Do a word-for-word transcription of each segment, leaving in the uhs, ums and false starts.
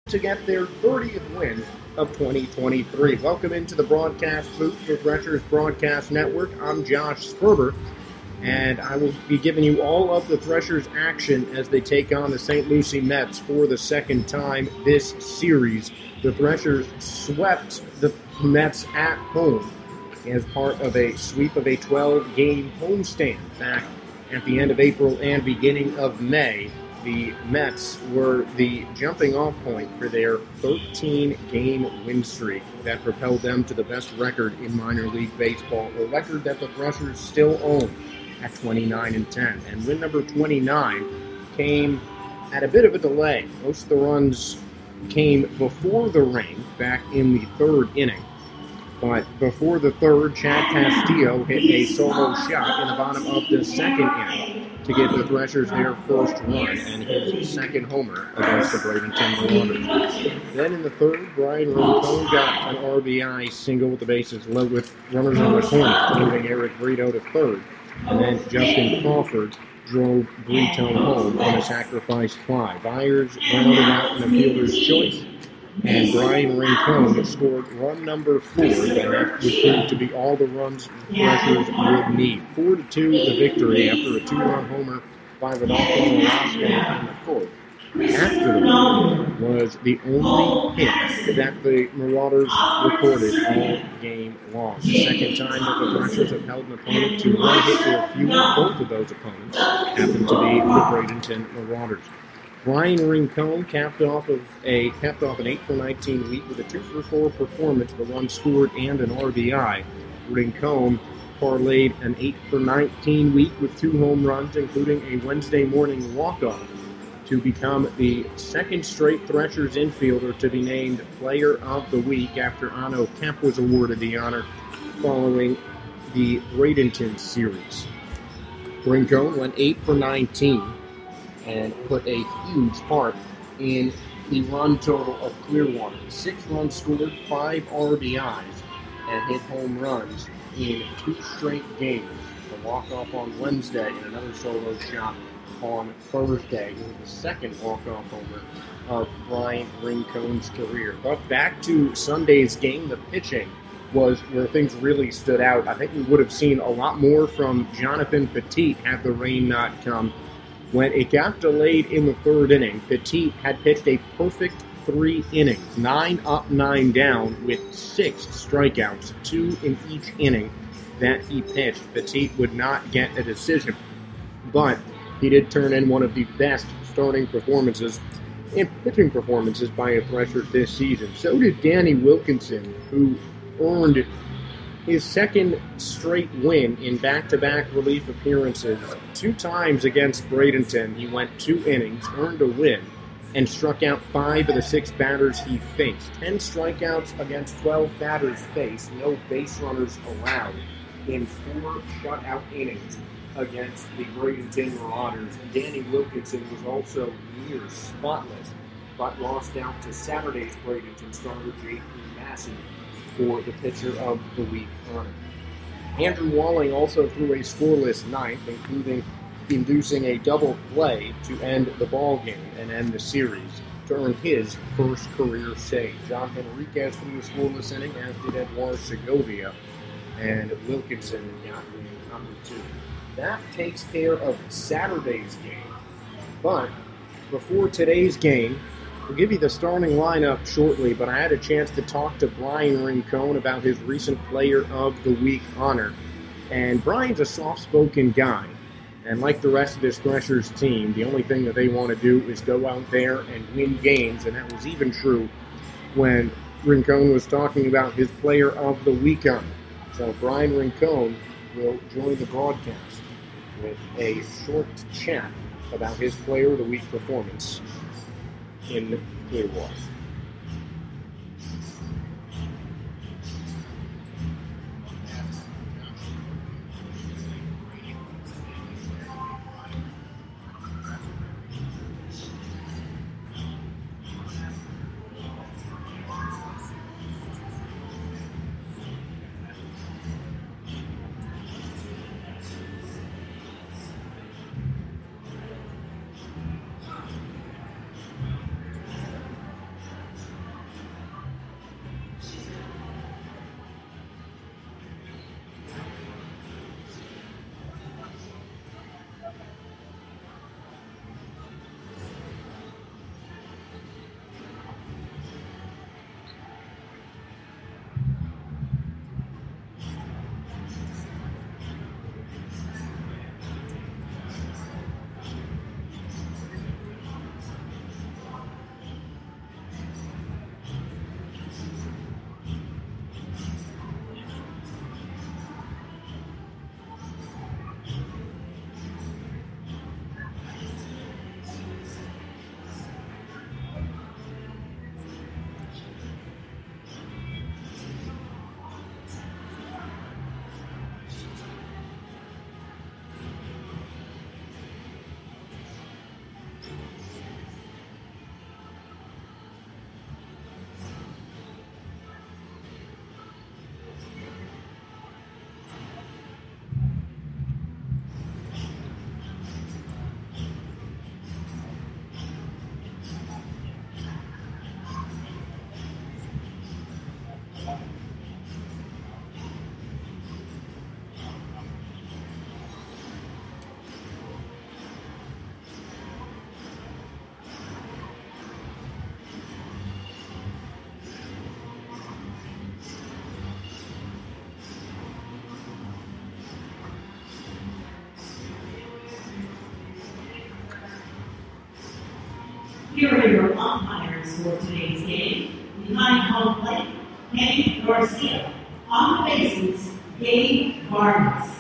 to get their thirtieth win of twenty twenty-three. Welcome into the broadcast booth for Threshers Broadcast Network. I'm Josh Sperber, and I will be giving you all of the Threshers action as they take on the Saint Lucie Mets for the second time this series. The Threshers swept the Mets at home as part of a sweep of a twelve-game homestand back at the end of April and beginning of May. The Mets were the jumping-off point for their thirteen-game win streak that propelled them to the best record in minor league baseball, a record that the Threshers still own at twenty-nine and ten. And win number twenty-nine came at a bit of a delay. Most of the runs came before the rain back in the third inning. But before the third, Chad Castillo hit a solo shot in the bottom of the second inning to give the Threshers their first run and his second homer against the Bradenton Marauders. Then in the third, Brian Rincon got an R B I single with the bases loaded with runners on the corner, moving Eric Brito to third. And then Justin Crawford drove Brito home on a sacrifice fly. Byers rounded out in a fielder's choice, and Brian Rincon scored run number four, and that would prove to be all the runs the Threshers would need. Four to two, the victory after a two-run homer by Rodolfo Velasco in the fourth. After the run was the only hit that the Marauders recorded all game long. The second time that the Threshers have held an opponent to one hit or fewer, both of those opponents happened to be the Bradenton Marauders. Brian Rincon capped off of a capped off an eight for nineteen week with a two for four performance, the run scored and an R B I. Rincon parlayed an eight for nineteen week with two home runs, including a Wednesday morning walk-off, to become the second straight Threshers infielder to be named Player of the Week after Ano Kemp was awarded the honor following the Bradenton series. Rincon went eight for nineteen. And put a huge part in the run total of Clearwater. Six runs scored, five R B Is, and hit home runs in two straight games. A walk-off on Wednesday and another solo shot on Thursday. It was the second walk-off homer of Brian Rincon's career. But back to Sunday's game, the pitching was where things really stood out. I think we would have seen a lot more from Jonathan Petit had the rain not come. When it got delayed in the third inning, Petit had pitched a perfect three innings, nine up, nine down, with six strikeouts, two in each inning that he pitched. Petit would not get a decision, but he did turn in one of the best starting performances and pitching performances by a Thresher this season. So did Danny Wilkinson, who earned his second straight win in back-to-back relief appearances. Two times against Bradenton, he went two innings, earned a win, and struck out five of the six batters he faced. Ten strikeouts against twelve batters faced, no base runners allowed in four shutout innings against the Bradenton Marauders. Danny Wilkinson was also near spotless, but lost out to Saturday's Bradenton starter J P Massey for the Pitcher of the Week honor. Andrew Walling also threw a scoreless ninth, including inducing a double play to end the ball game and end the series to earn his first career save. John Henriquez threw a scoreless inning, as did Edouard Segovia, and Wilkinson got the number two. That takes care of Saturday's game, but before today's game, we'll give you the starting lineup shortly, but I had a chance to talk to Brian Rincon about his recent Player of the Week honor. And Brian's a soft-spoken guy. And like the rest of this Threshers team, the only thing that they want to do is go out there and win games. And that was even true when Rincon was talking about his Player of the Week honor. So Brian Rincon will join the broadcast with a short chat about his Player of the Week performance in Clearwater. Here are your umpires for today's game. Behind home plate, Kenny Garcia. On the bases, Gabe Vargas.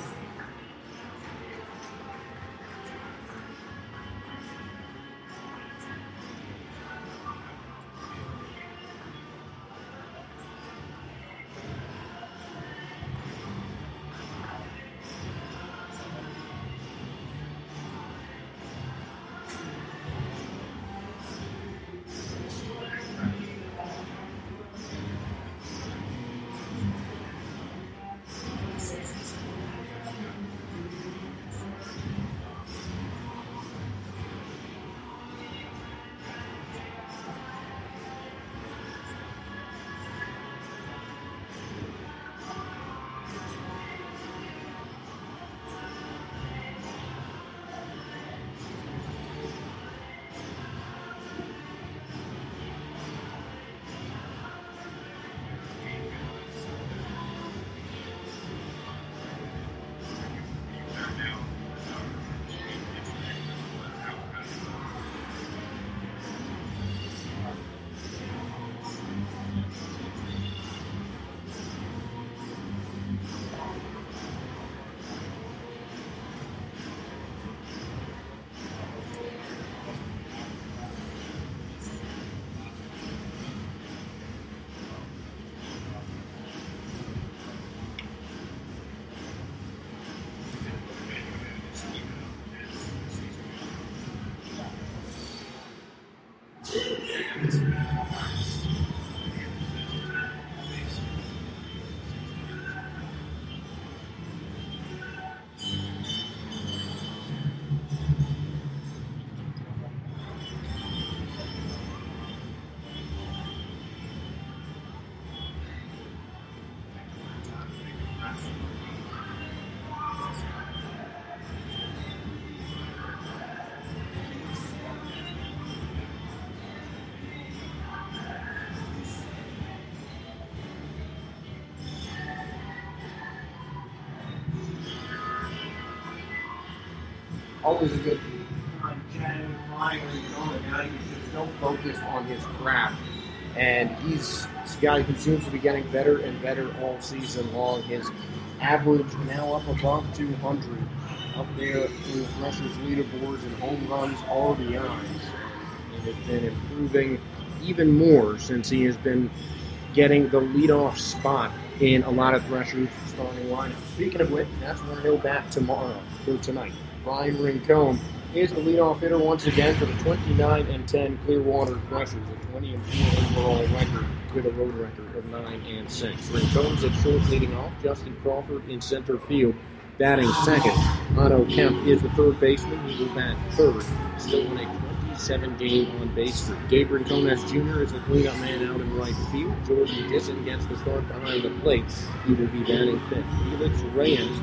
Always a good time chatting, flying, on a guy who's just so focused on his craft. And he's a guy who seems to be getting better and better all season long. His average now up above two hundred, up there in the Threshers leaderboards and home runs, R B Is. It has been improving even more since he has been getting the leadoff spot in a lot of Threshers starting lineups. Speaking of which, that's where he'll bat tomorrow for tonight. Brian Rincon is the leadoff hitter once again for the twenty-nine and ten Clearwater Threshers, a twenty and four overall record with a road record of nine and six. Rincon's at short leading off. Justin Crawford in center field batting second. Otto Kemp is the third baseman. He will bat third, still on a twenty-seven game on base streak. Gabe Rincones Junior is the cleanup man out in right field. Jordan Disson gets the start behind the plate. He will be batting fifth. Felix Reyes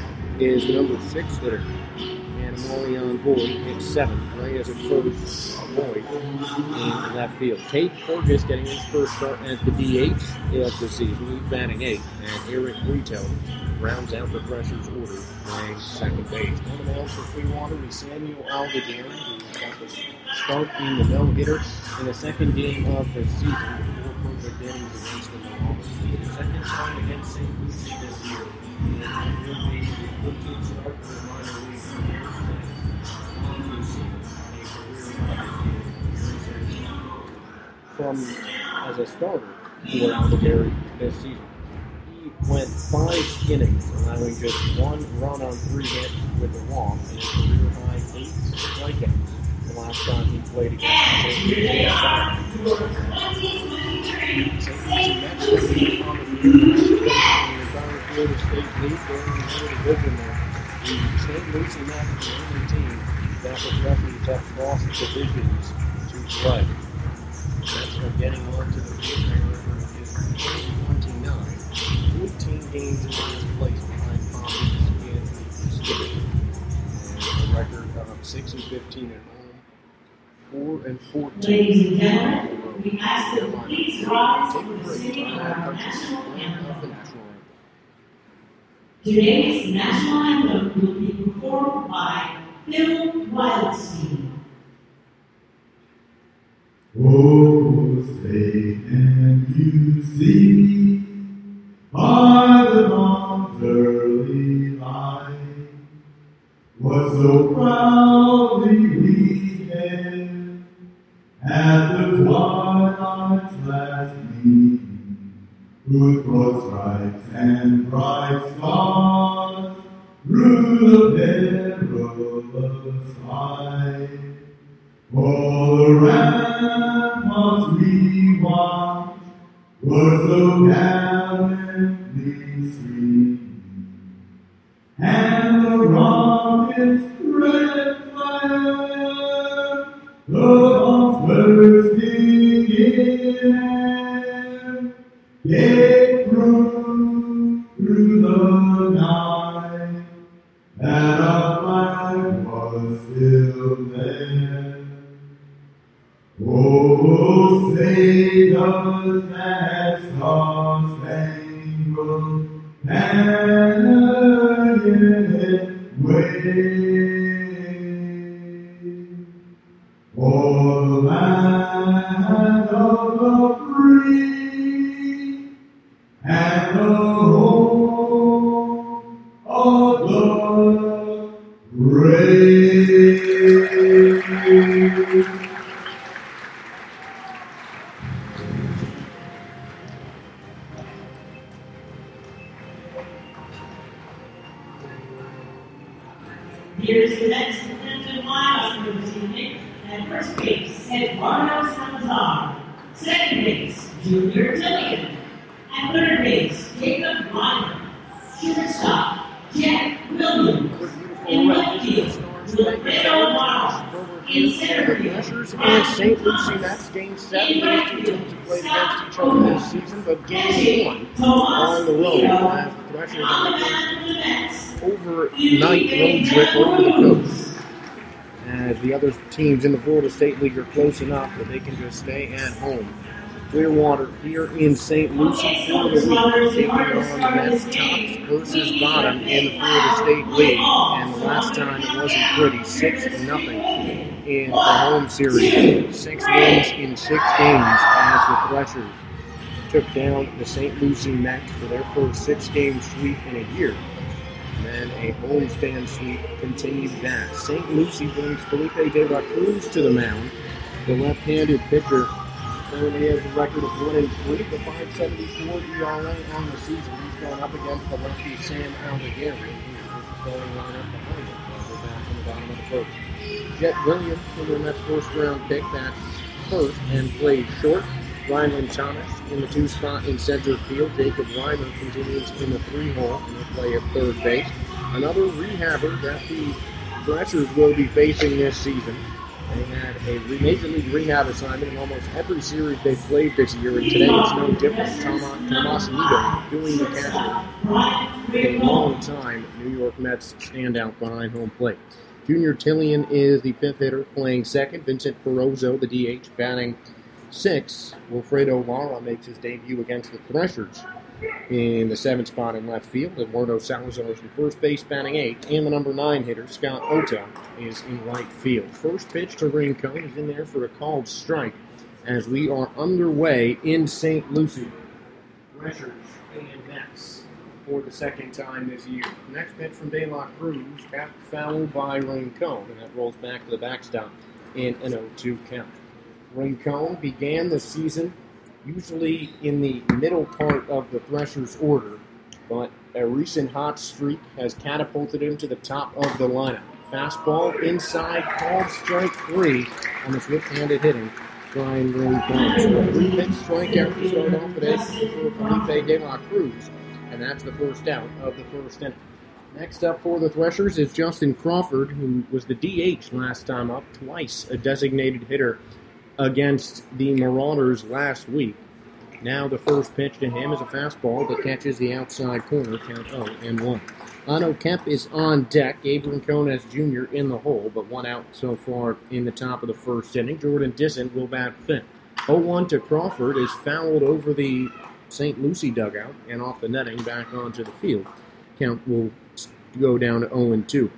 is the number six hitter. And Morion Boyd hits seventh. Reyes at first, Boyd in left field. Tate Fergus getting his first start as the D H of the season. He's batting eighth. And Eric Brito rounds out the Threshers' order playing second base. On the mound for Clearwater is Samuel Alvidere, who got the start in the no-hitter in the second game of the season. Four perfect innings against the Mahomes. The second time against Saint Lucie this year. And it will be the fourteenth start for the minor league career from as a starter for Alvidere this season. He went five innings, allowing just one run on three hits with a walk and a career high eight strikeouts the last time he played against the Saint Lucie Mets will be on the field the Florida State League during the division there. The Saint Lucie Mets are the only team that the Threshers have lost divisions to play. Mets are getting on to the field. Their record is twenty-nine, fourteen games in last place behind Palm Beach in the East Division. And a record of six and fifteen at home, four and fourteen. Ladies and gentlemen, we ask that you please rise for the singing of our national anthem. Today's national anthem will be performed by Phil Wildstein. Oh, say can you see by the dawn's early light what so proudly we hailed at the twilight's last gleam, whose broad stripes and bright stars through the perilous fight. All the ramparts we watched were so gallantly streaming, and the rocket's red flare, the bombs bursting in air, gave proof through the night that our flag was still there. Oh, say does that star-spangled banner yet wave o'er the land of the free and the home of the brave? Here's the next defensive lineup for this evening. At first base, Eduardo Salazar. Second base, Junior Tillian. At third base, Jacob Reimer. Shortstop, Jack Williams. In left field, Wilfredo Barr. In center field, Threshers and Saint Lucie. That's game seven. These two teams have played against each other this season, but game one on the road as the Threshers on the first overnight road trip over the coast. As the other teams in the Florida State League are close enough that they can just stay at home. Clearwater here in Saint Lucie for the week, taking on the Mets tops versus bottom in the Florida State League. And the last time it wasn't pretty, six nothing in the home series. Six wins in six games as the Threshers took down the Saint Lucie Mets for their first six-game sweep in a year. And then a homestand sweep continued that. Saint Lucie brings Felipe de la Cruz to the mound. The left-handed pitcher currently has a record of one and three, the five seventy-four E R A on the season. He's going up against the lefty Sam Aldeguerri, who's the starting lineup behind him. We're back in the bottom of the first. Jet Williams, the Mets' first-round pick, that's first and plays short. Ryan Thomas in the two spot in center field. Jacob Reimer continues in the three hole and will play at third base. Another rehabber that the Threshers will be facing this season. They had a major league rehab assignment in almost every series they've played this year, and today it's no different. Tomas Nido doing the catcher. A long time New York Mets standout behind home plate. Junior Tillian is the fifth hitter playing second. Vincent Perozzo, the D H, batting sixth. Wilfredo Lara makes his debut against the Threshers in the seventh spot in left field. Eduardo Salazar is in first base, batting eighth. And the number nine hitter, Scott Ota, is in right field. First pitch to Rincon is in there for a called strike as we are underway in Saint Lucie. Threshers and Mets for the second time this year. Next pitch from De La Cruz, got fouled by Rincon, and that rolls back to the backstop in an oh two count. Rincon began the season usually in the middle part of the Threshers' order, but a recent hot streak has catapulted him to the top of the lineup. Fastball inside, called strike three on the switch-handed hitting, Brian Rincon. So a three-pitch strikeout to start off today for Felipe de la Cruz, and that's the first out of the first inning. Next up for the Threshers is Justin Crawford, who was the D H last time up, twice a designated hitter against the Marauders last week. Now the first pitch to him is a fastball that catches the outside corner, count oh and one. Ano Kemp is on deck. Gabe Rincones Junior in the hole, but one out so far in the top of the first inning. Jordan Dissent will bat fifth. oh one to Crawford is fouled over the Saint Lucie dugout and off the netting back onto the field. Count will go down to oh and two.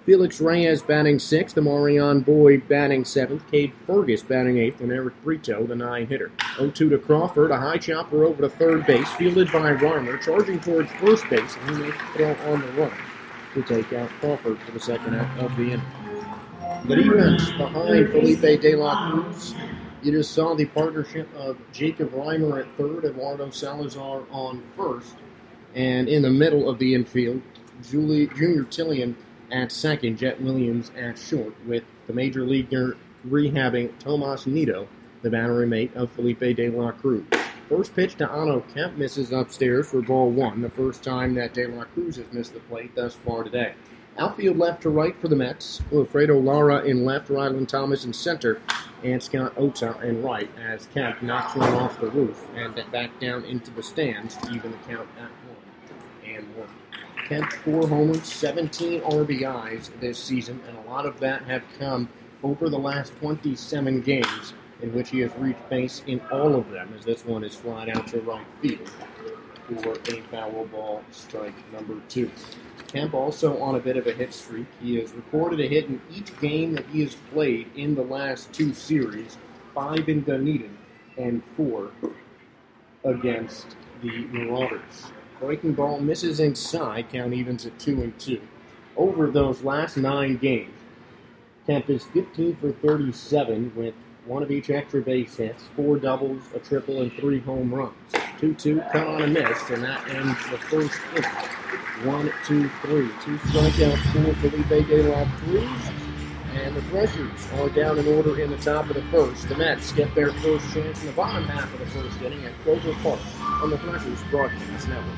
Felix Reyes batting sixth, Amarion Boyd batting seventh, Cade Fergus batting eighth, and Eric Brito, the nine hitter. oh two to Crawford, a high chopper over to third base, fielded by Reimer, charging towards first base, and he makes the throw on the run to take out Crawford for the second half of the inning. The defense behind Felipe De La Cruz, you just saw the partnership of Jacob Reimer at third, Eduardo Salazar on first, and in the middle of the infield, Julie, Junior Tillian at second, Jet Williams at short, with the major leaguer rehabbing Tomas Nido, the battery mate of Felipe De La Cruz. First pitch to Otto Kemp misses upstairs for ball one, the first time that De La Cruz has missed the plate thus far today. Outfield left to right for the Mets, Wilfredo Lara in left, Ryland Thomas in center, and Scott Ota in right, as Kemp knocks one off the roof and back down into the stands to even the count at one and one. Kemp, four homers, seventeen R B Is this season, and a lot of that have come over the last twenty-seven games, in which he has reached base in all of them, as this one is flying out to right field for a foul ball strike number two. Kemp also on a bit of a hit streak. He has recorded a hit in each game that he has played in the last two series, five in Dunedin and four against the Marauders. Breaking ball misses inside, count evens at two and two. Over those last nine games, Kemp is fifteen for thirty-seven with one of each extra base hits, four doubles, a triple, and three home runs. two two, cut on a miss, and that ends the first inning. One, two, three. Two strikeouts for Felipe De La Cruz, and the Threshers are down in order in the top of the first. The Mets get their first chance in the bottom half of the first inning at Clover Park on the Threshers Broadcast Network.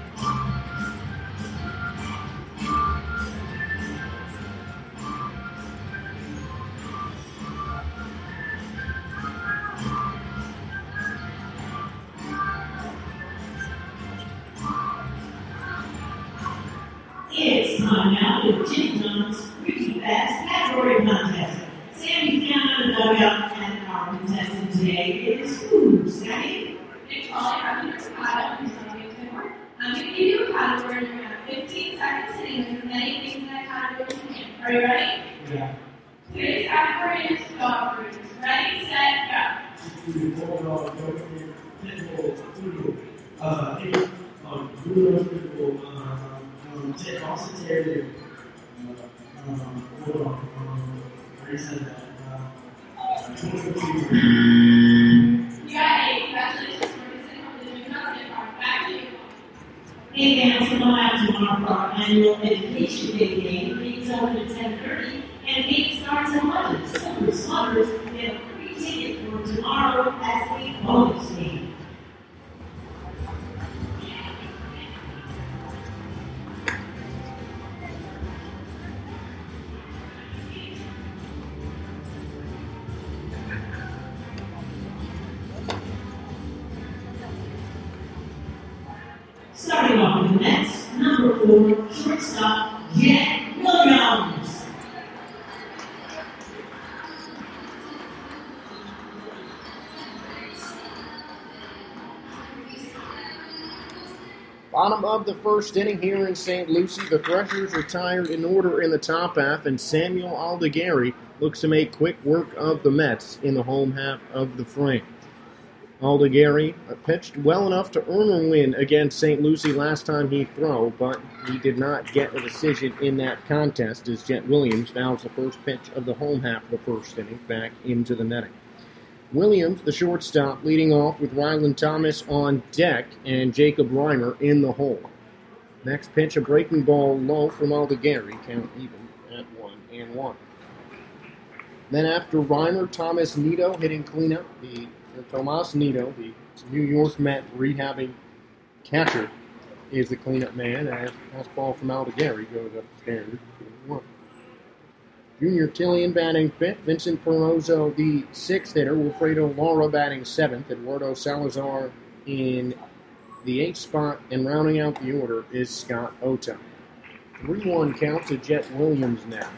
It's time now for Jim John's Freaky Fast Category Contest. Sammy found the dugout, and our contestant today is who, Sammy? It's all I have to Kyle. I'm going to give you a category, and you're going to have fifteen seconds to name as many things in that category as you can. Are you ready? Yeah. Today's category is dog breeds. Ready, set, go. Bulldog, Doberman, Pitbull, Poodle, uh, eight, um, Blue Pitbull, um, um, Ted Austin Terrier, uh, um, Bulldog, um, I already said that, uh, twenty-two. You got eight. Congratulations for racing home the new Johnson car. Back to you. Hey guys, come out tomorrow for our annual education day game. Meeting's open at ten thirty, and meeting starts at eleven. So for sluggers, we have a free ticket for tomorrow as a bonus game. Starting off with the Mets, number four, shortstop, Jet Williams. Bottom of the first inning here in Saint Lucie. The Threshers retired in order in the top half, and Samuel Aldegari looks to make quick work of the Mets in the home half of the frame. Aldegari pitched well enough to earn a win against Saint Lucie last time he threw, but he did not get a decision in that contest as Jet Williams fouls the first pitch of the home half of the first inning back into the netting. Williams, the shortstop, leading off with Ryland Thomas on deck and Jacob Reimer in the hole. Next pitch, a breaking ball low from Aldegari, count even at one and one. Then after Reimer, Thomas Nido hitting cleanup. The Tomas Nido, the New York Met rehabbing catcher, is the cleanup man as fastball from Aldegari goes upstairs. Junior Tillian batting fifth, Vincent Perozzo the sixth hitter, Wilfredo Lara batting seventh, Eduardo Salazar in the eighth spot, and rounding out the order is Scott Ota. three one count to Jet Williams now.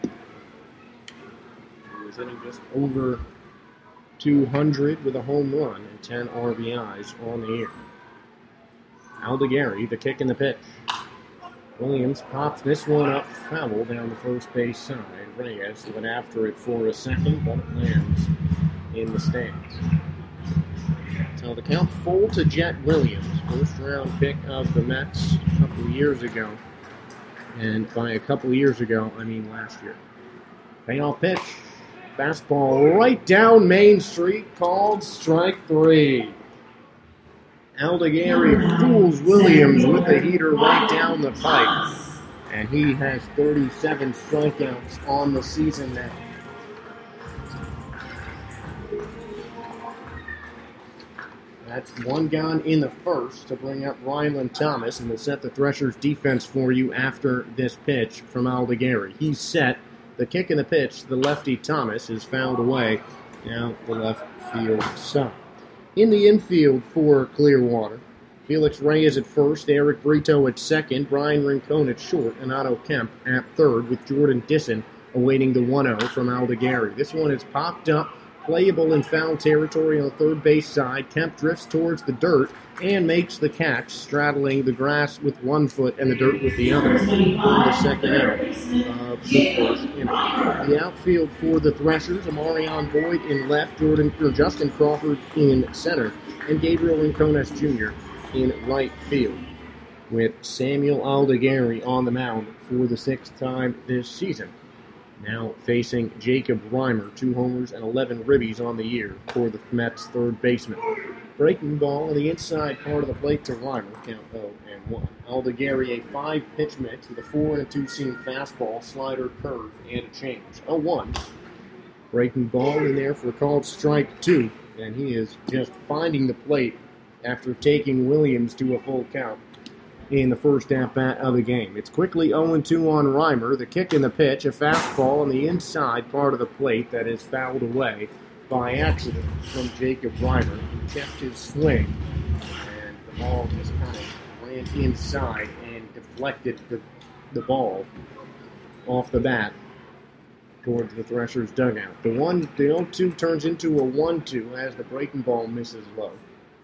He was hitting just over two hundred with a home run and ten R B Is on the year. Aldegari, the kick and the pitch. Williams pops this one up foul down the first base side. Reyes went after it for a second, but it lands in the stands. So the count full to Jet Williams, first round pick of the Mets a couple of years ago. And by a couple of years ago, I mean last year. Payoff pitch. Fastball right down Main Street, called strike three. Aldigueri fools Williams with a heater right down the pipe. And he has thirty-seven strikeouts on the season now. That's one gone in the first to bring up Ryland Thomas, and we'll set the Threshers defense for you after this pitch from Aldigueri. He's set. The kick and the pitch, the lefty Thomas is fouled away down the left field side. In the infield for Clearwater, Felix Reyes at first, Eric Brito at second, Brian Rincon at short, and Otto Kemp at third, with Jordan Disson awaiting the one oh from Aldigueri. This one is popped up, playable in foul territory on the third base side. Kemp drifts towards the dirt and makes the catch, straddling the grass with one foot and the dirt with the other for the second out of the first inning. The outfield for the Threshers, Amarion Boyd in left, Jordan or Justin Crawford in center, and Gabriel Rincones Junior in right field, with Samuel Aldigueri on the mound for the sixth time this season. Now facing Jacob Reimer, two homers and eleven ribbies on the year for the Mets third baseman. Breaking ball on the inside part of the plate to Reimer, count oh and one. Aldigueri a five-pitch mix with a four and a two-seam fastball, slider, curve, and a change. oh one. Breaking ball in there for a called strike two, and he is just finding the plate after taking Williams to a full count in the first at-bat of the game. It's quickly oh and two on Reimer. The kick and the pitch, a fastball on the inside part of the plate that is fouled away by accident from Jacob Reimer. He checked his swing, and the ball just kind of ran inside and deflected the, the ball off the bat towards the Threshers' dugout. The one, the oh two turns into a one two as the breaking ball misses low.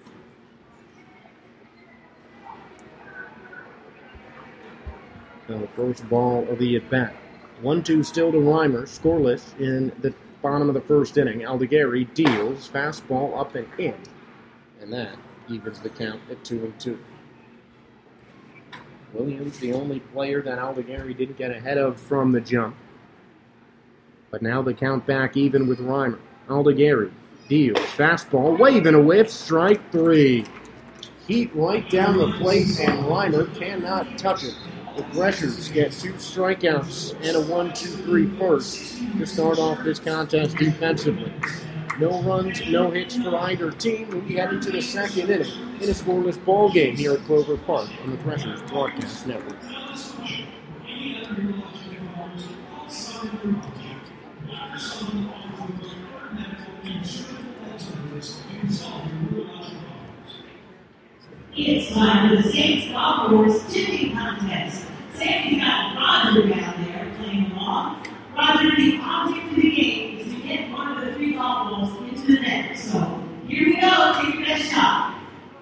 The first ball of the at-bat. one two still to Reimer, scoreless in the bottom of the first inning. Aldigueri deals, fastball up and in, and that evens the count at two and two. Williams, the only player that Aldigueri didn't get ahead of from the jump. But now the count back even with Reimer. Aldigueri deals, fastball, waving a whiff, strike three. Heat right down the plate, and Reimer cannot touch it. The Threshers get two strikeouts and a one two three first to start off this contest defensively. No runs, no hits for either team. We head into the second inning in a scoreless ball game here at Clover Park on the Threshers Broadcast Network. It's time for the Saints Golf Course Tipping Contest. Sammy's got Roger down there playing along. Roger, the object of the game is to get one of the three golf balls into the net. So, here we go. Take your best shot.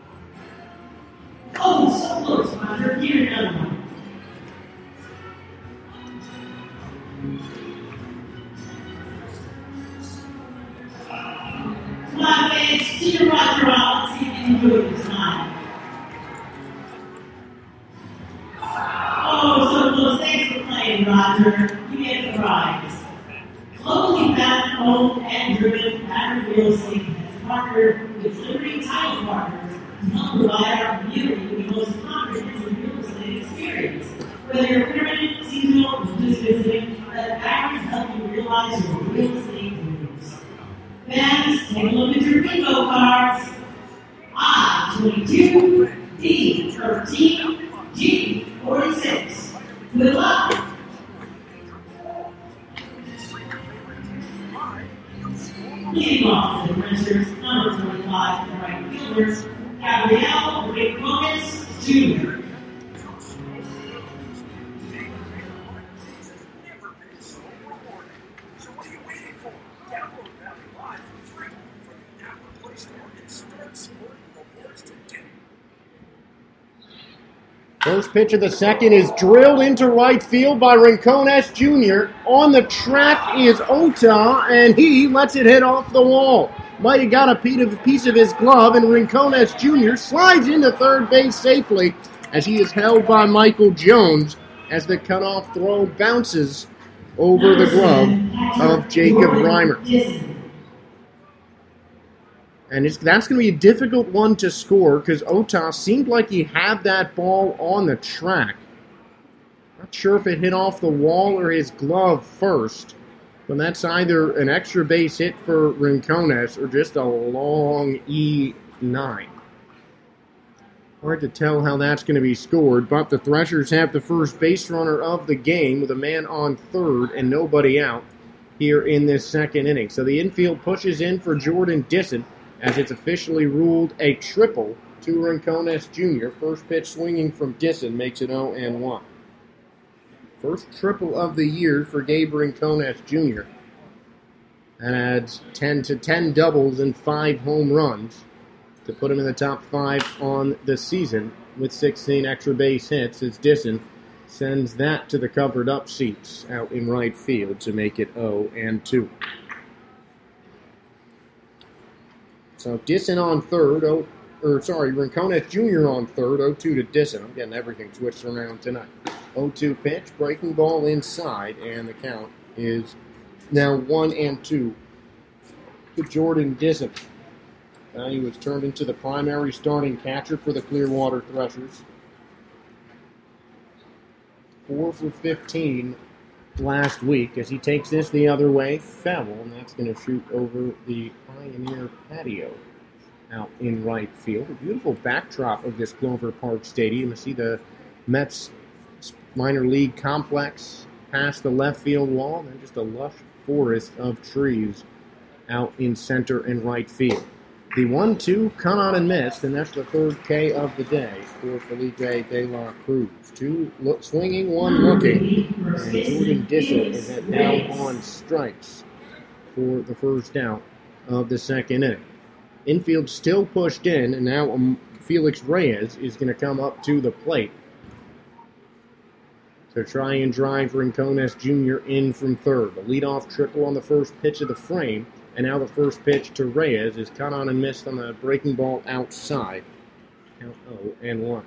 Oh, so close, Roger. Here, another one. Come on, fans. Cheer Roger out. Let's see if he can do it this time. Oh, so close. Thanks for playing, Roger. You get the prize. Locally found, owned, and driven Pattern Real Estate has partnered with Liberty Title Partners to help provide our community with the most comprehensive real estate experience. Whether you're permanent, seasonal, or just visiting, let Pattern help you realize your real estate dreams. Fans, take a look at your bingo cards. I twenty-two, D thirteen, G forty-six. Good luck. Leading off the Threshers, number twenty-five, the right fielders, Gabriel Rincones Junior First pitch of the second is drilled into right field by Rincones Junior On the track is Ota, and he lets it hit off the wall. Might have got a piece of his glove, and Rincones Junior slides into third base safely as he is held by Michael Jones as the cutoff throw bounces over the glove of Jacob Reimer. And it's, that's going to be a difficult one to score because Ota seemed like he had that ball on the track. Not sure if it hit off the wall or his glove first, but that's either an extra base hit for Rincones or just a long E nine. Hard to tell how that's going to be scored, but the Threshers have the first base runner of the game with a man on third and nobody out here in this second inning. So the infield pushes in for Jordan Disson, as it's officially ruled a triple to Rincones Junior First pitch swinging from Disson makes it oh and one. First triple of the year for Gabe Rincones Junior That adds ten to ten doubles and five home runs to put him in the top five on the season with sixteen extra base hits as Disson sends that to the covered up seats out in right field to make it oh and two. So Disson on third, oh, or sorry, Rincones Junior on third, oh two to Disson. I'm getting everything switched around tonight. oh two pitch, breaking ball inside, and the count is now one and two to Jordan Disson. Now he was turned into the primary starting catcher for the Clearwater Threshers. Four for fifteen last week as he takes this the other way, foul, and that's going to shoot over the Pioneer patio out in right field. A beautiful backdrop of this Clover Park Stadium. You see the Mets minor league complex past the left field wall, and then just a lush forest of trees out in center and right field. The one two cut on and missed, and that's the third K of the day for Felipe De La Cruz. Two look, swinging, one looking, and Jordan Disson is at now on strikes for the first out of the second inning. Infield still pushed in, and now um, Felix Reyes is going to come up to the plate to try and drive Rincones Junior in from third. The leadoff triple on the first pitch of the frame. And now the first pitch to Reyes is cut on and missed on the breaking ball outside. Count oh and one.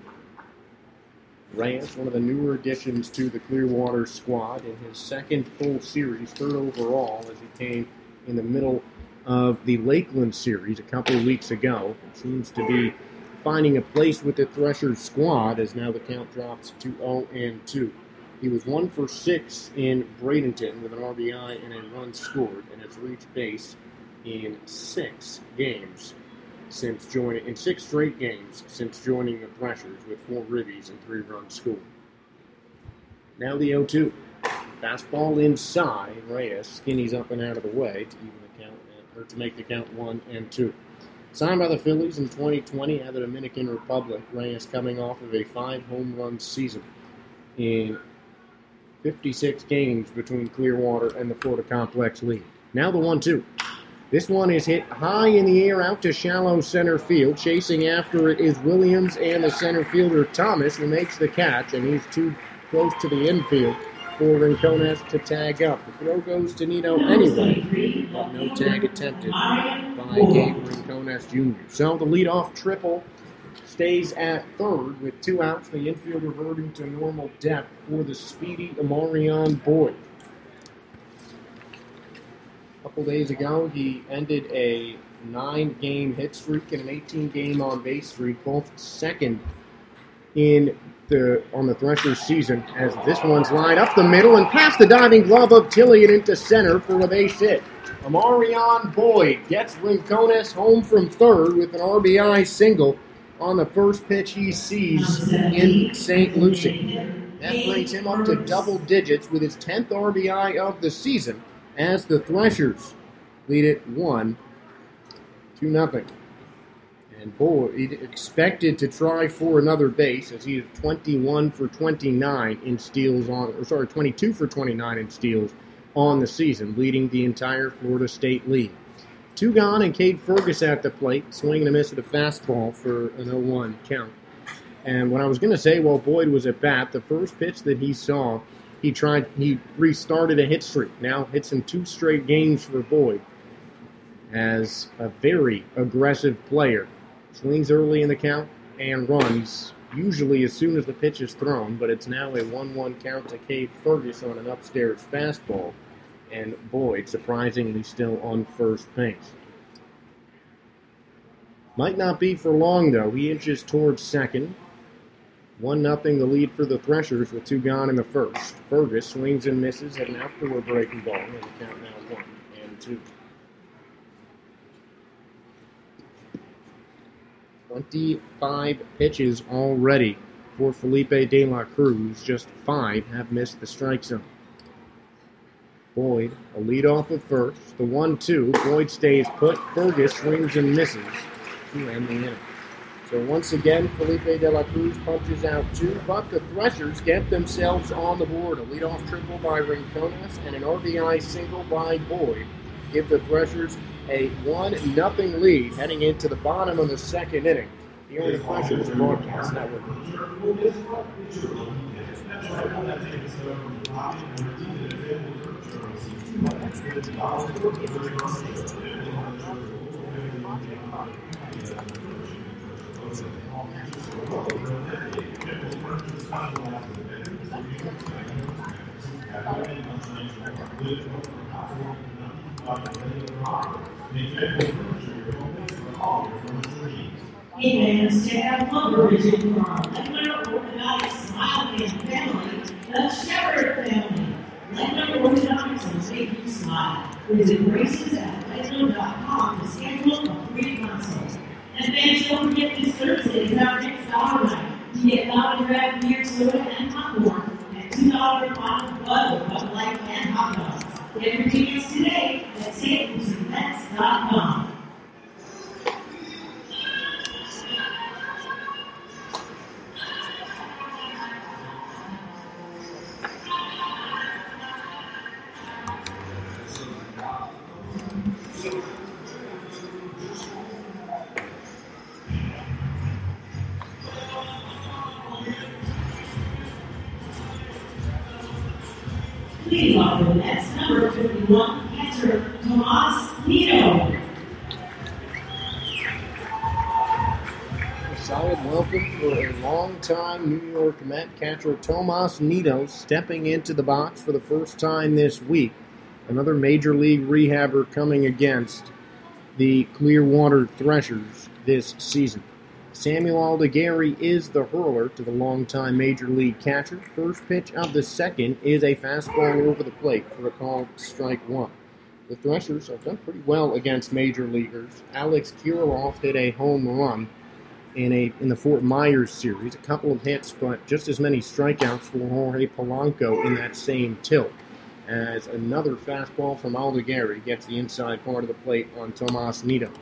Reyes, one of the newer additions to the Clearwater squad in his second full series, third overall, as he came in the middle of the Lakeland series a couple of weeks ago. It seems to be finding a place with the Threshers squad as now the count drops to oh and two. He was one for six in Bradenton with an R B I and a run scored, and has reached base in six games since joining in six straight games since joining the Threshers with four ribbies and three runs scored. Now the oh two. Fastball inside. Reyes skinnies up and out of the way to even the count or to make the count one and two. Signed by the Phillies in twenty twenty at the Dominican Republic, Reyes coming off of a five home run season in fifty-six games between Clearwater and the Florida Complex League. Now the one two. This one is hit high in the air out to shallow center field. Chasing after it is Williams and the center fielder Thomas, who makes the catch, and he's too close to the infield for Rincones to tag up. The throw goes to Nito anyway, but no tag attempted by Gabe Rincones Junior So the leadoff triple stays at third with two outs, the infield reverting to normal depth for the speedy Amarion Boyd. A couple days ago, he ended a nine-game hit streak and an eighteen-game on-base streak, both second in the on the Threshers season, as this one's lined up the middle and past the diving glove of Tilly and into center for a base hit. Amarion Boyd gets Rincones home from third with an R B I single on the first pitch he sees in Saint Lucie. That brings him up to double digits with his tenth R B I of the season as the Threshers lead it one to nothing. And Boyd expected to try for another base as he is twenty-one for twenty-nine in steals on, or sorry, twenty-two for twenty-nine in steals on the season, leading the entire Florida State League. Two gone and Cade Fergus at the plate, swinging a miss at a fastball for an oh one count And what I was going to say while Boyd was at bat, the first pitch that he saw, he tried, he restarted a hit streak. Now hits in two straight games for Boyd as a very aggressive player. Swings early in the count and runs, usually as soon as the pitch is thrown, but it's now a one one count to Cade Fergus on an upstairs fastball, and Boyd surprisingly still on first base. Might not be for long, though. He inches towards second. one nothing the lead for the Threshers with two gone in the first. Fergus swings and misses at an outdoor breaking ball, and the count now one and two. twenty-five pitches already for Felipe De La Cruz. Just five have missed the strike zone. Boyd, a lead off of first. The one two. Boyd stays put. Fergus swings and misses to end the inning. So once again, Felipe De La Cruz punches out two, but the Threshers get themselves on the board. A leadoff triple by Rincones and an R B I single by Boyd give the Threshers a one nothing lead heading into the bottom of the second inning. Here are the Threshers Broadcast Network. Hey fans, check out Lumber Vision for our Lebanon Orthodox Smile Fan family, the Shepherd family. Lebanon Orthodox will make you smile. Visit braces at lebanon dot com to schedule a free consult. And fans, don't forget this Thursday is our next dollar night. You get loud draft beer, soda, and popcorn at two dollars bottle of Bud with Bud Light and hot dogs. Get your tickets today at saint lucie pets dot com. Please offer the next number fifty-one, catcher Tomas Nito. A solid welcome for a long-time New York Met catcher Tomas Nito stepping into the box for the first time this week. Another major league rehabber coming against the Clearwater Threshers this season. Samuel Aldegari is the hurler to the longtime major league catcher. First pitch of the second is a fastball over the plate for a called strike one. The Threshers have done pretty well against major leaguers. Alex Kirilloff hit a home run in a in the Fort Myers series. A couple of hits, but just as many strikeouts for Jorge Polanco in that same tilt. As another fastball from Aldegari gets the inside part of the plate on Tomas Nito.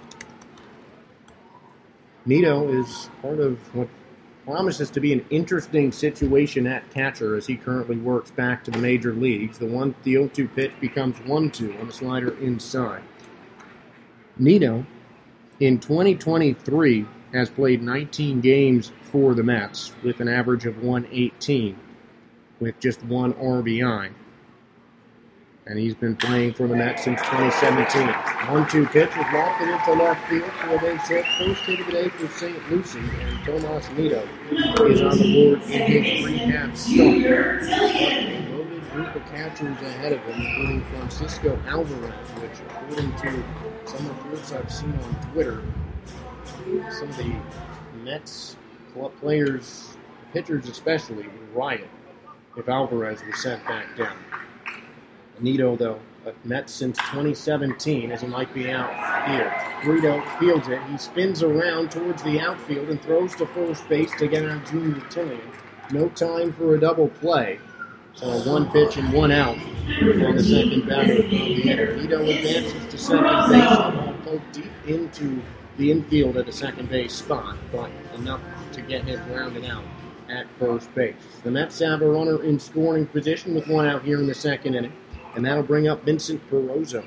Nito is part of what promises to be an interesting situation at catcher as he currently works back to the major leagues. The one, the oh two pitch becomes one two on the slider inside. Nito, in twenty twenty-three, has played nineteen games for the Mets with an average of one eighteen with just one R B I. And he's been playing for the Mets since twenty seventeen. one two pitch is lofted into left field for a base hit. First hit of the day for Saint Lucie, and Tomas Nito is on the board in his rehab start. A loaded group of catchers ahead of him, including Francisco Alvarez, which, according to some reports I've seen on Twitter, some of the Mets club players, pitchers especially, would riot if Alvarez was sent back down. Nito, though, a Met since twenty seventeen, as he might be out here. Brito fields it. He spins around towards the outfield and throws to first base to get out Junior Tillman. No time for a double play. So a one pitch and one out on the second batter of the inning. Nito advances to second base. The ball poked deep into the infield at the second base spot, but enough to get him grounded out at first base. The Mets have a runner in scoring position with one out here in the second inning. And that'll bring up Vincent Barroso.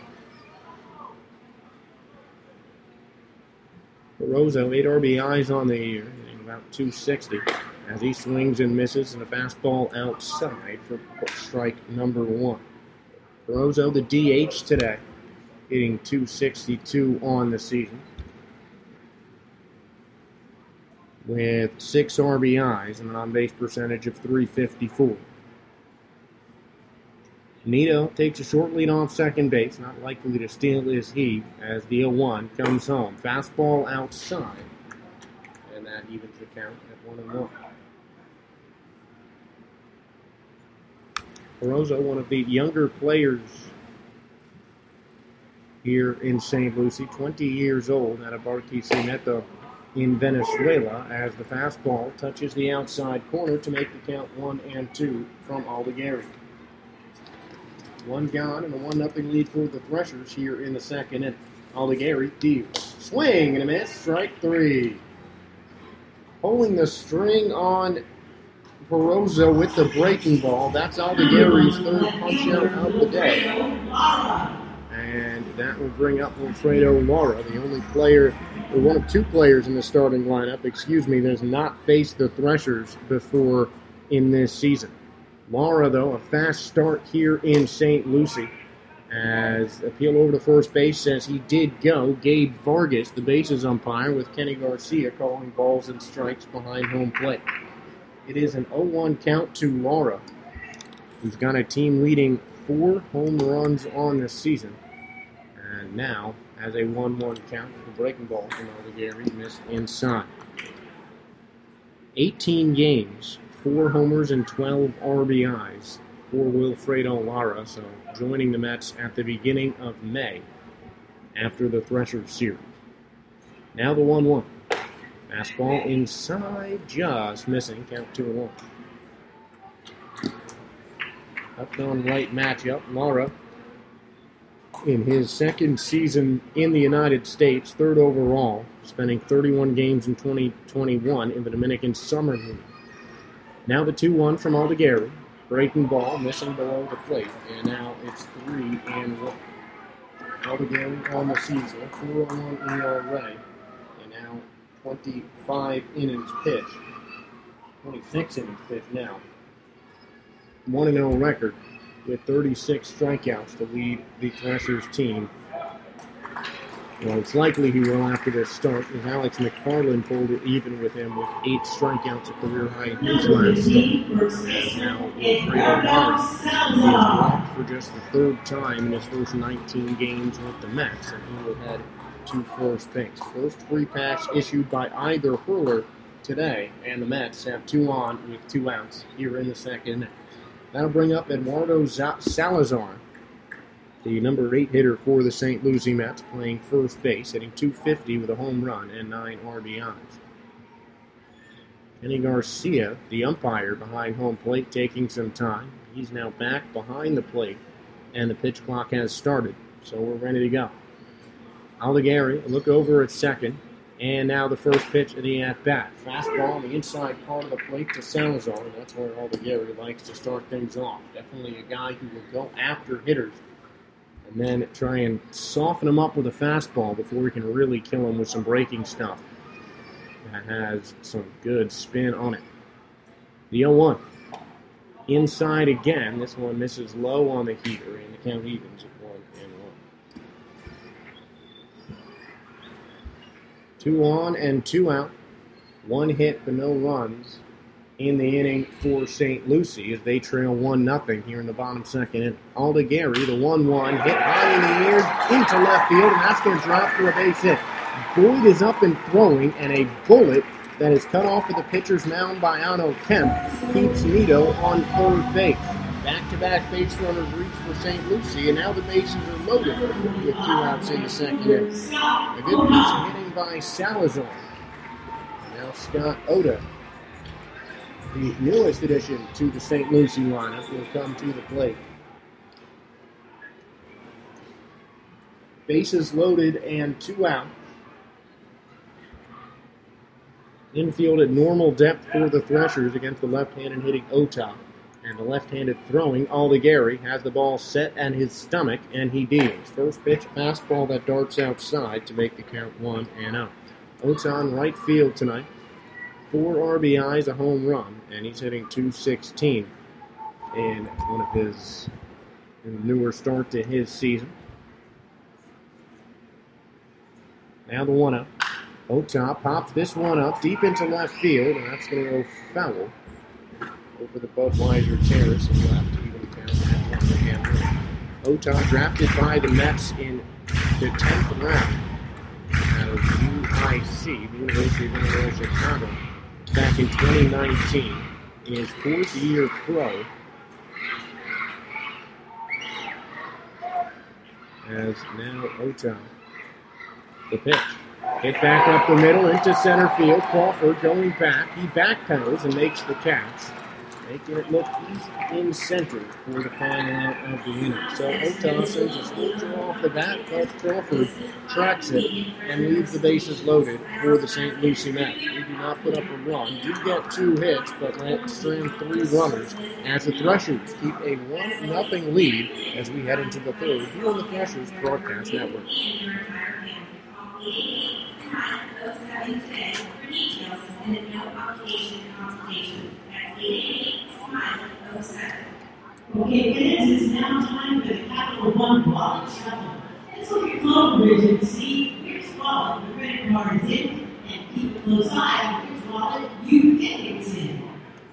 Barroso, eight R B Is on the year, about two sixty, as he swings and misses, and a fastball outside for strike number one. Barroso, the D H today, hitting two sixty-two on the season, with six R B Is and an on-base percentage of three fifty-four. Nito takes a short lead off second base, not likely to steal is he, as the oh one comes home. Fastball outside, and that evens the count at one and one. Barroso, one of the younger players here in Saint Lucie, twenty years old, out of Barquisimeto in Venezuela, as the fastball touches the outside corner to make the count one and two from Aldigueri. One gone and a one nothing lead for the Threshers here in the second inning. Aldigueri deals. Swing and a miss. Strike three. Pulling the string on Barroso with the breaking ball. That's Aldigueri's third punch out of the day. And that will bring up Wilfredo Lara, the only player, or one of two players in the starting lineup, excuse me, that has not faced the Threshers before in this season. Lara, though, a fast start here in Saint Lucie, as appeal over to first base says he did go. Gabe Vargas, the bases umpire, with Kenny Garcia calling balls and strikes behind home plate. It is an oh one count to Lara, who's got a team-leading four home runs on this season, and now has a one one count for the breaking ball from Aldigueri, missed inside. eighteen games, four homers and twelve R B Is for Wilfredo Lara, so joining the Mets at the beginning of May after the Threshers series. Now the one one. Fastball inside, just missing, count two and one. Left on right matchup, Lara, in his second season in the United States, third overall, spending thirty-one games in twenty twenty-one in the Dominican Summer League. Now the two one from Aldigueri. Breaking ball, missing below the plate. And now it's three and one. Aldigueri on the season, four oh one E R A. And now twenty-five innings pitched. twenty-six innings pitched now. one and oh record with thirty-six strikeouts to lead the Threshers team. Well, it's likely he will after this start, as Alex McFarland pulled it even with him with eight strikeouts, a career high in his last start. And now Wilfredo Lara is blocked for just the third time in his first nineteen games with the Mets, and he will head to first base. First free pass issued by either hurler today, and the Mets have two on with two outs here in the second inning. That'll bring up Eduardo Salazar, the number eight hitter for the Saint Lucie Mets, playing first base, hitting two fifty with a home run and nine R B Is. Kenny Garcia, the umpire behind home plate, taking some time. He's now back behind the plate, and the pitch clock has started, so we're ready to go. Aldigueri, look over at second, and now the first pitch of the at-bat. Fastball on the inside part of the plate to Salazar, and that's where Aldigueri likes to start things off. Definitely a guy who will go after hitters and then try and soften him up with a fastball before we can really kill him with some breaking stuff that has some good spin on it. The oh one. Inside again. This one misses low on the heater, and the count evens at one and one. Two on and two out. One hit but no runs in the inning for Saint Lucie as they trail one nothing here in the bottom second inning. Aldigueri, the one one, hit high in the air into left field, and that's going to drop for a base hit. Boyd is up and throwing, and a bullet that is cut off at the pitcher's mound by Ano Kemp keeps Nito on third base. Back-to-back base runners reach for Saint Lucie, and now the bases are loaded with two outs in the second inning. A good piece of hitting by Salazar. Now Scott Oda, the newest addition to the Saint Lucie lineup, will come to the plate. Bases loaded and two out. Infield at normal depth for the Threshers against the left-handed hitting Ota. And the left-handed throwing Aldigueri has the ball set at his stomach, and he deals. First pitch, fastball that darts outside to make the count one and out. Ota on right field tonight. four R B Is, a home run, and he's hitting two sixteen in one of his newer start to his season. Now the one up. Otah pops this one up deep into left field, and that's going to go foul over the Budweiser terrace and left. Even count at one again. Otah drafted by the Mets in the tenth round out of U I C, the University of Illinois Chicago, back in twenty nineteen. In his fourth year pro, as now Otah, the pitch. Hit back up the middle into center field. Crawford going back. He backpedals and makes the catch, making it look easy in center for the final out of the inning. So Otah sends a scorcher off the bat, but Crawford tracks it and leaves the bases loaded for the Saint Lucie Mets. We do not put up a run. Do get two hits, but let strand three runners as the Threshers keep a one nothing lead as we head into the third here on the Threshers Broadcast Network. oh seven today for details and a no obligation consultation. That's eight eight eight smile oh seven. Okay, it is now time for the Capital One Wallet Shuffle. Let's look at Clover Bridge and see which wallet the credit card is in, and keep a close eye on which wallet you think it's in.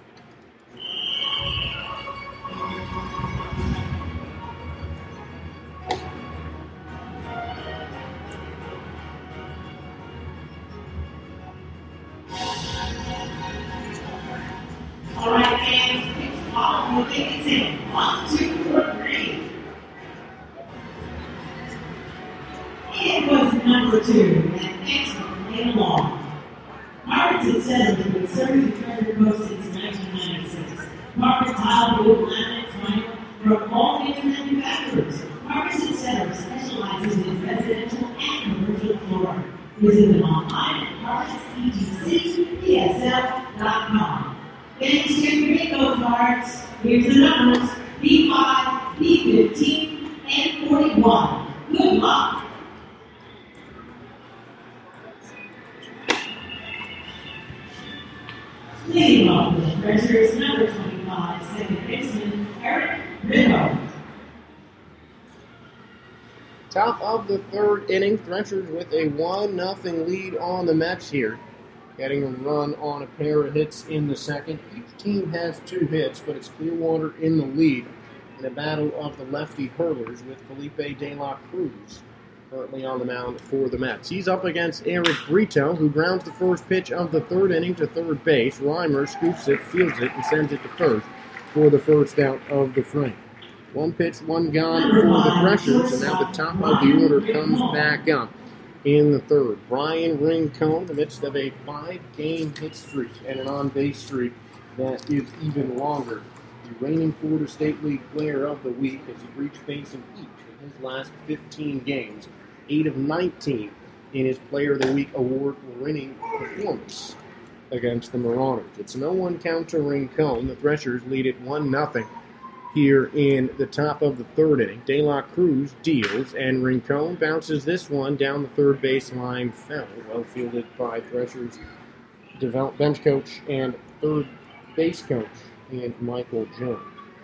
All right, fans, which wallet you think it's in? One, two, or three? It was number two, and thanks for playing along. Markets and Setters have been serving the Treasure Coast since nineteen ninety-six. Market tile, wood, laminate, vinyl, from all major manufacturers. Markets and Setters specializes in residential and commercial flooring. Visit them online at markets e t c p s l dot com. Thanks to your bingo cards. Here's the numbers: B five, B fifteen, and forty-one. Good luck. Leading off with the Threshers, number twenty-five, second baseman, Eric Rizzo. Top of the third inning, Threshers with a one nothing lead on the Mets here. Getting a run on a pair of hits in the second. Each team has two hits, but it's Clearwater in the lead in a battle of the lefty hurlers with Felipe De La Cruz currently on the mound for the Mets. He's up against Eric Brito, who grounds the first pitch of the third inning to third base. Reimer scoops it, fields it, and sends it to first for the first out of the frame. One pitch, one gone for the Threshers, and now the top of the order comes back up in the third. Brian Rincon, in the midst of a five-game hit streak and an on-base streak that is even longer. The reigning Florida State League Player of the Week as he reached base in each of his last fifteen games, eight of nineteen in his Player of the Week award-winning performance against the Marauders. It's no one count to Rincon. The Threshers lead it one nothing. Here in the top of the third inning. De La Cruz deals, and Rincon bounces this one down the third baseline foul. Well fielded by Threshers develop bench coach and third base coach and Michael Jones.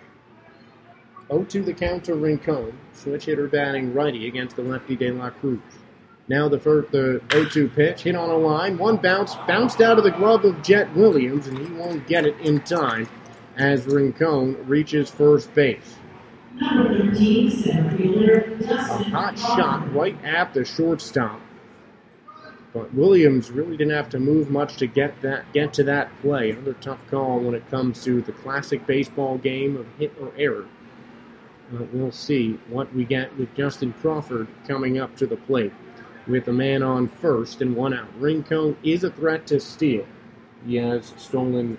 oh two the count to Rincon, switch hitter batting righty against the lefty De La Cruz. Now the first, the oh two pitch, hit on a line, one bounce, bounced out of the glove of Jet Williams, and he won't get it in time as Rincon reaches first base. Number thirteen, center fielder, A Justin hot Crawford. shot right at the shortstop. But Williams really didn't have to move much to get that get to that play. Another tough call when it comes to the classic baseball game of hit or error. Uh, we'll see what we get with Justin Crawford coming up to the plate with a man on first and one out. Rincon is a threat to steal. He has stolen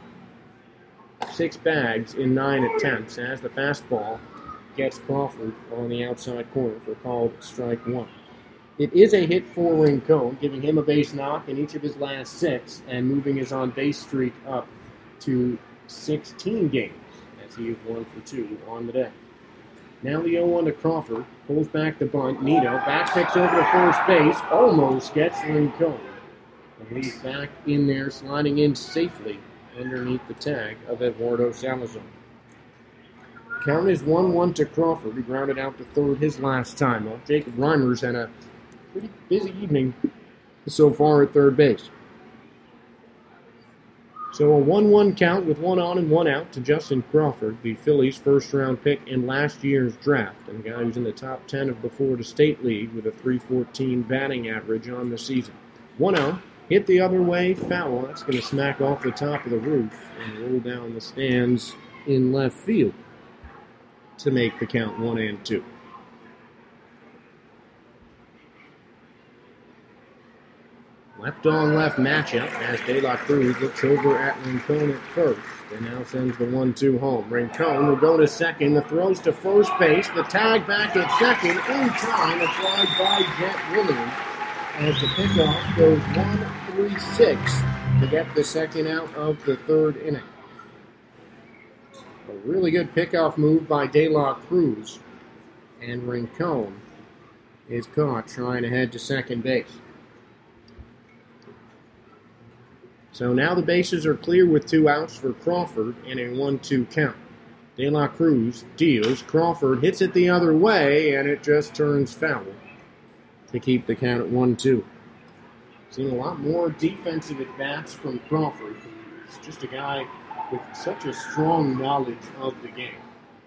six bags in nine attempts as the fastball gets Crawford on the outside corner for called strike one. It is a hit for Rincon, giving him a base knock in each of his last six and moving his on-base streak up to sixteen games as he is one for two on the day. Now the oh one to Crawford, pulls back the bunt. Nito back picks over to first base, almost gets Rincon. And he's back in there, sliding in safely underneath the tag of Eduardo Salazar. Count is one one to Crawford, who grounded out to third his last time. Well, Jacob Reimers had a pretty busy evening so far at third base. So a one one count with one on and one out to Justin Crawford, the Phillies' first-round pick in last year's draft, and a guy who's in the top ten of the Florida State League with a three fourteen batting average on the season. one oh, hit the other way, foul. That's going to smack off the top of the roof and roll down the stands in left field to make the count one and two. Left on left matchup as De La Cruz looks over at Rincon at first and now sends the one two home. Rincon will go to second. The throws to first base. The tag back at second in time, applied by Jet Williams as the pickoff goes one three six to get the second out of the third inning. A really good pickoff move by De La Cruz, and Rincon is caught trying to head to second base. So now the bases are clear with two outs for Crawford and a one two count. De La Cruz deals. Crawford hits it the other way, and it just turns foul to keep the count at one two. Seen a lot more defensive at-bats from Crawford. He's just a guy with such a strong knowledge of the game.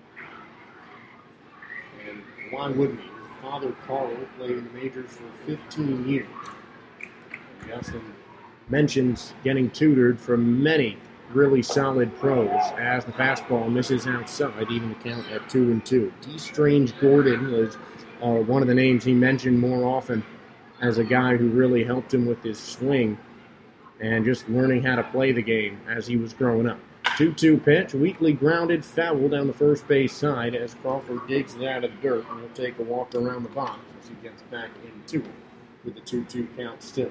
And why wouldn't he? His father, Carl, played in the majors for fifteen years. And Justin mentions getting tutored from many really solid pros as the fastball misses outside, even the count at two and two. D. Strange Gordon was uh, one of the names he mentioned more often as a guy who really helped him with his swing and just learning how to play the game as he was growing up. two two pitch, weakly grounded foul down the first base side as Crawford digs it out of the dirt, and he'll take a walk around the box as he gets back into it with the two two count still.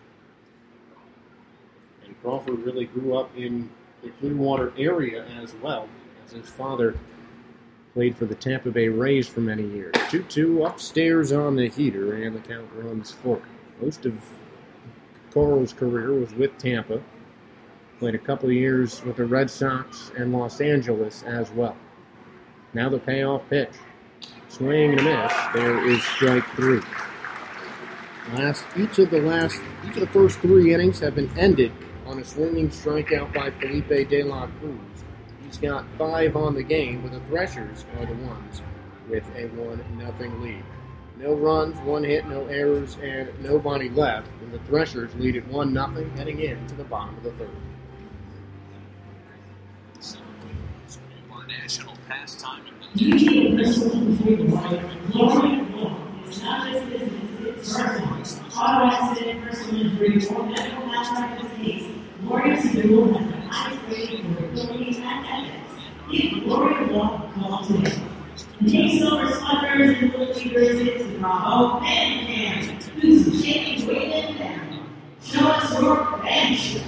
And Crawford really grew up in the Clearwater area as well, as his father played for the Tampa Bay Rays for many years. two two upstairs on the heater, and the count runs full. Most of Carl's career was with Tampa. Played a couple of years with the Red Sox and Los Angeles as well. Now the payoff pitch. Swing and a miss. There is strike three. Last, each of the last, each of the first three innings have been ended on a swinging strikeout by Felipe De La Cruz. He's got five on the game, but the Threshers are the ones with a one nothing lead. No runs, one hit, no errors, and nobody left. And the Threshers lead at one nothing heading into the bottom of the third. Our national pastime. Usually, the person between the right and glory of one. It's not just business, it's personal. Auto accident, personal injury, or medical malpractice case. Lawyers School has the highest rating for ability and ethics. Give Glory of Law a call today. Take Silver Slippers and Little Leaguers into Bravo Fan Cam. Do some shaking, waving, and show us your fan strength.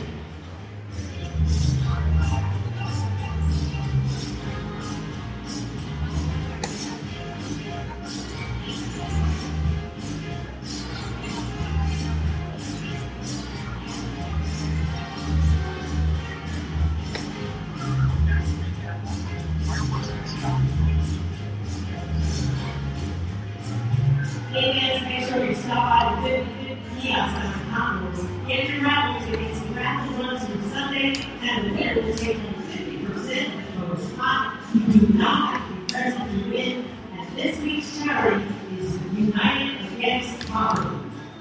Make sure you stop by the fifty kiosk on the Commodores. Get your raffle tickets and raffle runs from Sunday, and the winner will take home fifty percent of the spot. You do not have to be present to win, and this week's charity is United Against Poverty.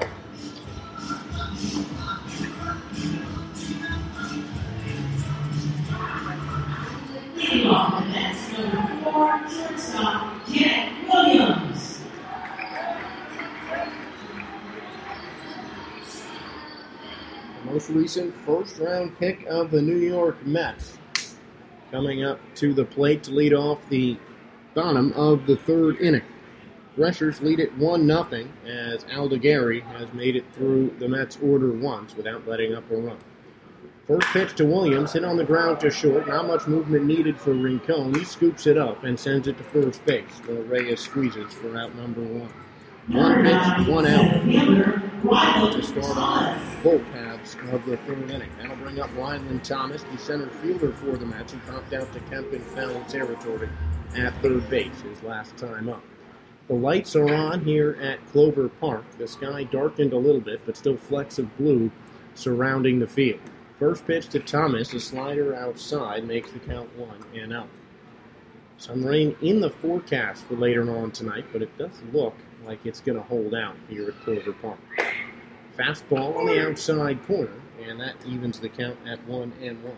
Leading off the Mets, number four, shortstop, Jet Williams. Most recent first-round pick of the New York Mets, coming up to the plate to lead off the bottom of the third inning. Threshers lead it one nothing as Aldegari has made it through the Mets' order once without letting up a run. First pitch to Williams, hit on the ground to short. Not much movement needed for Rincon. He scoops it up and sends it to first base, where Reyes squeezes for out number one. One pitch, one out to start off both halves six of the third inning. That'll bring up Ryan Thomas, the center fielder for the Mets, who popped out to Kemp in foul territory at third base his last time up. The lights are on here at Clover Park. The sky darkened a little bit, but still flecks of blue surrounding the field. First pitch to Thomas, a slider outside, makes the count one and out. Some rain in the forecast for later on tonight, but it does look like it's going to hold out here at Clover Park. Fastball on the outside corner, and that evens the count at one and one.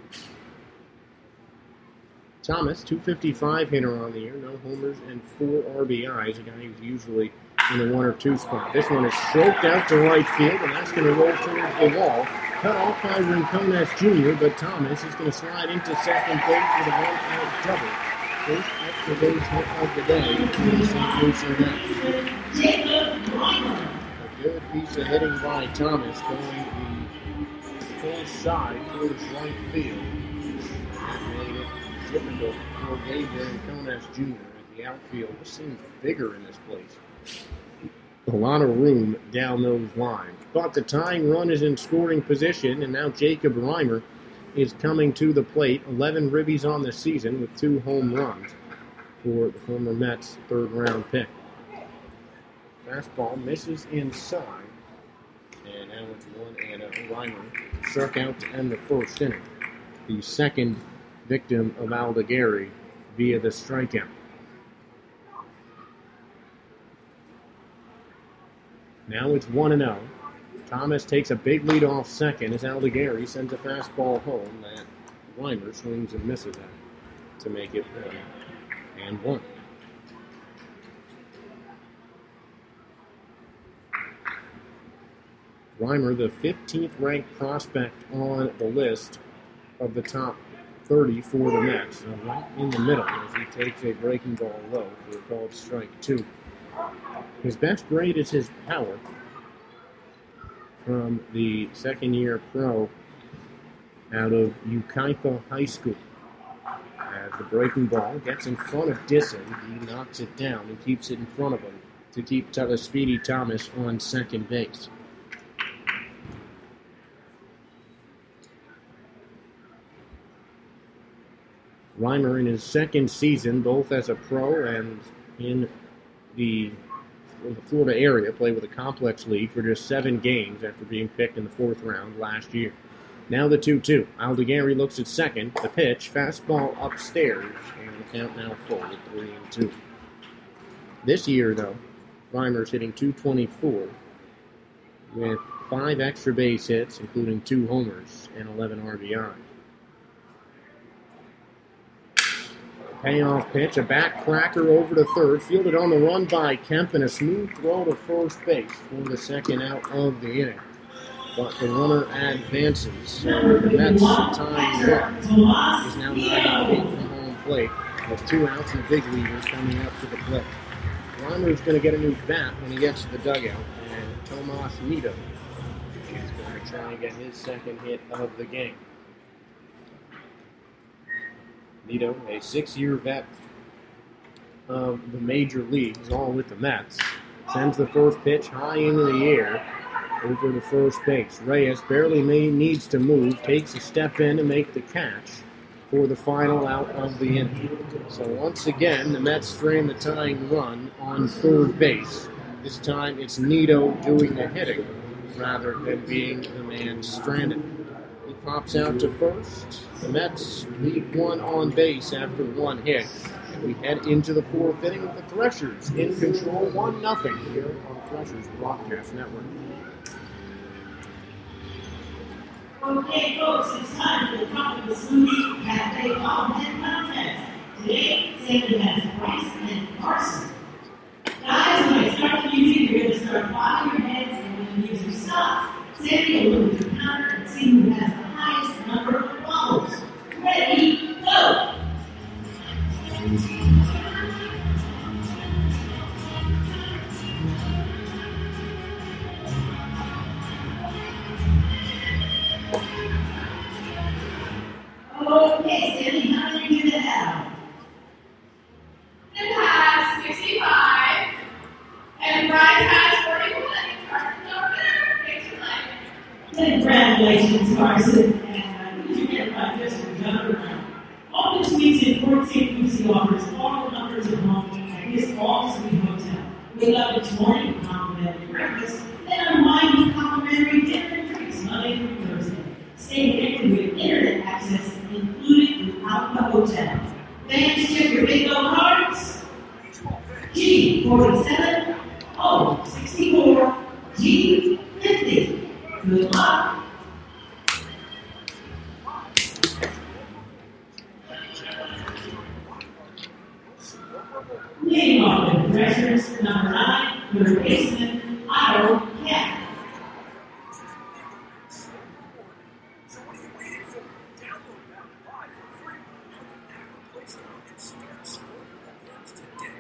Thomas, two fifty-five hitter on the year, no homers and four R B Is, a guy who's usually in the one or two spot. This one is stroked out to right field, and that's going to roll towards the wall. Cut off by Rincones Junior, but Thomas is going to slide into second base with a one-out double. First extra base hit of the day for the Saint Lucie Mets. A good piece of hitting by Thomas, going the full side towards right field. That made it difficult for Gabriel Rincones Junior as the outfield just seems bigger in this place. A lot of room down those lines. But the tying run is in scoring position, and now Jacob Reimer is coming to the plate. eleven ribbies on the season with two home runs for the former Mets third-round pick. Fastball misses inside, and now it's one and a Reimer struck out to end the first inning. The second victim of Aldegari via the strikeout. Now it's one and oh. Thomas takes a big lead off second as Aldegari sends a fastball home that Reimer swings and misses at to make it one and one. Reimer, the fifteenth ranked prospect on the list of the top thirty for the Mets, so right in the middle as he takes a breaking ball low for a called strike two. His best grade is his power from the second-year pro out of Yucaipa High School. As the breaking ball gets in front of Disson, he knocks it down and keeps it in front of him to keep the Speedy Thomas on second base. Reimer in his second season, both as a pro and in the, in the Florida area, played with a complex league for just seven games after being picked in the fourth round last year. Now the two two. Aldegari looks at second. The pitch, fastball upstairs, and the count now full at three and two. This year, though, Reimer's hitting two twenty-four with five extra base hits, including two homers and eleven R B Is. Payoff pitch, a back cracker over to third, fielded on the run by Kemp, and a smooth throw to first base for the second out of the inning. But the runner advances. The Mets tying run is now nine feet from home plate with two outs and big leaders coming up to the plate. Reimer's going to get a new bat when he gets to the dugout, and Tomas Nido is going to try and get his second hit of the game. Nido, a six-year vet of the major leagues, all with the Mets, sends the first pitch high into the air over the first base. Reyes barely may, needs to move, takes a step in to make the catch for the final out of the inning. So once again, the Mets strand the tying run on third base. This time it's Nido doing the hitting rather than being the man stranded. He pops out to first. The Mets leave one on base after one hit. And we head into the fourth inning with the Threshers in control, one nothing here on Threshers Broadcast Network. Okay, folks, it's time for the top of the Smoothie Cafe All-Man Contest. Today, Sandy has Bryce and Carson. Guys, when I start the music, you're going to start bobbing your heads, and when the music stops, Sandy will look at the counter and see who has the highest number of balls. Ready, go! Okay, Sandy, how many do you have? It has sixty-five, and Brian has forty-one. Carson over there. Thanks for playing. Congratulations. visit Port Saint Lucie offers all the comforts of home at this all-suite hotel. We love its morning complimentary breakfast, then unwind with complimentary dinner and drinks Monday through Thursday. Stay connected with internet access included throughout the hotel. Fans, check your bingo cards. G forty-seven, O sixty-four, G fifty. Good luck. Leading off with the Threshers, number nine, third baseman, Otto Kemp. So what are you waiting for? Download Battle Live for free. App or Play Store and start scoring home runs today.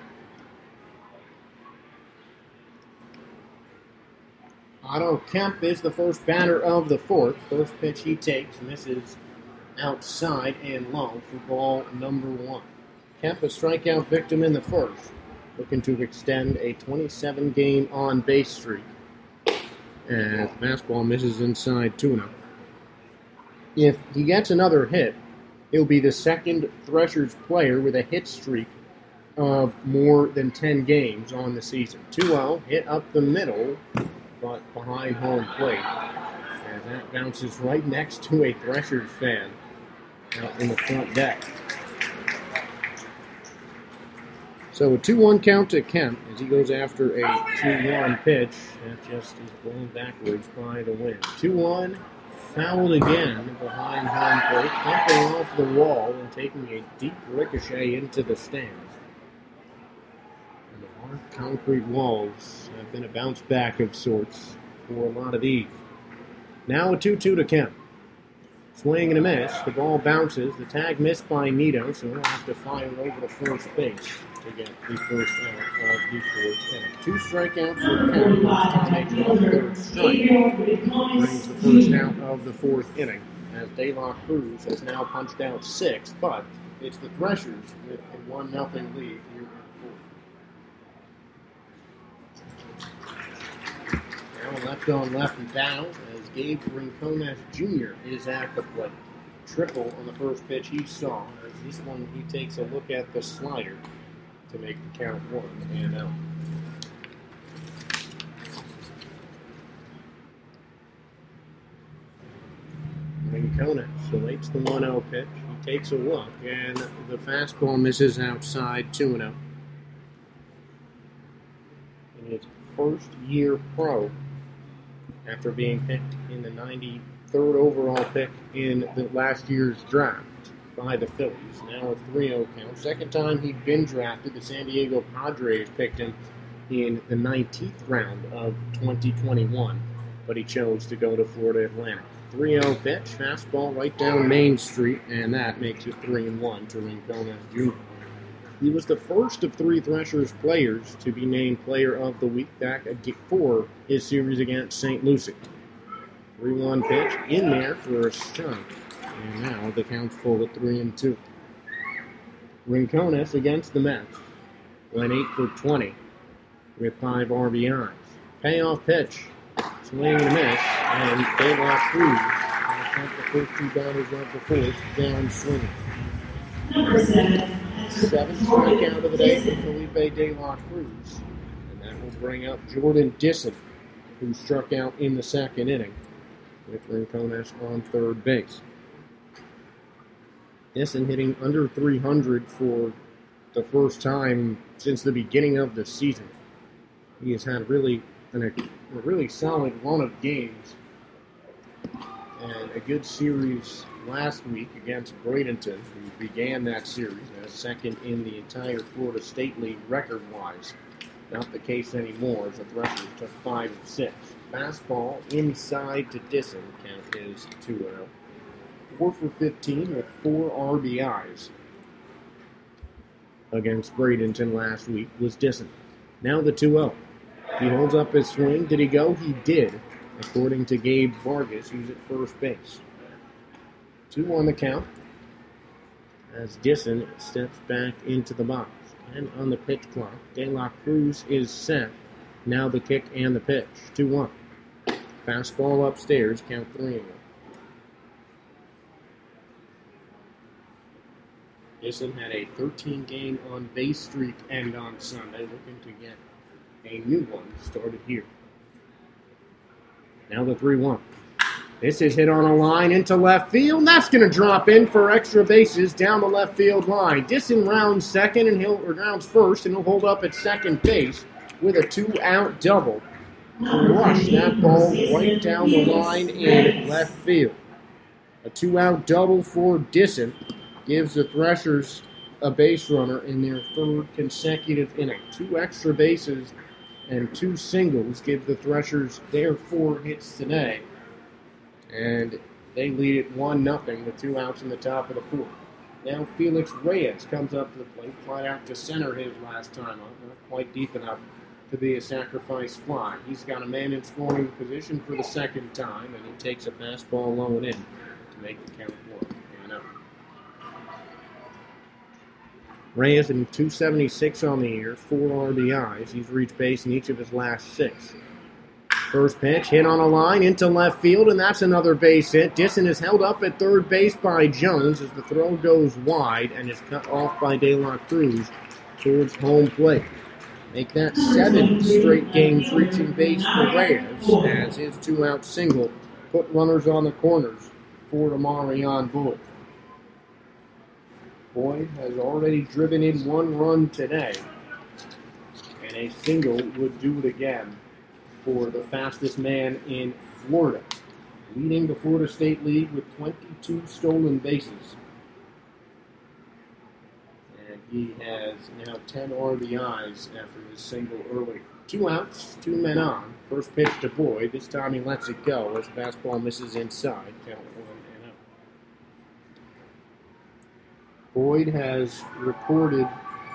Otto Kemp is the first batter of the fourth. First pitch he takes, and this is outside and low for ball number one. Kemp, a strikeout victim in the first, looking to extend a twenty-seven game on-base streak. As the fastball misses inside two oh. If he gets another hit, he'll be the second Threshers player with a hit streak of more than ten games on the season. two oh, hit up the middle, but behind home plate. And that bounces right next to a Threshers fan out in the front deck. So a two one count to Kemp as he goes after a two one pitch. That just is blown backwards by the wind. two one, fouled again behind home plate, thumping off the wall and taking a deep ricochet into the stands. And the hard concrete walls have been a bounce back of sorts for a lot of these. Now a two two to Kemp. Swing and a miss. The ball bounces. The tag missed by Nito, so he'll have to fire over to first base to get the first out of the fourth inning. Two strikeouts for Kemp to take the third strike. Brings the first out of the fourth inning as De La Cruz has now punched out six, but it's the Threshers with a one nothing lead here in the fourth. Now left on left and down as Gabe Rincones Junior is at the plate. Triple on the first pitch he saw. As this one he takes a look at the slider to make the count one and out. Rincones selects the one oh pitch. He takes a look and the fastball misses outside two and oh. In his first year pro, after being picked in the ninety-third overall pick in the last year's draft by the Phillies. Now a three oh count. Second time he'd been drafted, the San Diego Padres picked him in the nineteenth round of twenty twenty-one, but he chose to go to Florida Atlantic. three oh pitch, fastball right down Main Street, and that makes it three and one to Rincones Junior He was the first of three Threshers players to be named Player of the Week back for his series against Saint Lucie. three one pitch in there for a strike. And now the count's full at three and two. Rincones against the Mets went eight for twenty with five R B Is. Payoff pitch, swing and a miss, and De La Cruz sent the first two batters of the fourth down swinging. Number seven. Seventh strikeout of the day for Felipe De La Cruz. And that will bring up Jordan Disson, who struck out in the second inning with Rincones on third base. Disson hitting under three hundred for the first time since the beginning of the season. He has had really an, a really solid run of games and a good series last week against Bradenton, who began that series as second in the entire Florida State League record-wise. Not the case anymore, as the Threshers took five of six. Fastball inside to Disson, count is two oh. four for fifteen with four R B Is against Bradenton last week was Disson. Now the two oh. He holds up his swing. Did he go? He did, according to Gabe Vargas, who's at first base. two on the count as Disson steps back into the box. And on the pitch clock, De La Cruz is set. Now the kick and the pitch. two one. Fastball upstairs, count three and one. Disson had a thirteen-game on-base streak end on Sunday, looking to get a new one started here. Now the three one. This is hit on a line into left field. And that's going to drop in for extra bases down the left field line. Disson rounds second and he'll or rounds first, and he'll hold up at second base with a two-out double. Rush that ball right down the line in left field. A two-out double for Disson gives the Threshers a base runner in their third consecutive inning. Two extra bases and two singles give the Threshers their four hits today. And they lead it one nothing with two outs in the top of the fourth. Now Felix Reyes comes up to the plate, fly out to center his last time up, not quite deep enough to be a sacrifice fly. He's got a man in scoring position for the second time, and he takes a fastball low and in to make the count one. And up. Reyes in two seventy-six on the year, four R B Is. He's reached base in each of his last six. First pitch, hit on a line into left field, and that's another base hit. Disson is held up at third base by Jones as the throw goes wide and is cut off by De La Cruz towards home plate. Make that seven straight games reaching base for Reyes as his two-out single put runners on the corners for Marion Boyd. Boyd has already driven in one run today, and a single would do it again for the fastest man in Florida, leading the Florida State League with twenty-two stolen bases. And he has now ten R B Is after his single early. Two outs, two men on. First pitch to Boyd. This time he lets it go as the fastball misses inside. Count one and out. Boyd has recorded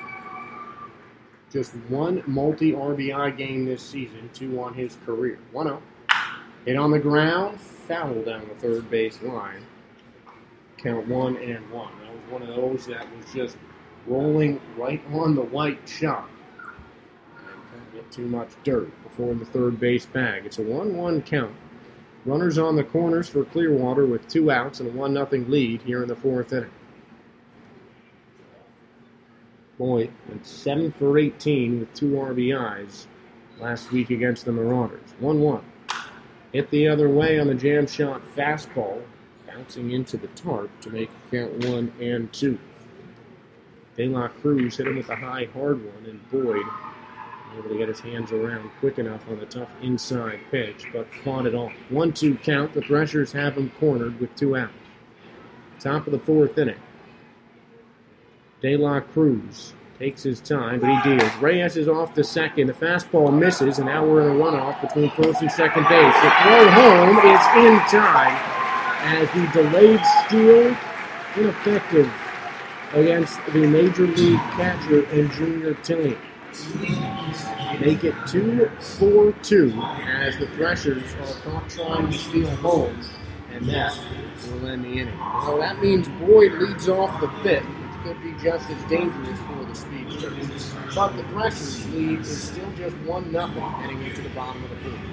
just one multi-R B I game this season, two on his career. one oh. Hit on the ground, foul down the third base line. Count one and one. That was one of those that was just rolling right on the white shot. Can't get too much dirt before the third base bag. It's a one one count. Runners on the corners for Clearwater with two outs and a one nothing lead here in the fourth inning. Boyd went seven for eighteen with two R B Is last week against the Marauders. one one. Hit the other way on the jam shot fastball, bouncing into the tarp to make it count one and two. De La Cruz hit him with a high, hard one, and Boyd able to get his hands around quick enough on the tough inside pitch, but fought it off. one two count. The Threshers have him cornered with two outs. Top of the fourth inning. De La Cruz takes his time, but he deals. Reyes is off to second. The fastball misses, and now we're in a runoff between first and second base. The throw home is in time as the delayed steal ineffective against the Major League catcher and Junior Tillian. Make it two four two as the Threshers are caught trying to steal home, and that will end the inning. Well, that means Boyd leads off the fifth. Could be just as dangerous for the speedsters. But the Threshers' lead is still just one nothing heading into the bottom of the fourth.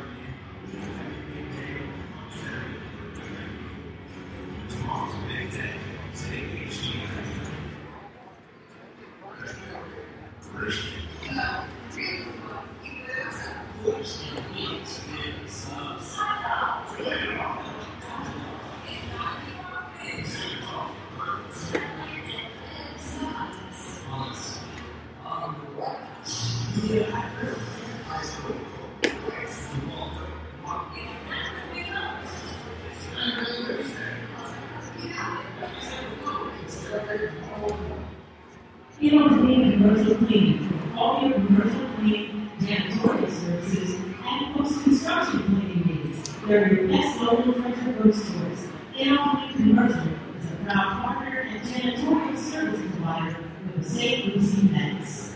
You know, to be a commercial cleaning for all your commercial cleaning, janitorial services, and post-construction cleaning needs. They're your best local Thresher bookstores. Innovative Commercial is a proud partner and janitorial service provider with the Saint Lucie Mets.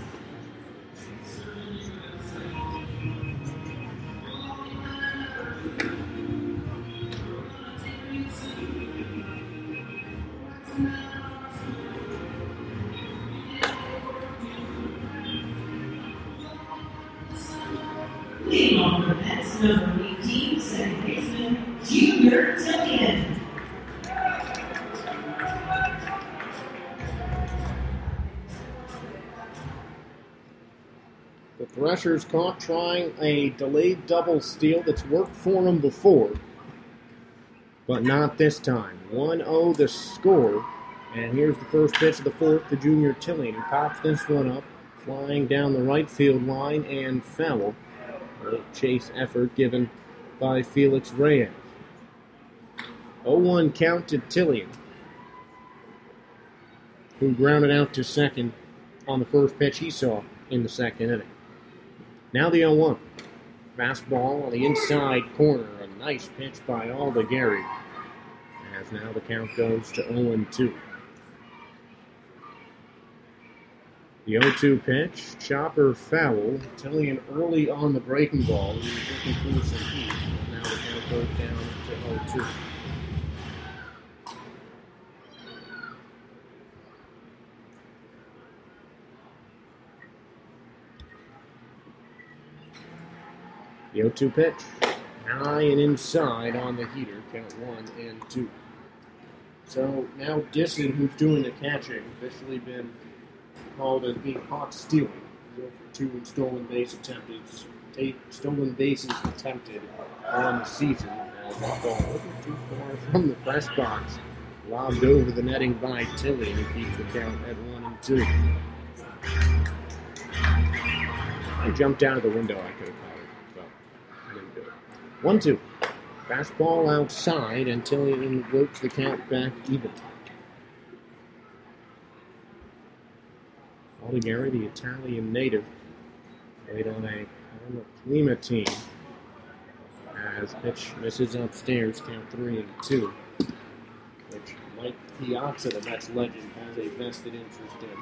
Leading on the Mets, number eighteen, second baseman, Junior Tillian. Threshers caught trying a delayed double steal that's worked for them before, but not this time. one oh the score, and here's the first pitch of the fourth to Junior Tillian, who pops this one up, flying down the right field line and foul. A chase effort given by Felix Reyes. oh one count to Tillian, who grounded out to second on the first pitch he saw in the second inning. Now the oh one. Fastball on the inside corner. A nice pitch by Alda Gary. As now the count goes to oh two. The oh two pitch, chopper foul. Tillian early on the breaking ball. He was looking for some heat. Now the count goes down to oh two. The oh two pitch, high and inside on the heater, count one and two. So now Disson, who's doing the catching, officially been called as being caught stealing. zero for two in stolen base attempted, stolen bases attempted on the season. As the ball wasn't too far from the press box, lobbed over the netting by Tilly, who keeps the count at one and two. I jumped out of the window, I could have caught it, but I didn't do it. one two. Fastball outside until he works the count back even. Alda Gary, the Italian native, played on a Lima team. As pitch misses upstairs, count three and two, which Mike Piazza, the Mets legend, has a vested interest in.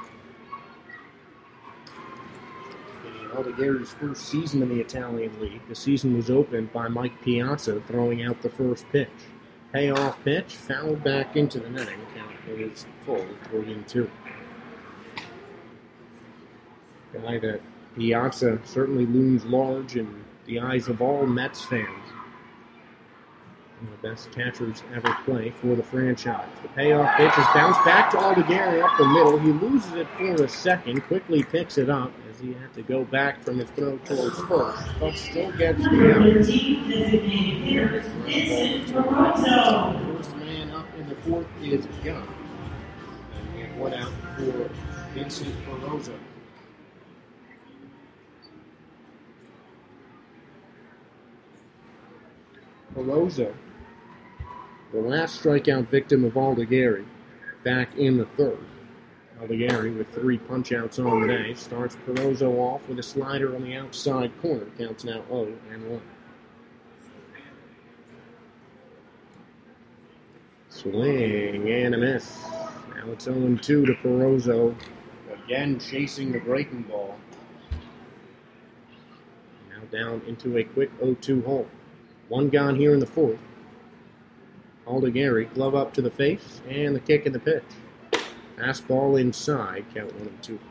Alda Gary's first season in the Italian League, the season was opened by Mike Piazza throwing out the first pitch. Payoff pitch, fouled back into the netting. Count is full, three and two. Guy that Piazza certainly looms large in the eyes of all Mets fans. One of the best catchers ever play for the franchise. The payoff pitch is bounced back to Alda Gary up the middle. He loses it for a second, quickly picks it up as he had to go back from his throw towards first, but still gets the out. First man up in the fourth is Young. And we have one out for Vincent Perozo. Perozo, the last strikeout victim of Alda Gary, back in the third. Alda Gary with three punch-outs on the day starts Perozo off with a slider on the outside corner. Counts now oh and one. Swing and a miss. Now it's oh and two to Perozo, again chasing the breaking ball. Now down into a quick oh two hole. One gone here in the fourth. Alda Gary, glove up to the face, and the kick and the pitch. Fastball inside, count one and two.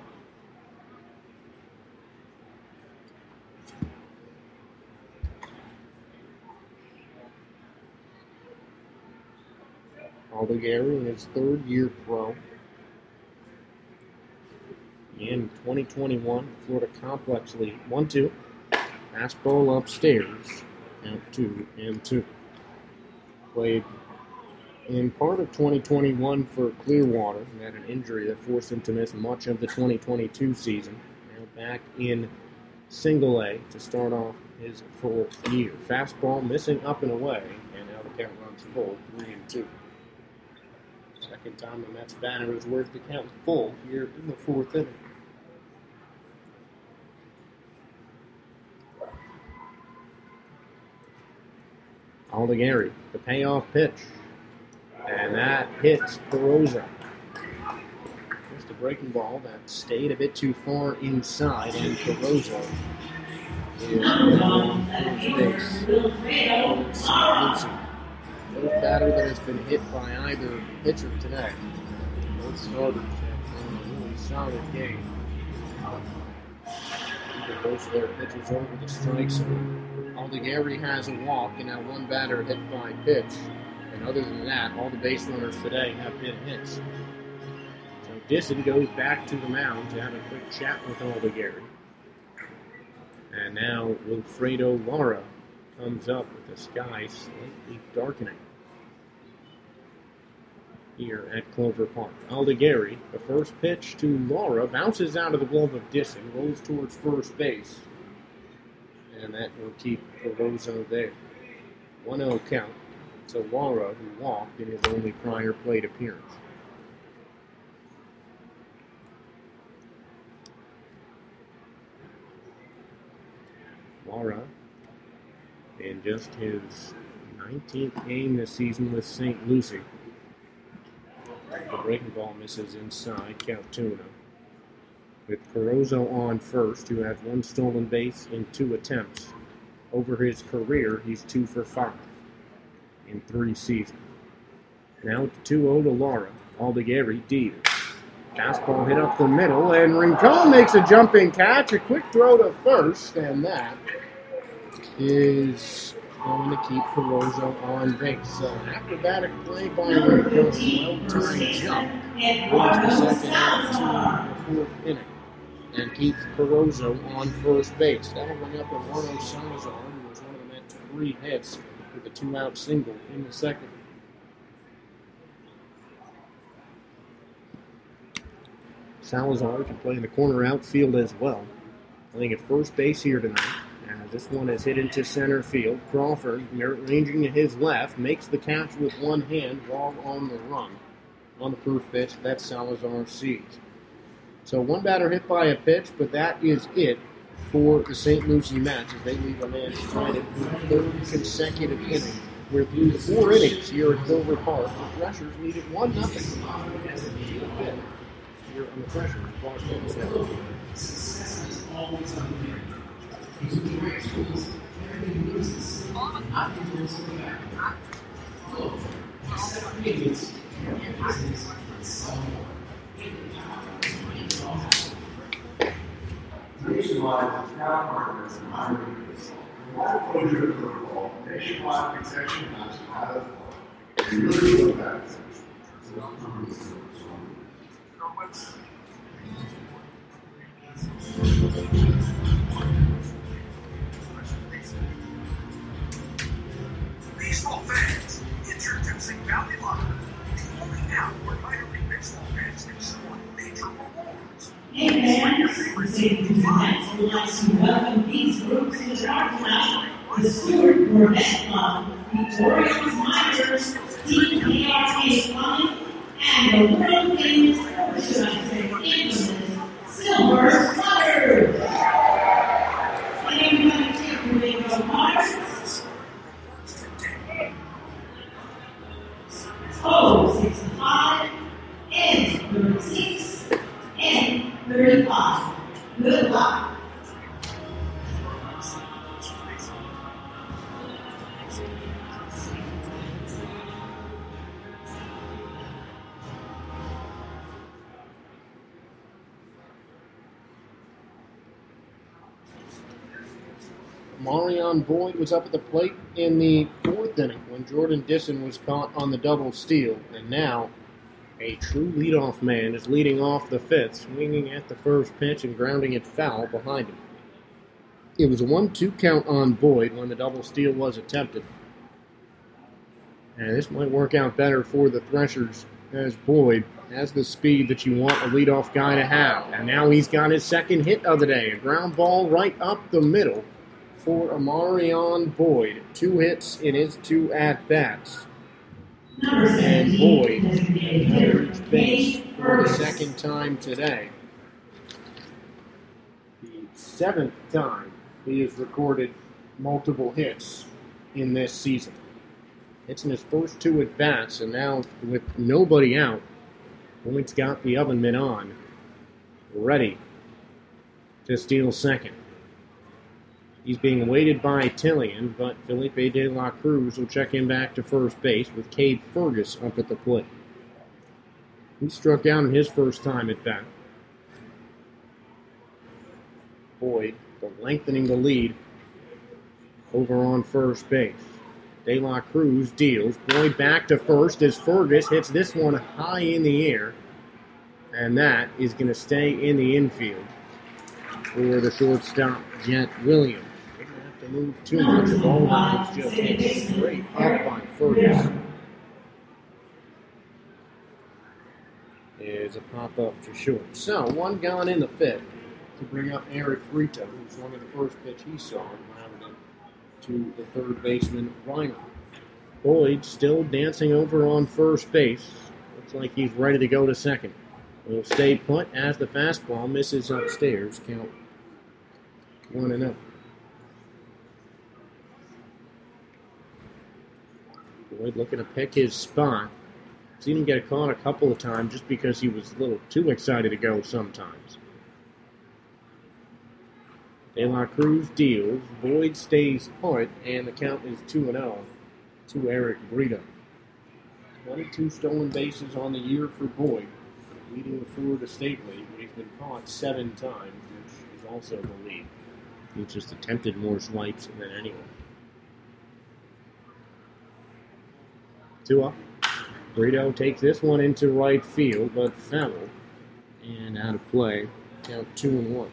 Alda Gary in his third year pro. In twenty twenty-one, Florida Complex League. one two. Fastball upstairs. Count two and two. Played in part of twenty twenty-one for Clearwater. He had an injury that forced him to miss much of the twenty twenty-two season. Now back in Single A to start off his fourth year. Fastball missing up and away, and now the count runs full, three and two. Second time the Mets batter is worth the count full here in the fourth inning. Alda Gary, the payoff pitch. And that hits Perozo. Just a breaking ball that stayed a bit too far inside, and Perozo is on first base. First batter that has been hit by either pitcher today. Both starters have done a really solid game. Either both of their pitchers over the strike zone. Alda Gary has a walk, and now one batter hit by pitch. And other than that, all the base runners today have been hits. So Disson goes back to the mound to have a quick chat with Alda Gary. And now Wilfredo Lara comes up with the sky slightly darkening here at Clover Park. Aldegari, the first pitch to Lara, bounces out of the glove of Disson, rolls towards first base. And that will keep Perozo there. one oh count to Lara, who walked in his only prior plate appearance. Lara, in just his nineteenth game this season with Saint Lucie. The breaking ball misses inside, Caltuna. With Perozo on first, who has one stolen base in two attempts. Over his career, he's two for five in three seasons. Now two oh to Lara. Aldegari deals. Fastball hit up the middle, and Rincon makes a jumping catch, a quick throw to first, and that is going to keep Perozo on base. So acrobatic play by Rincon, well-timed jump, moves the second out to the fourth inning, and keeps Perozo on first base. That'll bring up Eduardo Salazar, who was one of the Mets' three hits with a two-out single in the second. Salazar can play in the corner outfield as well. Playing at first base here tonight. And this one is hit into center field. Crawford, ranging to his left, makes the catch with one hand while on the run. On the first pitch, that Salazar sees. So one batter hit by a pitch, but that is it for the Saint Lucie Mets as they leave a man stranded for the third consecutive inning. We're through the four innings here at Clover Park. The Threshers lead it one nothing. Here on the Threshers broadcast network. Nationwide crowd partners and hiring baseball. All closure to football, nationwide protection match out of and really look back. Baseball fans, introducing Valley Lottery. The only app where minor league baseball fans can score major rewards. Hey fans, the Saint Lucie Mets would like to welcome these groups to the broadcast. The Stewart Corvette Club, the Orioles Miners, Team K R A Plumbing, and the world famous, or should I say infamous, Silver Sluggers. And everybody take away your cards. Oh, sixty-five, and thirty-six, and thirty-five. Good luck. Marion Boyd was up at the plate in the fourth inning when Jordan Disson was caught on the double steal. And now a true leadoff man is leading off the fifth, swinging at the first pitch and grounding it foul behind him. It was a one two count on Boyd when the double steal was attempted. And this might work out better for the Threshers as Boyd has the speed that you want a leadoff guy to have. And now he's got his second hit of the day, a ground ball right up the middle for Amarion Boyd. Two hits in his two at-bats. And Boyd enters base for the second time today. The seventh time he has recorded multiple hits in this season. It's in his first two at-bats, and now with nobody out, Boyd's got the oven mitt on, ready to steal second. He's being weighted by Tillian, but Felipe de la Cruz will check him back to first base with Cade Fergus up at the plate. He struck out in his first time at bat. Boyd lengthening the lead over on first base. De La Cruz deals. Boyd back to first as Fergus hits this one high in the air, and that is going to stay in the infield. for the shortstop, Jet Williams. Didn't have to move too much. The ball was just hit straight up by Fergus. Is a pop-up to short. So, one gone in the fifth to bring up Eric Brito, who's one of the first pitch he saw, and rounded it to the third baseman, Reiner. Boyd still dancing over on first base. Looks like he's ready to go to second. Will stay put as the fastball misses upstairs. Count one and oh. Boyd looking to pick his spot. Seen him get caught a couple of times just because he was a little too excited to go sometimes. De La Cruz deals. Boyd stays put, and the count is two and oh to Eric Brito. twenty-two stolen bases on the year for Boyd, leading the Florida State League, but he's been caught seven times, which is also the lead. He just attempted more swipes than anyone. Two up. Brito takes this one into right field, but foul and out of play. Count two and one.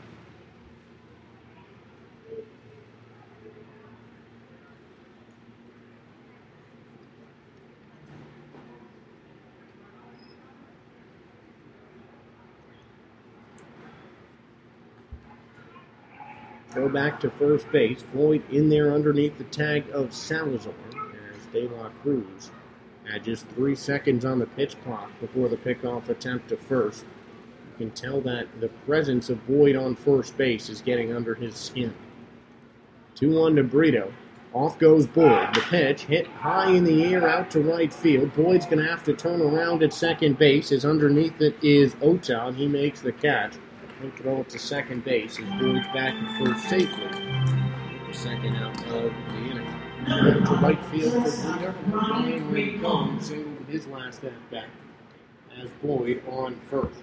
Go back to first base. Boyd in there underneath the tag of Salazar as De La Cruz had just three seconds on the pitch clock before the pickoff attempt to first. You can tell that the presence of Boyd on first base is getting under his skin. two one to Brito. Off goes Boyd. The pitch hit high in the air out to right field. Boyd's going to have to turn around at second base as underneath it is Ota, and he makes the catch. He'll throw it to second base as Boyd's back at first safely. The second out of the inning. To right field for Brito. Ryan Rincon singled his last at bat as Boyd on first.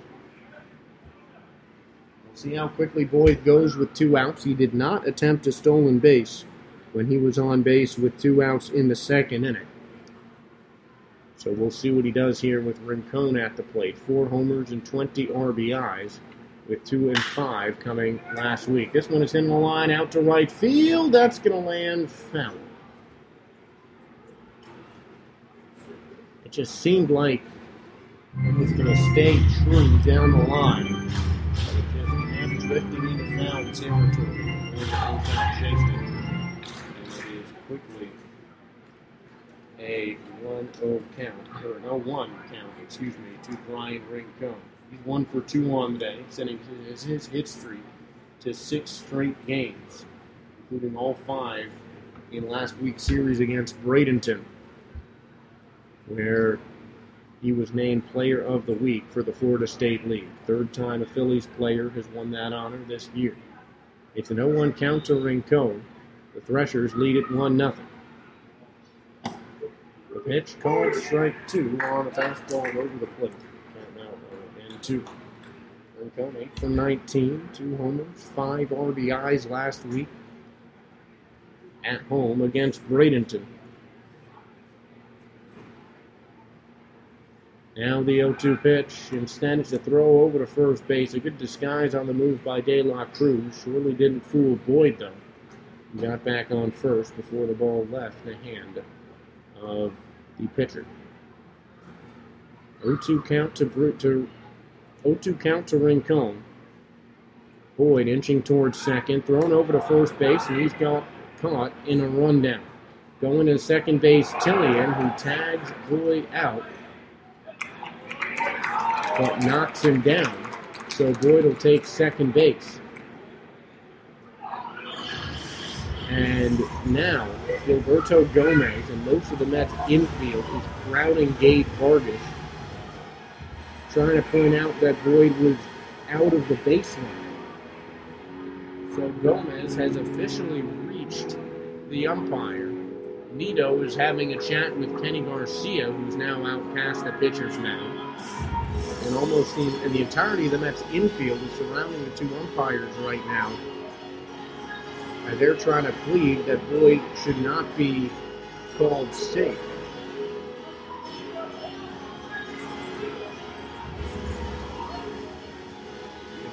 We'll see how quickly Boyd goes with two outs. He did not attempt a stolen base when he was on base with two outs in the second inning. So we'll see what he does here with Rincon at the plate. Four homers and twenty R B Is. With two and five coming last week. This one is in the line out to right field. That's going to land foul. It just seemed like it was going to stay true down the line. But it just kept drifting into foul territory. And it is quickly a one oh count, or an oh one count, excuse me, to Brian Rincon. He's one for two on the day, sending his, his hit streak to six straight games, including all five in last week's series against Bradenton, where he was named Player of the Week for the Florida State League. Third time a Phillies player has won that honor this year. It's an oh one count to Rincon. The Threshers lead it one nothing. The pitch called strike two on a fastball over the plate. Two. Rincon, eight for nineteen, two homers, five R B Is last week at home against Bradenton. Now the oh two pitch. Instead, it's a throw over to first base. A good disguise on the move by De La Cruz. Surely didn't fool Boyd, though. He got back on first before the ball left the hand of the pitcher. oh two count to Brute to oh two count to Rincon. Boyd inching towards second, thrown over to first base, and he's got caught in a rundown. Going to second base, Tillian, who tags Boyd out, but knocks him down. So Boyd will take second base. And now, Gilberto Gomez and most of the Mets infield is crowding Gabe Vargas, trying to point out that Boyd was out of the baseline. So Gomez has officially reached the umpire. Nito is having a chat with Kenny Garcia, who's now out past the pitcher's mound. And almost the, and the entirety of the Mets infield is surrounding the two umpires right now. And they're trying to plead that Boyd should not be called safe.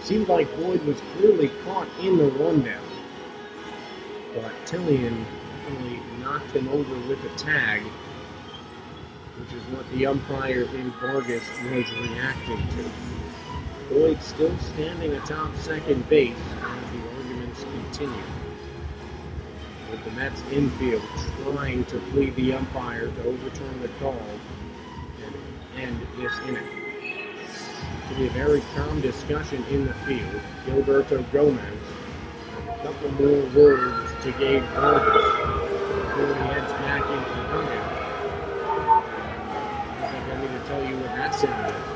seemed like Boyd was clearly caught in the rundown, but Tillian definitely knocked him over with a tag, which is what the umpire in Vargas was reacting to. Boyd still standing atop second base as the arguments continue, with the Mets infield trying to plead the umpire to overturn the call and end this inning. To be a very calm discussion in the field, Gilberto Gomez has a couple more words to Gabe Vargas before he heads back into the dugout. I think I need to tell you what that sounded like.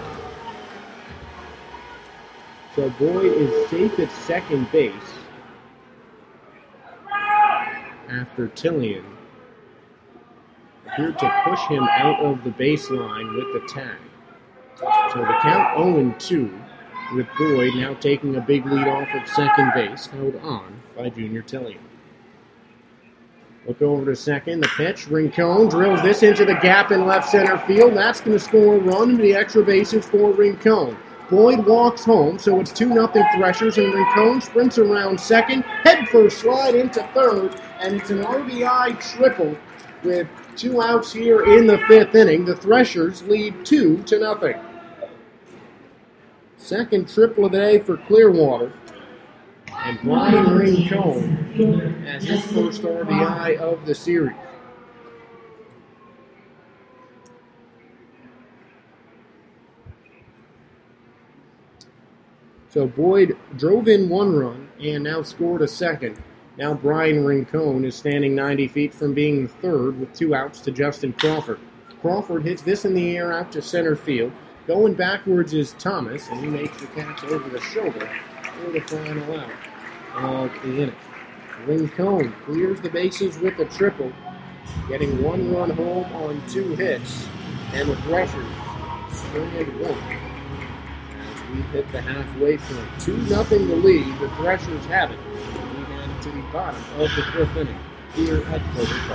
So Boyd is safe at second base after Tillian appeared to push him out of the baseline with the tag. So the count oh and two, with Boyd now taking a big lead off of second base, held on by Junior Tillian. Look over to second, the pitch, Rincon drills this into the gap in left center field. That's going to score a run into the extra bases for Rincon. Boyd walks home, so it's two nothing Threshers, and Rincon sprints around second, head first slide into third, and it's an R B I triple with two outs here in the fifth inning. The Threshers lead two to nothing. Second triple of the day for Clearwater. And Brian Rincon has his first R B I of the series. So Boyd drove in one run and now scored a second. Now Brian Rincon is standing ninety feet from being third with two outs to Justin Crawford. Crawford hits this in the air out to center field. Going backwards is Thomas, and he makes the catch over the shoulder for the final out of the inning. Rincon clears the bases with a triple, getting one run home on two hits, and the Threshers stranded one. As we hit the halfway point, two nothing to lead. The Threshers have it. We head to the bottom of the fifth inning here at Clover Park.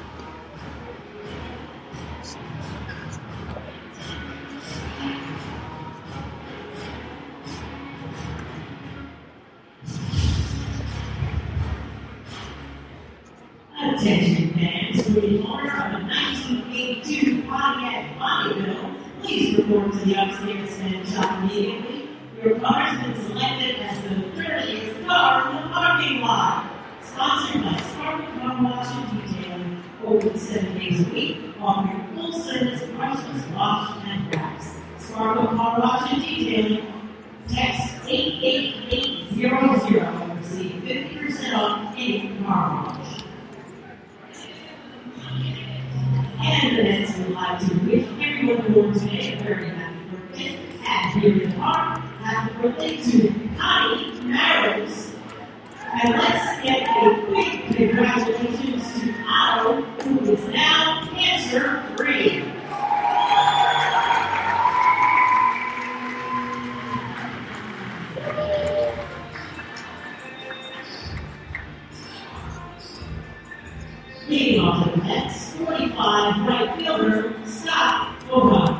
Attention fans, for the owner of a nineteen eighty-two Pontiac Bonneville, please report to the upstairs stand shop immediately. Your car has been selected as the thirtieth car in the parking lot. Sponsored by Sparkle Car Wash and Detailing, open seven days a week, offering full service brushes, wash, and wax. Sparkle Car Wash and Detailing, text eight eight eight zero zero and receive fifty percent off any car wash. And the Mets would like to wish everyone born today a very happy birthday at Freedom Park. Happy birthday to Connie Marrows. And let's get a quick congratulations to Otto, who is now cancer-free. Leading off the Mets, forty-five right fielder Scott Bova.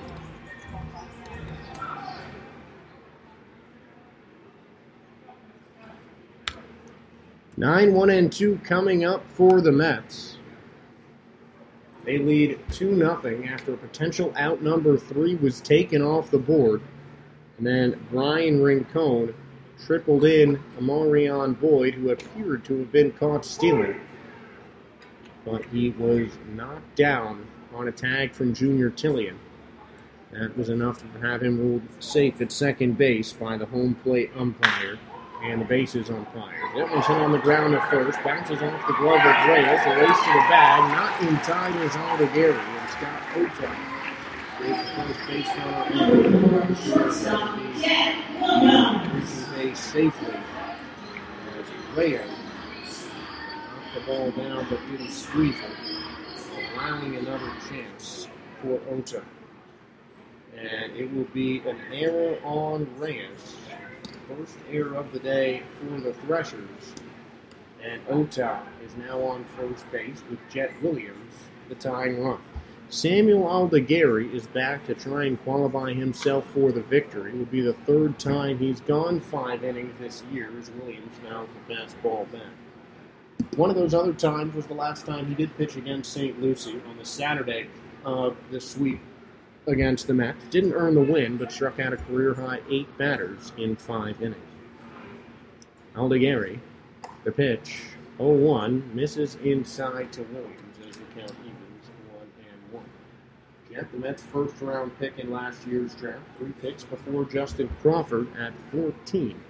nine one and two coming up for the Mets. They lead two nothing after a potential out number three was taken off the board. And then Brian Rincon tripled in Amarion Boyd, who appeared to have been caught stealing. But he was knocked down on a tag from Junior Tillian. That was enough to have him ruled safe at second base by the home plate umpire and the bases umpire. That one's hit on the ground at first, bounces off the glove of Reyes, a race to the bag, not in time is Aldegary, and Scott Ota is the first baseman and Shortstop, Jack Williams. base safely as Reyes knocked the ball down but didn't squeeze it, allowing another chance for Ota. And it will be an error on Reyes. First error of the day for the Threshers. And Ota is now on first base with Jet Williams, the tying run. Samuel Aldegari is back to try and qualify himself for the victory. It would be the third time he's gone five innings this year as Williams fouls the fastball back. One of those other times was the last time he did pitch against Saint Lucie on the Saturday of the sweep against the Mets. Didn't earn the win, but struck out a career-high eight batters in five innings. Aldegari, the pitch, oh one, misses inside to Williams as the count evens one and one. Jet, the Mets' first-round pick in last year's draft, three picks before Justin Crawford at fourteen.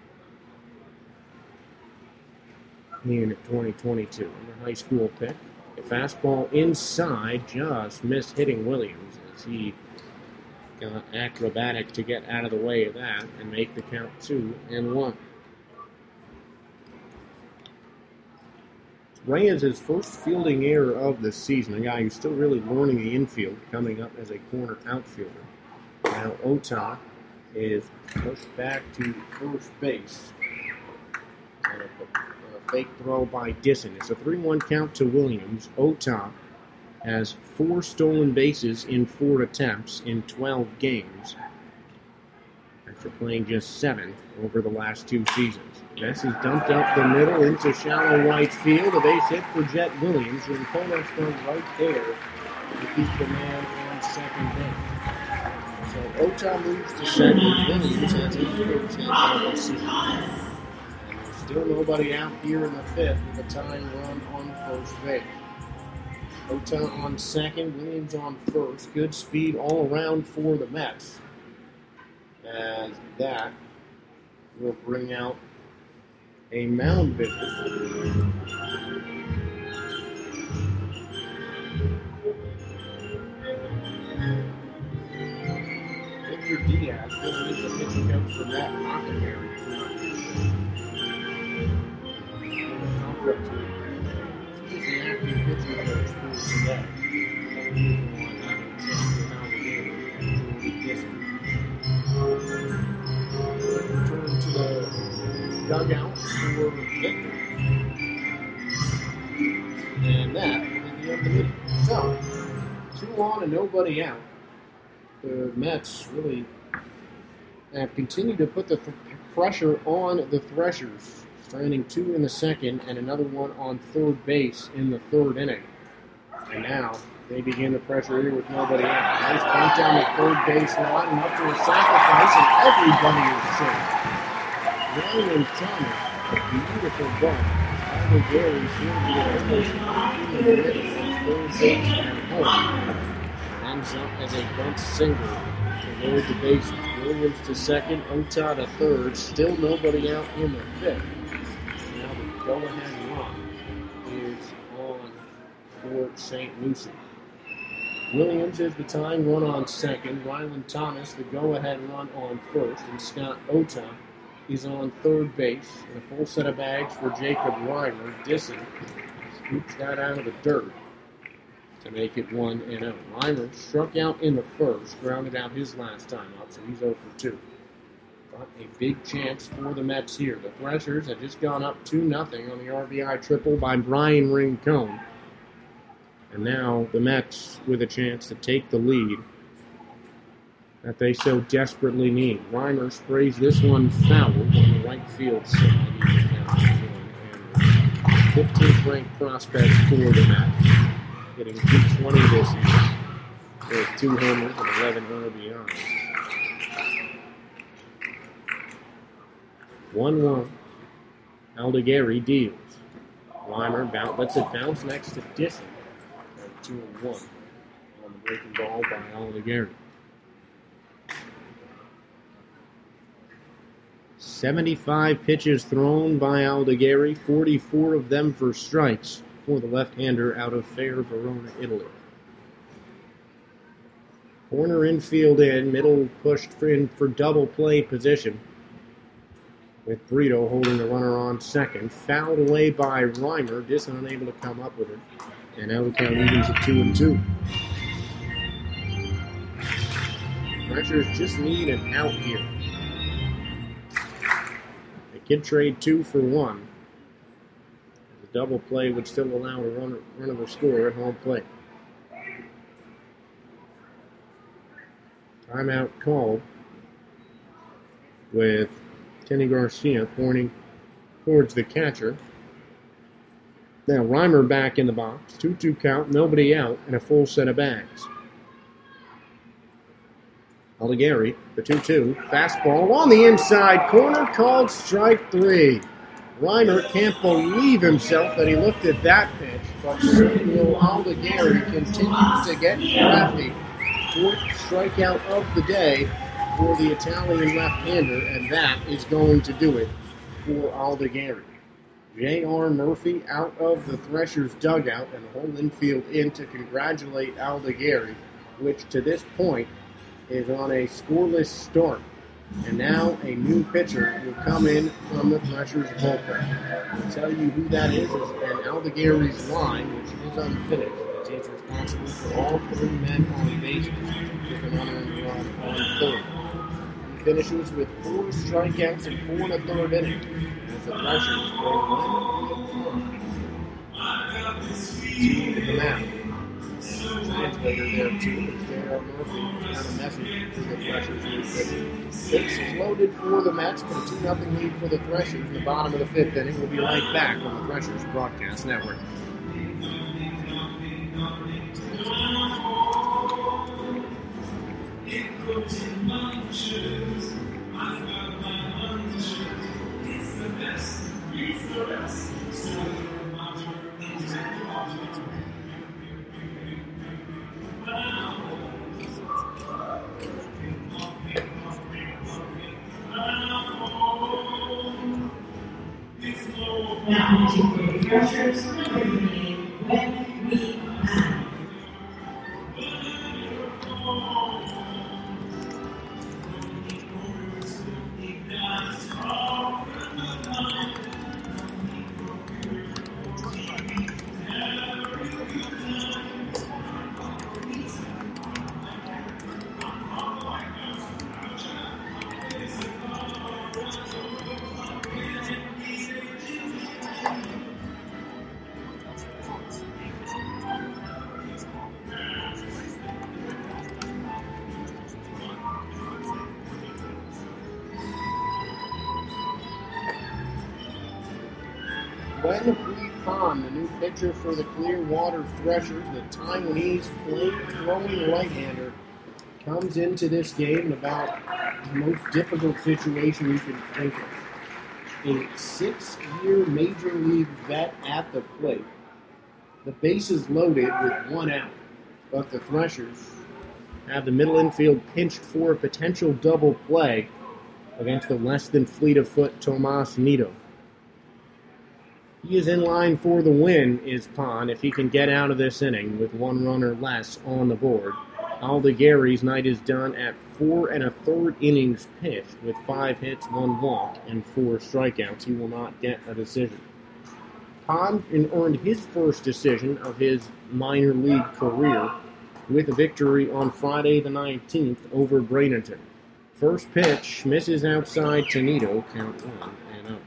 In twenty twenty-two, the high school pick. A fastball inside, just missed hitting Williams as he got acrobatic to get out of the way of that and make the count two and one. Reyes' first fielding error of the season, a guy who's still really learning the infield, coming up as a corner outfielder. Now Ota is pushed back to first base. And a, a fake throw by Disson. It's a three one count to Williams. Ota has four stolen bases in four attempts in twelve games, after playing just seven over the last two seasons. Messi dumped up the middle into shallow right field. A base hit for Jet Williams. Rincon stands right there to keep the man on second base. So Ota moves to second. Williams has his first hit of the season. And there's still nobody out here in the fifth with a tying run on first base. Ota on second, Williams on first. Good speed all around for the Mets. As that will bring out a mound visit. Victor Diaz filling in the pitching coach for Matt Hockenberry. He's the acting pitching coach for today. Return to the dugout for Victor. And that will be the end of the meeting. So, two on and nobody out. The Mets really have continued to put the th- pressure on the Threshers, stranding two in the second and another one on third base in the third inning. And now they begin the pressure here with nobody out. Nice bunt down the third base line, enough for a sacrifice, and everybody is safe. Ryan Thomas, a beautiful bunt. Aldegari seemed to be almost in the middle of third base and home. Ends up as a bunt single to load the bases. Williams to second, Ota to third. Still nobody out in the fifth. Now the go-ahead run is on for Saint Lucie. Williams is the tying run on second. Ryland Thomas the go-ahead run on first. And Scott Ota is on third base. And a full set of bags for Jacob Reimer. Disson scoops that out of the dirt to make it one and oh. Reimer struck out in the first, grounded out his last time up, so he's oh for two. But a big chance for the Mets here. The Threshers had just gone up two nothing on the R B I triple by Brian Rincon. And now the Mets with a chance to take the lead that they so desperately need. Reimer sprays this one foul on the right field side. fifteenth ranked prospect for the Mets. Getting two twenty this year with two homers and eleven R B Is. one one. Aldegari deals. Reimer bounce, lets it bounce next to Disson. two and one on the breaking ball by Aldegari. seventy-five pitches thrown by Aldegari, forty-four of them for strikes for the left-hander out of Fair Verona, Italy. Corner infield in, middle pushed for in for double play position, with Brito holding the runner on second. Fouled away by Reimer, Disson unable to come up with it. And now the count evens at two and two. Threshers just need an out here. They could trade two for one. The double play would still allow a run, run of the score at home plate. Timeout called with Kenny Garcia pointing towards the catcher. Now Reimer back in the box. two two count, nobody out, and a full set of bags. Aldegari, the two two. Fastball on the inside corner, called strike three. Reimer can't believe himself that he looked at that pitch, but Samuel Aldegari continues to get crafty. Fourth strikeout of the day for the Italian left-hander, and that is going to do it for Aldegari. J R. Murphy out of the Threshers dugout and the whole infield in to congratulate Aldegari, which to this point is on a scoreless start. And now a new pitcher will come in from the Threshers bullpen. I'll tell you who that is, is an Aldegari's line, which is unfinished. He is responsible for all three men on bases with an unearned run on third. He finishes with four strikeouts and four and a third innings as the Threshers bring one to the mound. Translator there too. J R. Murphy got a message for the Threshers in the fifth. Bases loaded for the Mets, but a two nothing lead for the Threshers in the bottom of the fifth inning. We'll be right back on the Threshers Broadcast Network. Now, to the Threshers, number three, When We Can. Wen-Hui Pan, the new pitcher for the Clearwater Threshers, the Taiwanese flame-throwing right-hander, comes into this game in about the most difficult situation you can think of. A six-year Major League vet at the plate. The bases loaded with one out, but the Threshers have the middle infield pinched for a potential double play against the less than fleet of foot Tomas Nido. He is in line for the win, is Pan, if he can get out of this inning with one run or less on the board. Aldegari's night is done at four and a third innings pitched with five hits, one walk, and four strikeouts. He will not get a decision. Pan earned his first decision of his minor league career with a victory on Friday the nineteenth over Bradenton. First pitch misses outside Tenito, count one and oh.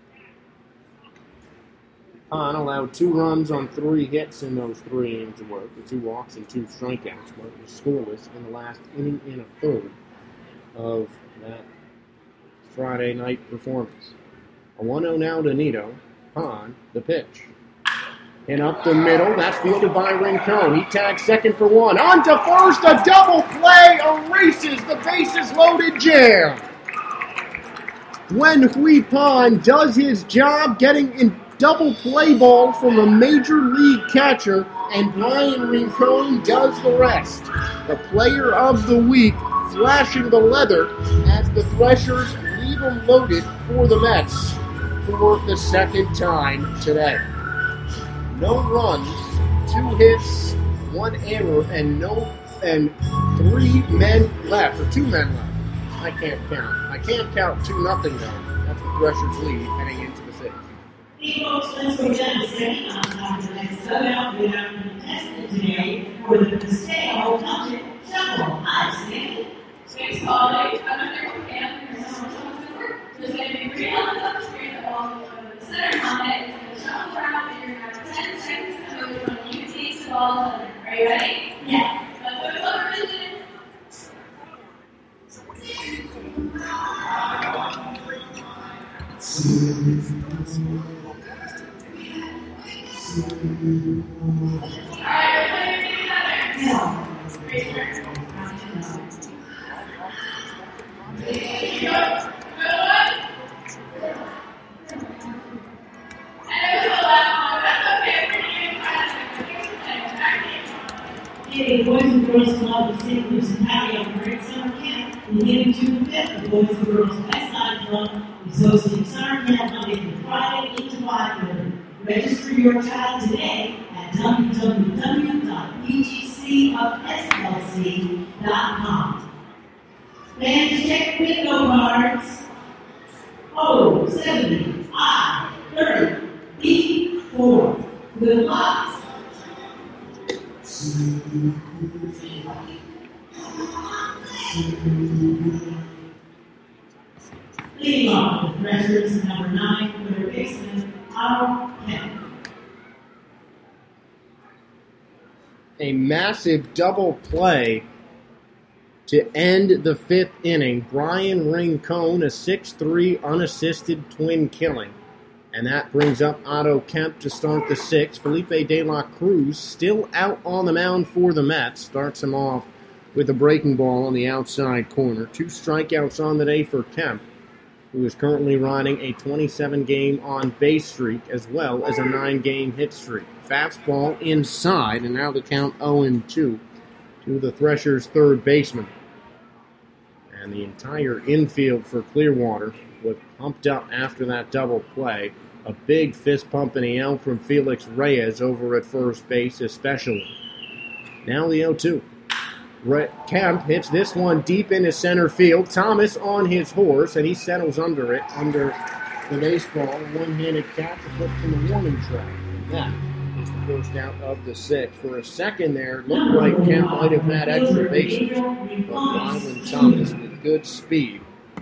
Pan allowed two runs on three hits in those three innings of work, with two walks and two strikeouts, but was scoreless in the last inning and a third of that Friday night performance. A one oh now to Nido. Pan, the pitch. And up the middle, that's fielded by Rincon. He tags second for one. On to first, a double play erases the bases loaded jam. Wen-Hui Pan does his job getting in double play ball from a major league catcher, and Brian Rincon does the rest. The player of the week flashing the leather as the Threshers leave them loaded for the Mets for the second time today. No runs, two hits, one error, and no and three men left, or two men left. I can't count. I can't count two nothing though. That's the Threshers lead heading into the sixth. Hey folks, let's go down to second on top of the next dugout without contestant today for the Paseo Township Shuffle. Hi, Sandy. Thanks, Polly. I'm not there with Cam. There's so much on the work. There's going to be three elements on the screen. The ball is going to the center helmet. It's going to shuffle around, and you're going to have ten seconds to move from U T to the ball. Are you ready? Yes. Let's go to color vision. The Boys and Girls Club of Saint Lucie County operates summer camp beginning June fifth. The Boys and Girls West Side Club is hosting summer camp Monday through Friday, eight to five thirty. Register your child today at w w w dot p g c of s l c dot com. Fans, check window cards. O seventy I thirty B four. Good luck. Leading off the Threshers, number nine, third baseman, Otto Kemp. A massive double play to end the fifth inning. Brian Rincon, a six three unassisted twin killing. And that brings up Otto Kemp to start the sixth. Felipe De La Cruz still out on the mound for the Mets. Starts him off with a breaking ball on the outside corner. Two strikeouts on the day for Kemp, who is currently riding a twenty-seven game on-base streak as well as a nine game hit streak. Fastball inside, and now the count oh and two to the Threshers' third baseman. And the entire infield for Clearwater was pumped up after that double play. A big fist pump and a yell from Felix Reyes over at first base especially. Now the oh two. Re- Kemp hits this one deep into center field. Thomas on his horse, and he settles under it, under the baseball. One-handed catch, a flip from the warning track. And that is the first out of the sixth. For a second there, it looked like Kemp might have had extra bases. But Rylan Thomas with good speed to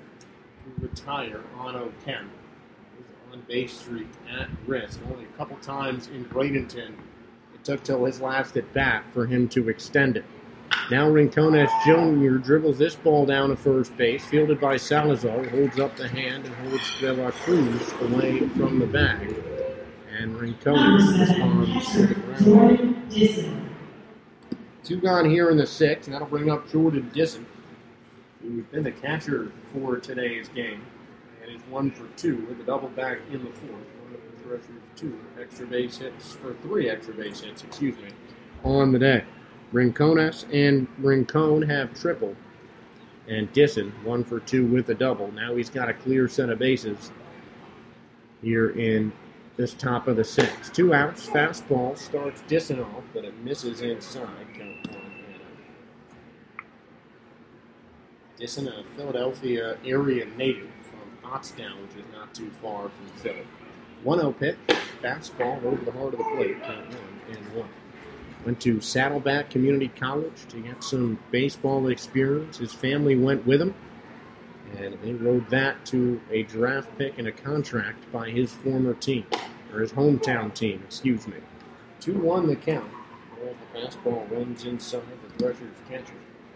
retire Otto Kemp. His on-base streak at risk. Only a couple times in Bradenton, it took till his last at bat for him to extend it. Now Rincones Junior dribbles this ball down to first base, fielded by Salazar, holds up the hand and holds De La Cruz away from the bag. And Rincones responds to the ground. Two gone here in the sixth, and that'll bring up Jordan Disson, who's been the catcher for today's game, and is one for two with a double back in the fourth. One of the Threshers two extra base hits, or three extra base hits, excuse me, on the day. Rincones and Rincon have tripled, and Disson one for two with a double. Now he's got a clear set of bases here in this top of the sixth. Two outs, fastball starts Disson off, but it misses inside. Count one and out. Disson, a Philadelphia area native from Pottstown, which is not too far from Philly. one oh pitch, fastball over the heart of the plate. Count one and one. Went to Saddleback Community College to get some baseball experience. His family went with him, and they rode that to a draft pick and a contract by his former team, or his hometown team, excuse me. two one the count. Well, the fastball runs inside the Threshers catcher.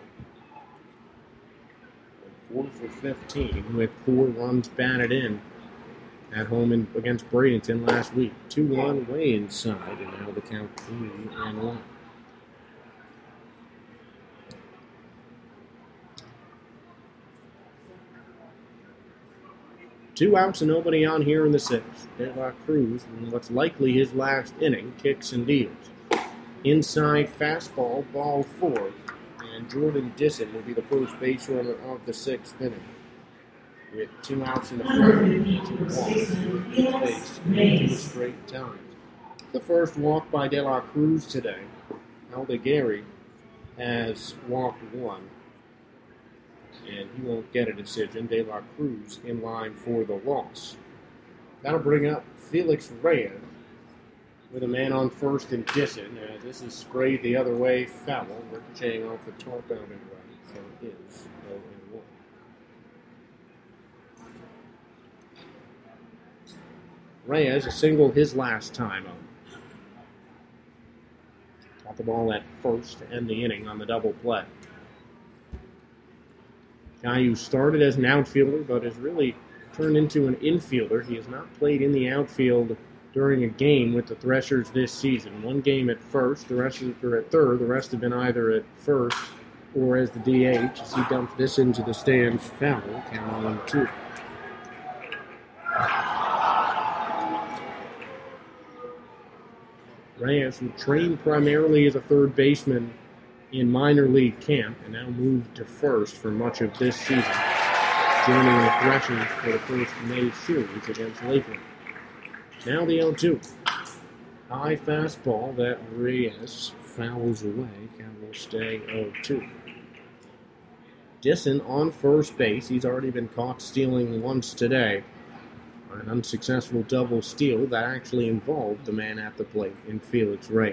four for fifteen with four runs batted in at home in, against Bradenton last week. two one way inside, and now the count three and one. Two outs and nobody on here in the sixth. De La Cruz, in what's likely his last inning, kicks and deals. Inside fastball, ball four, and Jordan Disson will be the first base runner of the sixth inning. With two outs in the front, two walks, base, two straight times. The first walk by De La Cruz today. Aldegari has walked one, and he won't get a decision. De La Cruz in line for the loss. That'll bring up Felix Reyes with a man on first and Disson. Uh, this is sprayed the other way, foul, ricocheting off the tarp out and right, so it is oh and one. Reyes, a single his last time up. Got the ball at first to end the inning on the double play. Guy who started as an outfielder but has really turned into an infielder. He has not played in the outfield during a game with the Threshers this season. One game at first, the rest are at third. The rest have been either at first or as the D H as he dumps this into the stands. Foul, count on two. Reyes, who trained primarily as a third baseman in minor league camp and now moved to first for much of this season, joining the Threshers for the first May series against Lakeland. Now the oh two. High fastball that Reyes fouls away. Count will stay oh two. Disson on first base. He's already been caught stealing once today. An unsuccessful double steal that actually involved the man at the plate in Felix Reyes.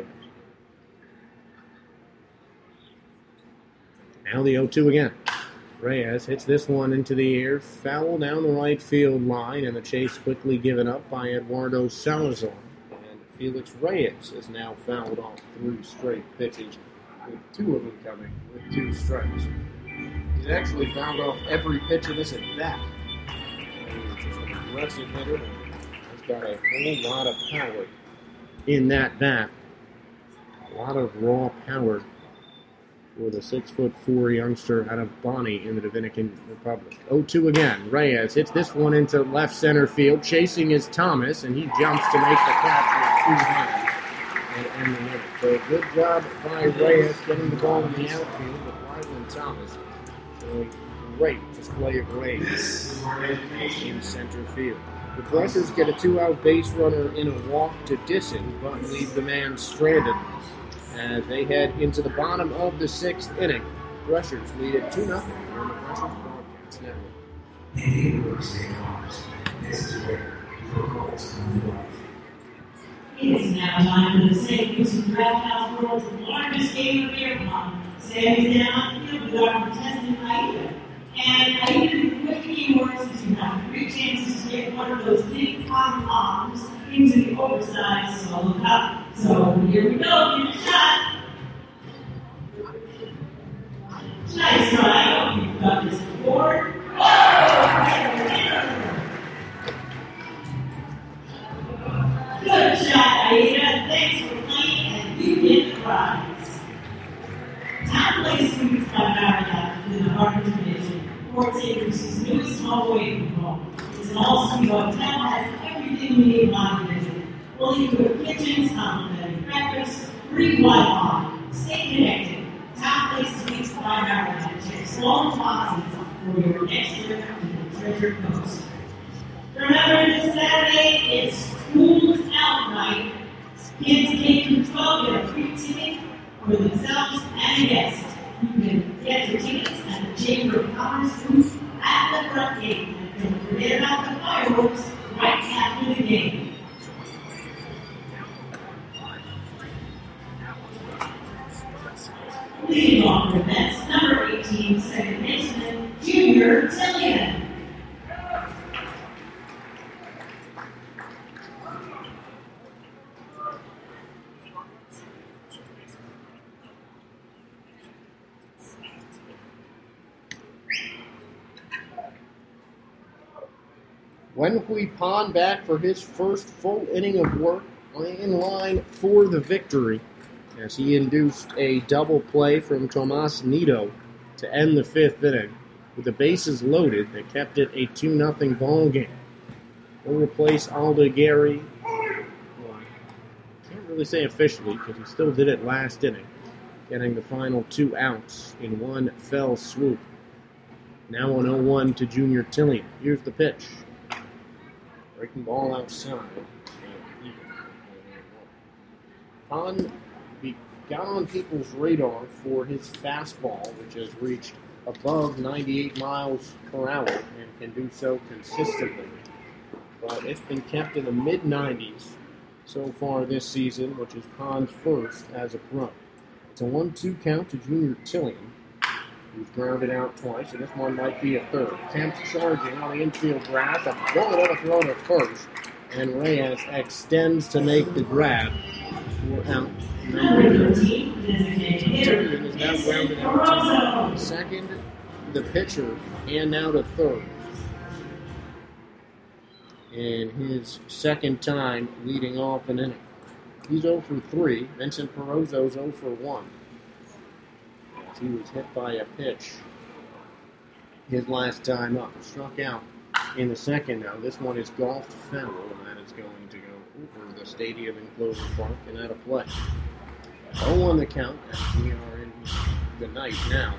Now the oh two again. Reyes hits this one into the air, foul down the right field line, and the chase quickly given up by Eduardo Salazar. And Felix Reyes has now fouled off three straight pitches, with two of them coming with two strikes. He's actually fouled off every pitch of this at bat. He's just an aggressive hitter, and he's got a whole lot of power in that bat. A lot of raw power for the six foot four youngster out of Bonnie in the Dominican Republic. oh two again. Reyes hits this one into left center field. Chasing is Thomas, and he jumps to make the catch with two hands and end the inning. So good job by Reyes getting the ball in the outfield with Ryland Thomas. So great display of Reyes in center field. The Threshers get a two-out base runner in a walk to Disson, but leave the man stranded as they head into the bottom of the sixth inning. Threshers lead it two nothing on the Threshers Broadcast Network. In the University of Commerce, this is where your goals come to life. It is now time for the Saint Lucie Draft House World's largest game of beer pong. Sammy's down on the field with our contestant Aida. And Aida, the way the game works is you have three chances to get one of those big cotton bombs into the oversized solo cup. So here we go, give it a shot. Nice try. I hope you've got this before. Good shot, Aida. Thanks for playing, and you get the prize. Town Place Sweets by Marriott is in the Harvard Division, Port Saint Lucie's newest small away from home. It's an all-suite hotel, has everything you need on the visit. Fully equipped kitchens, complimentary breakfast, free Wi-Fi. Stay connected. Town Place Sweets by Marriott. Check small boxes for your next trip to the Treasure Coast. Remember, this Saturday, it's Schools Out Night. Kids K through twelve get a free ticket for themselves and guests. You can get your tickets at the Chamber of Commerce booth at the front gate. And don't forget about the fireworks right after the game. Leading off for events, number eighteen, second baseman, Junior Tillian. Wenhui Pan back for his first full inning of work, in line for the victory, as he induced a double play from Tomas Nido to end the fifth inning. With the bases loaded, that kept it a two nothing ball game. He'll replace Alda Gary. Well, can't really say officially, because he still did it last inning, getting the final two outs in one fell swoop. Now on oh one to Junior Tillian. Here's the pitch. Breaking ball outside. Pan got on people's radar for his fastball, which has reached above ninety-eight miles per hour and can do so consistently. But it's been kept in the mid nineties so far this season, which is Pan's first as a pro. It's a one two count to Junior Tillian, who's grounded out twice, and this one might be a third. Attempt charging on the infield grass, a bullet of a throw to first, and Reyes extends to make the grab for out. Number thirteen, designated hitter, Tillian is now grounded out to second, the pitcher, and now to third. in his second time leading off an inning. He's oh for three. Vincent Perozzo's oh for one. As he was hit by a pitch his last time up. Struck out in the second, though. This one is golfed foul, and that is going to go over the stadium in Clover Park and out of play. oh one the count as we are in the night now.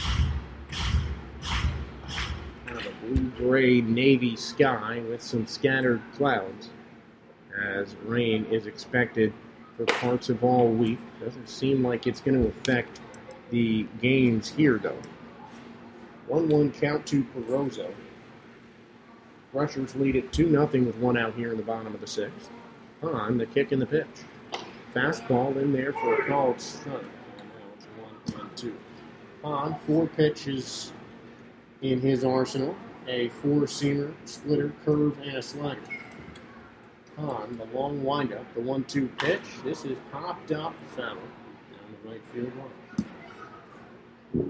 Kind of a blue-gray navy sky with some scattered clouds as rain is expected for parts of all week. Doesn't seem like it's going to affect the games here, though. one one count to Perozzo. Rushers lead it two nothing with one out here in the bottom of the sixth. On the kick and the pitch. Fastball in there for a called strike. And now it's one and two. On four pitches in his arsenal. A four-seamer, splitter, curve, and a slider. On the long windup, the one two pitch. This is popped up foul down the right field line.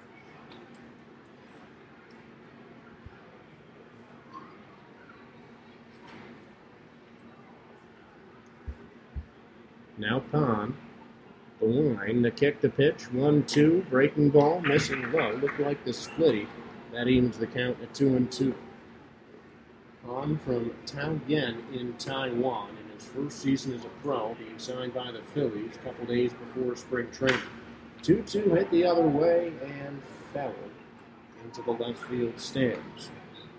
Now Pond, the line, the kick, the pitch, one two, breaking ball, missing low. Looked like the splitty. That evens the count at two and two. Pond from Taoyuan in Taiwan in his first season as a pro, being signed by the Phillies a couple days before spring training. two two hit the other way and fell into the left field stands.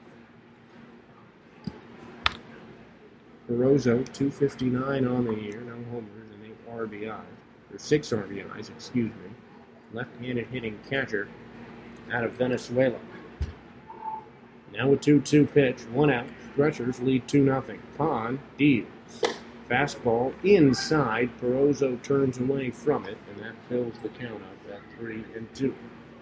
Perozzo, two fifty-nine on the year, no homers and eight R B Is, or six R B Is, excuse me. Left-handed hitting catcher out of Venezuela. Now a two two pitch, one out. Threshers lead two nothing. Pond deals. Fastball inside. Perozzo turns away from it, and that fills the count up at three and two.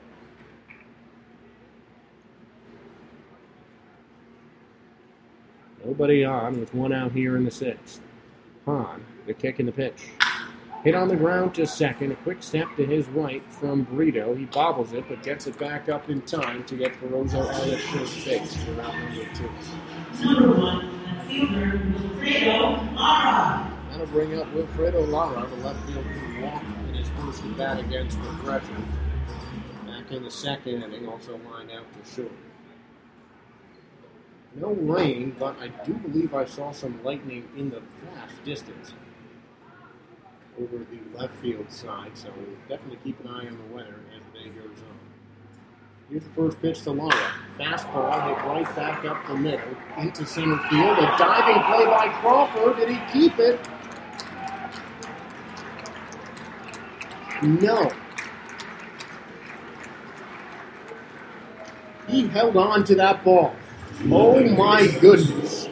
Nobody on with one out here in the sixth. Pond, the kick and the pitch. Hit on the ground to second. A quick step to his right from Brito. He bobbles it, but gets it back up in time to get Perozzo out at first base for route number two. Number one, fielder, Wilfredo Lara. That'll bring up Wilfredo Lara, the left fielder who walked in his first at bat against the Threshers. Back in the second inning, also lined out to short. No rain, but I do believe I saw some lightning in the vast distance over the left field side, so we'll definitely keep an eye on the weather as the day goes on. Here's the first pitch to Lara. Fastball hit right back up the middle into center field. A diving play by Crawford. Did he keep it? No. He held on to that ball. Oh my goodness.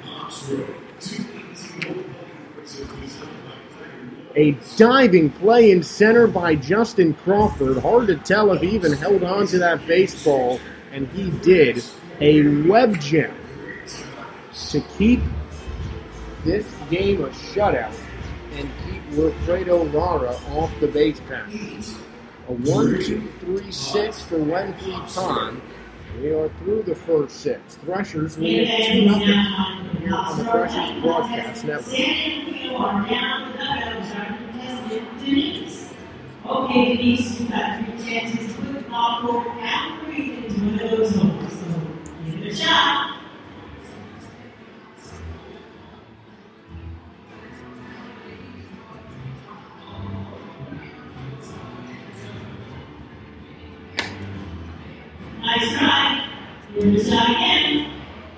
A diving play in center by Justin Crawford. Hard to tell if he even held on to that baseball, and he did. A web gem to keep this game a shutout and keep Wilfredo Lara off the base path. A one two three six for Wenfrey Pond. We are through the first six. Threshers lead two nothing here on the Threshers Broadcast Network. Okay, Denise, you got three chances to put the ball forward and breathe into one of those holes. So, give it a shot. Nice try. Give it a shot again.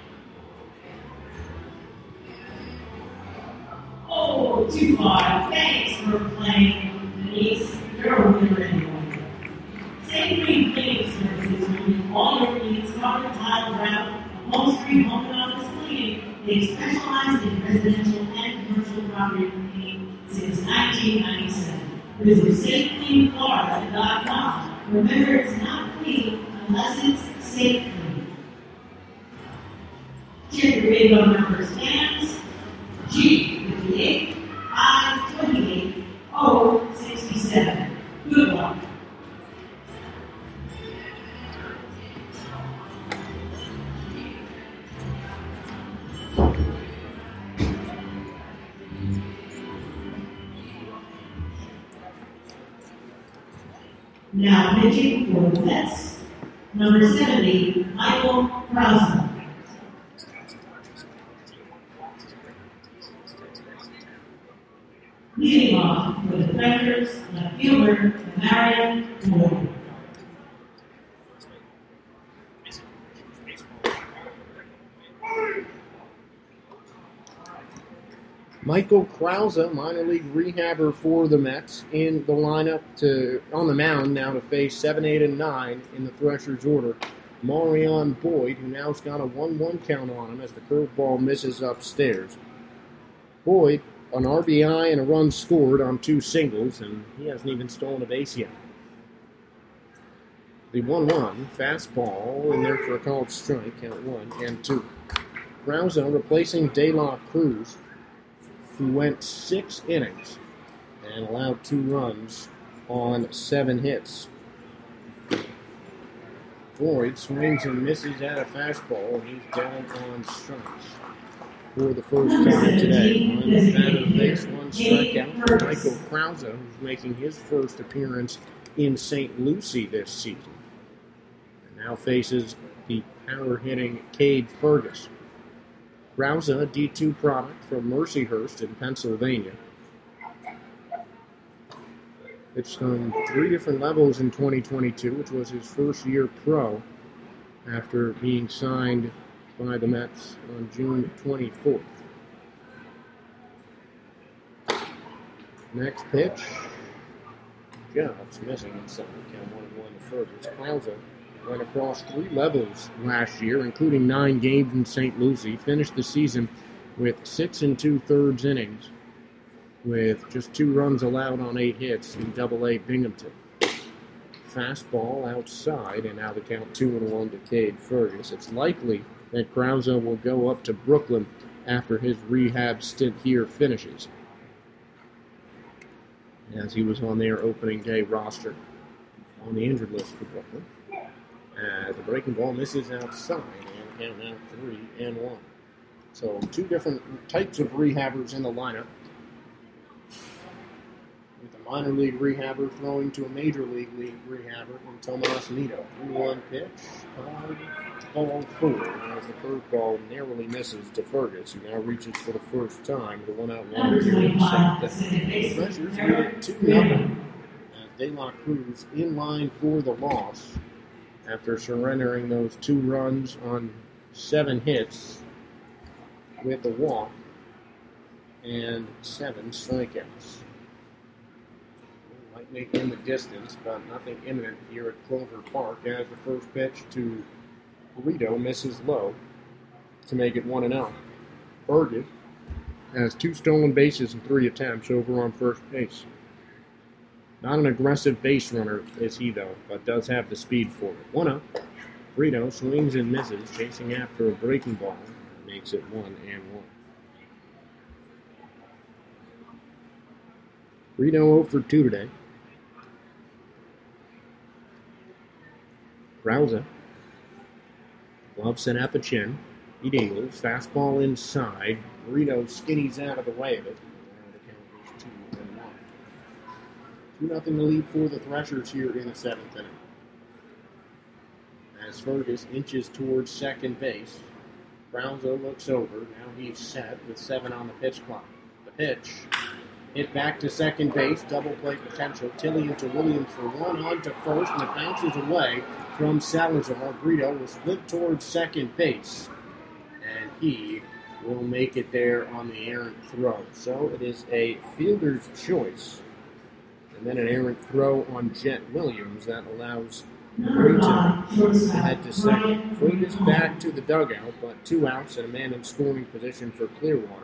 Oh, too far. Thanks for playing, Denise. You're a winner anyway. Same Green Cleaning Services will meet all your needs, carpet, tile, grout, upholstery, home and office cleaning. They specialize in residential and commercial property cleaning since nineteen ninety-seven. Visit safe clean florida dot com. Remember, it's not clean unless it's safe clean. Check your radio number stands. G fifty-eight, I twenty-eight, O sixty-seven. Good luck. Now pitching for the Mets, number seventy, Michael Krause. Leading off for the Threshers, left fielder, Marion Moore. Michael Krause, minor league rehabber for the Mets, in the lineup to on the mound now to face seven, eight, and nine in the Threshers order. Marion Boyd, who now's got a one one count on him as the curveball misses upstairs. Boyd, an R B I and a run scored on two singles, and he hasn't even stolen a base yet. The one one, fastball in there for a called strike, count one and two. Krause replacing De La Cruz, who went six innings and allowed two runs on seven hits. Boyd swings and misses at a fastball, and he's down on strikes for the first time today. One batter face, one strikeout for Michael Krause, who's making his first appearance in Saint Lucie this season. And now faces the power-hitting Cade Fergus. Krause, a D two product from Mercyhurst in Pennsylvania. Pitched on three different levels in twenty twenty-two, which was his first year pro after being signed by the Mets on June twenty-fourth. Next pitch. Jobs missing in center. Count one and one to Fergus. Krause went across three levels last year, including nine games in Saint Lucie. Finished the season with six and two-thirds innings, with just two runs allowed on eight hits in Double A Binghamton. Fastball outside, and now the count two and one to Cade Fergus. It's likely that Krause will go up to Brooklyn after his rehab stint here finishes, as he was on their opening day roster on the injured list for Brooklyn. As the breaking ball misses outside, and count now three and one. So two different types of rehabbers in the lineup, with a minor league rehabber throwing to a major league league rehabber in Tomas Nido. three one pitch, called ball four, as the curveball narrowly misses to Fergus, who now reaches for the first time with a one out one here in the seventh. The Threshers lead it two nothing as De La Cruz in line for the loss after surrendering those two runs on seven hits with a walk and seven strikeouts. Might make in the distance, but nothing imminent here at Clover Park, as the first pitch to Burrito misses low to make it one and oh. Fergus has two stolen bases in three attempts over on first base. Not an aggressive base runner is he, though, but does have the speed for it. one oh. Burrito swings and misses, chasing after a breaking ball. Makes it one and one. Burrito oh for two today. Krause. Glove sent at the chin. He deals. Fastball inside. Burrito skinnies out of the way of it. Now the count is two and one. two nothing to lead for the Threshers here in the seventh inning. As Fergus inches towards second base, Krause looks over. Now he's set with seven on the pitch clock. The pitch hit back to second base, double play potential. Tilly into Williams for one, on to first, and it bounces away from Salazar. Burrito will split towards second base, and he will make it there on the errant throw. So it is a fielder's choice, and then an errant throw on Jet Williams that allows Burrito to head to second. Fergus back to the dugout, but two outs and a man in scoring position for Clearwater.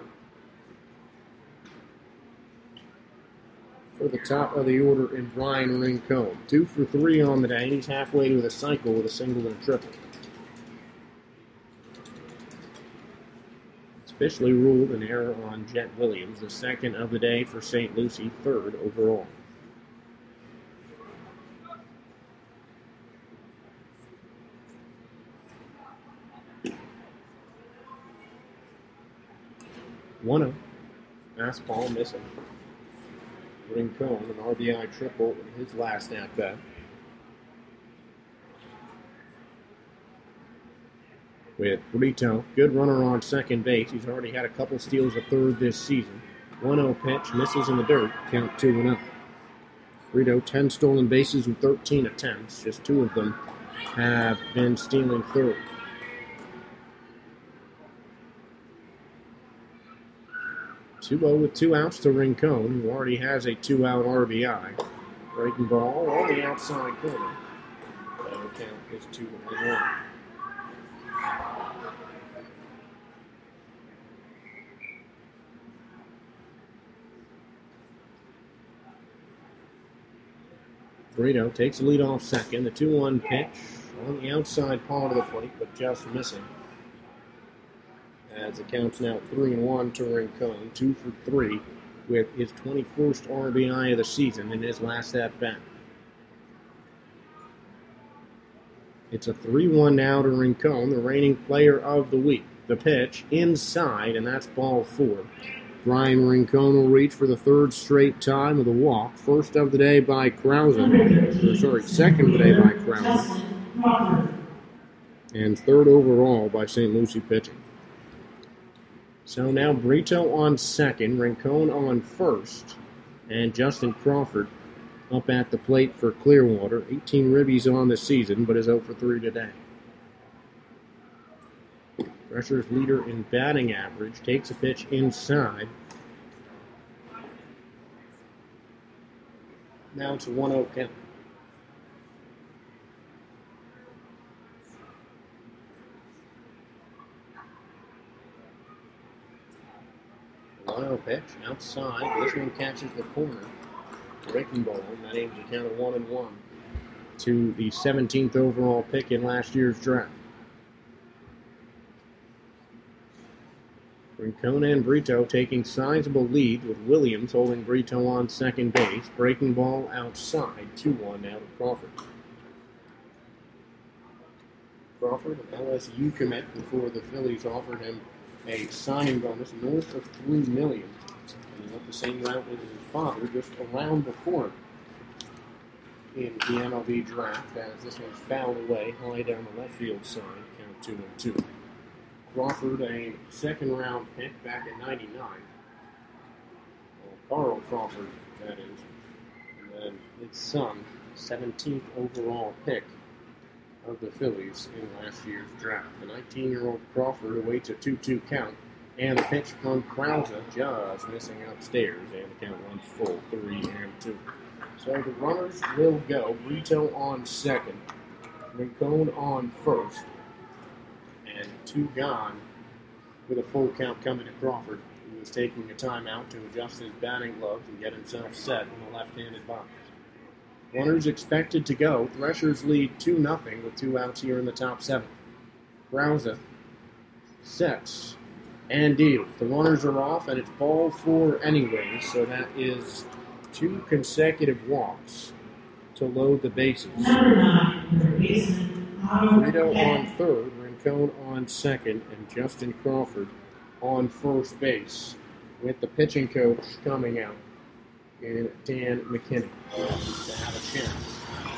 For the top of the order in Brian Rincon. Two for three on the day. He's halfway to the cycle with a single and a triple. It's officially ruled an error on Jet Williams, the second of the day for Saint Lucie, third overall. one oh. Fastball missing. Rincon, an R B I triple in his last at bat. With Brito, good runner on second base. He's already had a couple steals at third this season. one oh pitch, misses in the dirt, count two and oh. Brito, ten stolen bases in thirteen attempts. Just two of them have been stealing third. two oh with two outs to Rincon, who already has a two-out R B I. Breaking ball on the outside corner. That'll count as two and one. Brito takes the lead off second. The two one pitch on the outside part of the plate, but just missing. As it counts now three and one to Rincon, two for three with his twenty-first R B I of the season in his last at bat. It's a three one now to Rincon, the reigning player of the week. The pitch inside, and that's ball four. Brian Rincon will reach for the third straight time with a walk. First of the day by Krause. Or sorry, second of the day by Krause. And third overall by Saint Lucie pitching. So now Brito on second, Rincon on first, and Justin Crawford up at the plate for Clearwater. eighteen ribbies on the season, but is oh for three today. Threshers leader in batting average takes a pitch inside. Now it's a one oh count. one oh pitch outside. This one catches the corner. Breaking ball. And that aims a count of one and one to the seventeenth overall pick in last year's draft. Rincon and Brito taking sizable leads with Williams holding Brito on second base. Breaking ball outside. two one now to Crawford. Crawford, an L S U commit before the Phillies offered him a signing bonus north of three million dollars. And he went the same route as his father, just around before him in the M L B draft, as this one's fouled away high down the left field side, count two and two. Crawford, a second round pick back in ninety-nine. Well, Carl Crawford, that is. And then his son, seventeenth overall pick of the Phillies in last year's draft. The nineteen-year-old Crawford awaits a two two count, and the pitch from Krause just missing upstairs, and the count runs full, three and two. So the runners will go. Brito on second, Rincon on first, and two gone with a full count coming to Crawford, who is taking a timeout to adjust his batting gloves and get himself set in the left-handed box. Runners expected to go. Threshers lead two nothing with two outs here in the top seven. Krause sets and deals. The runners are off, and it's ball four anyway, so that is two consecutive walks to load the bases. Number nine, Brito on third, Rincon on second, and Justin Crawford on first base, with the pitching coach coming out in Dan McKinney to have a chance.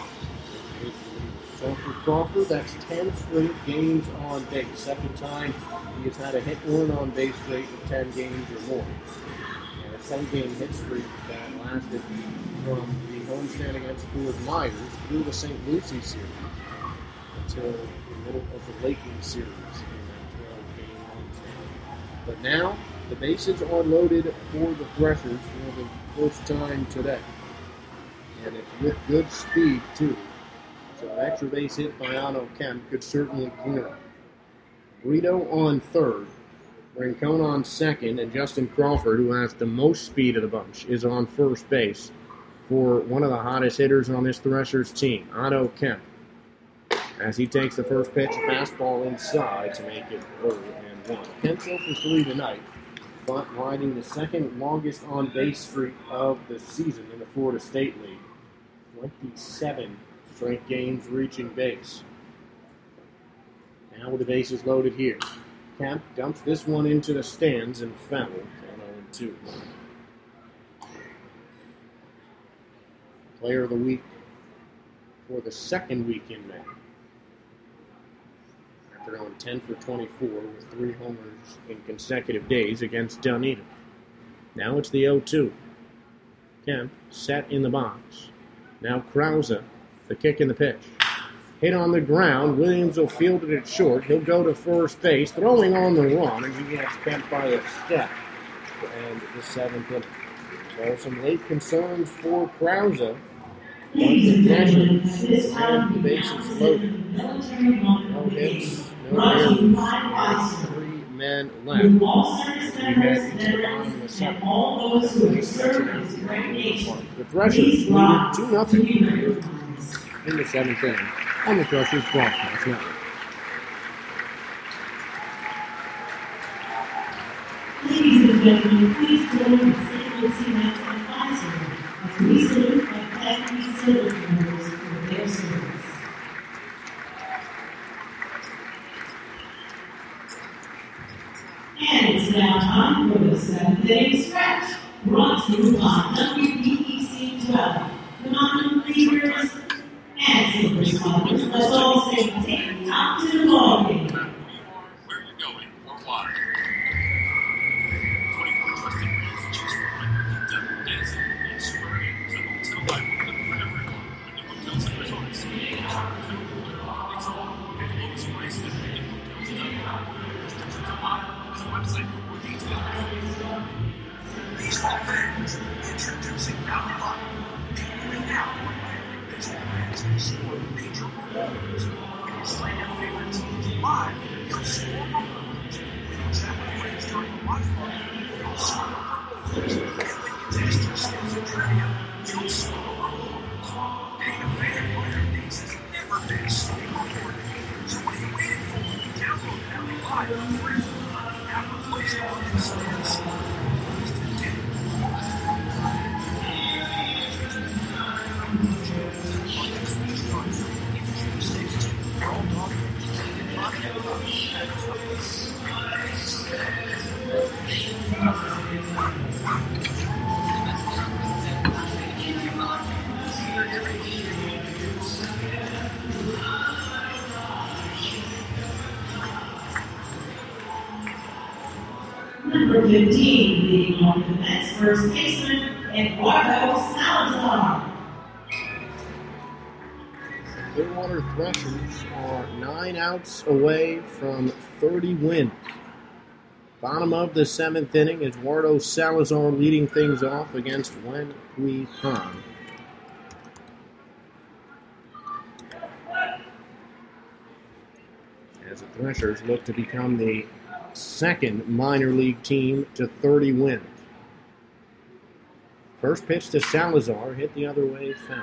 So for Crawford, that's ten straight games on base. Second time he has had a hit or an on base rate of ten games or more. And a ten-game hit streak that lasted from the homestand against Fort Myers through the Saint Lucie series until the middle of the Lakeland series in that twelve-game homestand. But now the bases are loaded for the Threshers for the first time today. And it's with good speed, too. So an extra base hit by Otto Kemp could certainly clear him. Brito on third, Rincon on second, and Justin Crawford, who has the most speed of the bunch, is on first base for one of the hottest hitters on this Threshers team, Otto Kemp. As he takes the first pitch, a fastball inside to make it oh and one. Kemp's oh for three tonight, but riding the second longest on-base streak of the season in the Florida State League. twenty-seven straight games reaching base. Now with the bases loaded here. Kemp dumps this one into the stands and fouled on oh and two. Player of the week for the second week in May. After going ten for twenty-four with three homers in consecutive days against Dunedin. Now it's the oh two. Kemp set in the box. Now Krause, the kick and the pitch. Hit on the ground. Williams will field it at short. He'll go to first base, throwing on the run, and he gets Kemp by a step to end the seventh inning. So some late concerns for Krause. Ladies and gentlemen, Pressures at this time, and the we bases now loaded. military No one hits, no brought to you errors, by and Weiser. three men With left. all service We members, head into the bottom of the veterans, and seventh. all those who have Please catch served it out this here great in the nation, park. The Threshers please lead rise two to nothing be recognized. in the seventh inning on the Threshers Broadcast Network. Ladies and gentlemen, please join the Saint Lucie Knights and Weiser as we salute and thank these service members for their service. And it's now time for the seventh inning stretch, brought to you by W B E C twelve, the Mountain Leaders and Silver Spiders. Let's all say, take me out to the ballgame. Where are you going or why? twenty-four trusted brands choose from Denver Dancing and Super eight is a hotel life for everyone. When you hotels and resorts, it's all at the lowest prices in hotels dot com. Restrictions apply. Visit the website for more details. Baseball fans, introducing Valley Live. Right now, one minor league baseball fans can score major rewards. If you sign your favorite teams live, you'll score rewards. When you chat with friends during a watch party, you'll score rewards. And when you test your skills at trivia, you'll score rewards. Being a fan of minor leagues has never been so rewarding. So what are you waiting for? Download Valley Live for free. Apple Play Store and Stance. Number fifteen, leading off the Mets first baseman, Eduardo Salazar. Clearwater Threshers are nine outs away from thirty wins. Bottom of the seventh inning, Eduardo Salazar leading things off against Wen Hui Han. As the Threshers look to become the second minor league team to thirty wins. First pitch to Salazar, hit the other way, foul.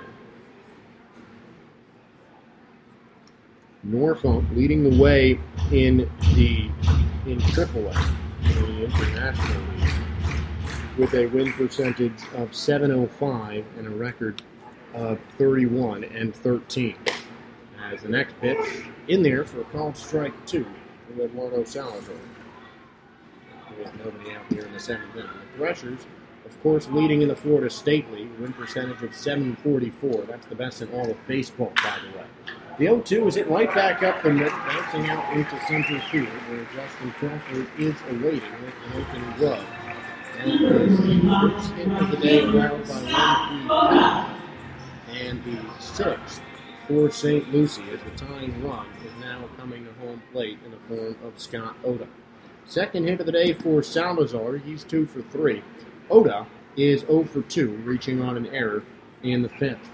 Norfolk leading the way in the in triple A, in the International League, with a win percentage of seven oh five and a record of thirty-one and thirteen. As the next pitch in there for a called strike two to Eduardo Salazar. There's nobody out here in the seventh inning. The Threshers, of course, leading in the Florida State League, win percentage of seven forty-four. That's the best in all of baseball, by the way. The oh two is hit right back up the middle, bouncing out into center field, where Justin Crawford is awaiting with an open glove. And is the first hit of the day ground by Wen Hui, and the sixth for Saint Lucie, as the tying run is now coming to home plate in the form of Scott Oda. Second hit of the day for Salazar, he's two for three. Oda is oh for two, reaching on an error in the fifth.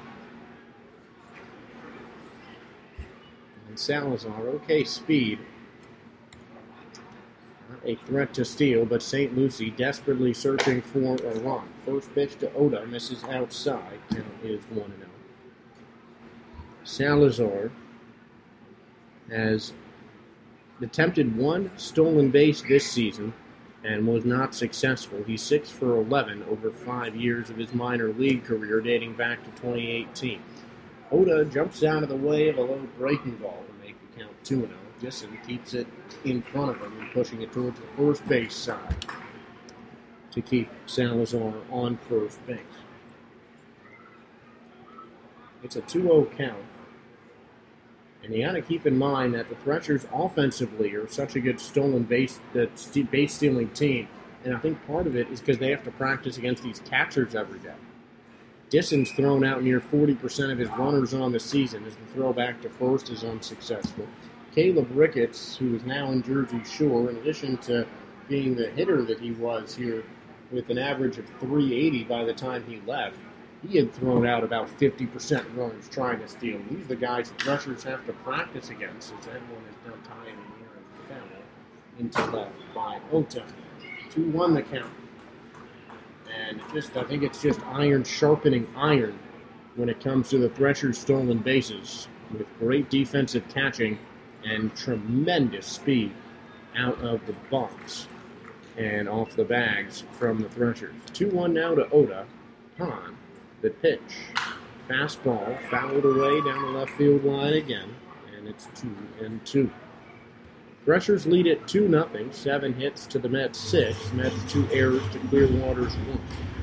And Salazar, okay speed. Not a threat to steal, but Saint Lucie desperately searching for a run. First pitch to Oda misses outside. Count is one and oh. Salazar has attempted one stolen base this season and was not successful. He's six for eleven over five years of his minor league career, dating back to twenty eighteen. Oda jumps out of the way of a low breaking ball to make the count two and oh. Disson keeps it in front of him and pushing it towards the first base side to keep Salazar on first base. It's a two oh count. And you got to keep in mind that the Threshers offensively are such a good stolen base, the base stealing team. And I think part of it is because they have to practice against these catchers every day. Disson's thrown out near forty percent of his runners on the season as the throw back to first is unsuccessful. Caleb Ricketts, who is now in Jersey Shore, in addition to being the hitter that he was here with an average of three eighty by the time he left, he had thrown out about fifty percent runners trying to steal. These are the guys the Threshers have to practice against, as everyone is done tying in here and foul into left by Ota. two one the count. And just, I think it's just iron sharpening iron when it comes to the Threshers' stolen bases, with great defensive catching and tremendous speed out of the box and off the bags from the Threshers. two one now to Ota. Hahn, the pitch. Fastball fouled away down the left field line again, and it's two and two. Threshers lead at two nothing, seven hits to the Mets six, Mets two errors to Clearwater's one.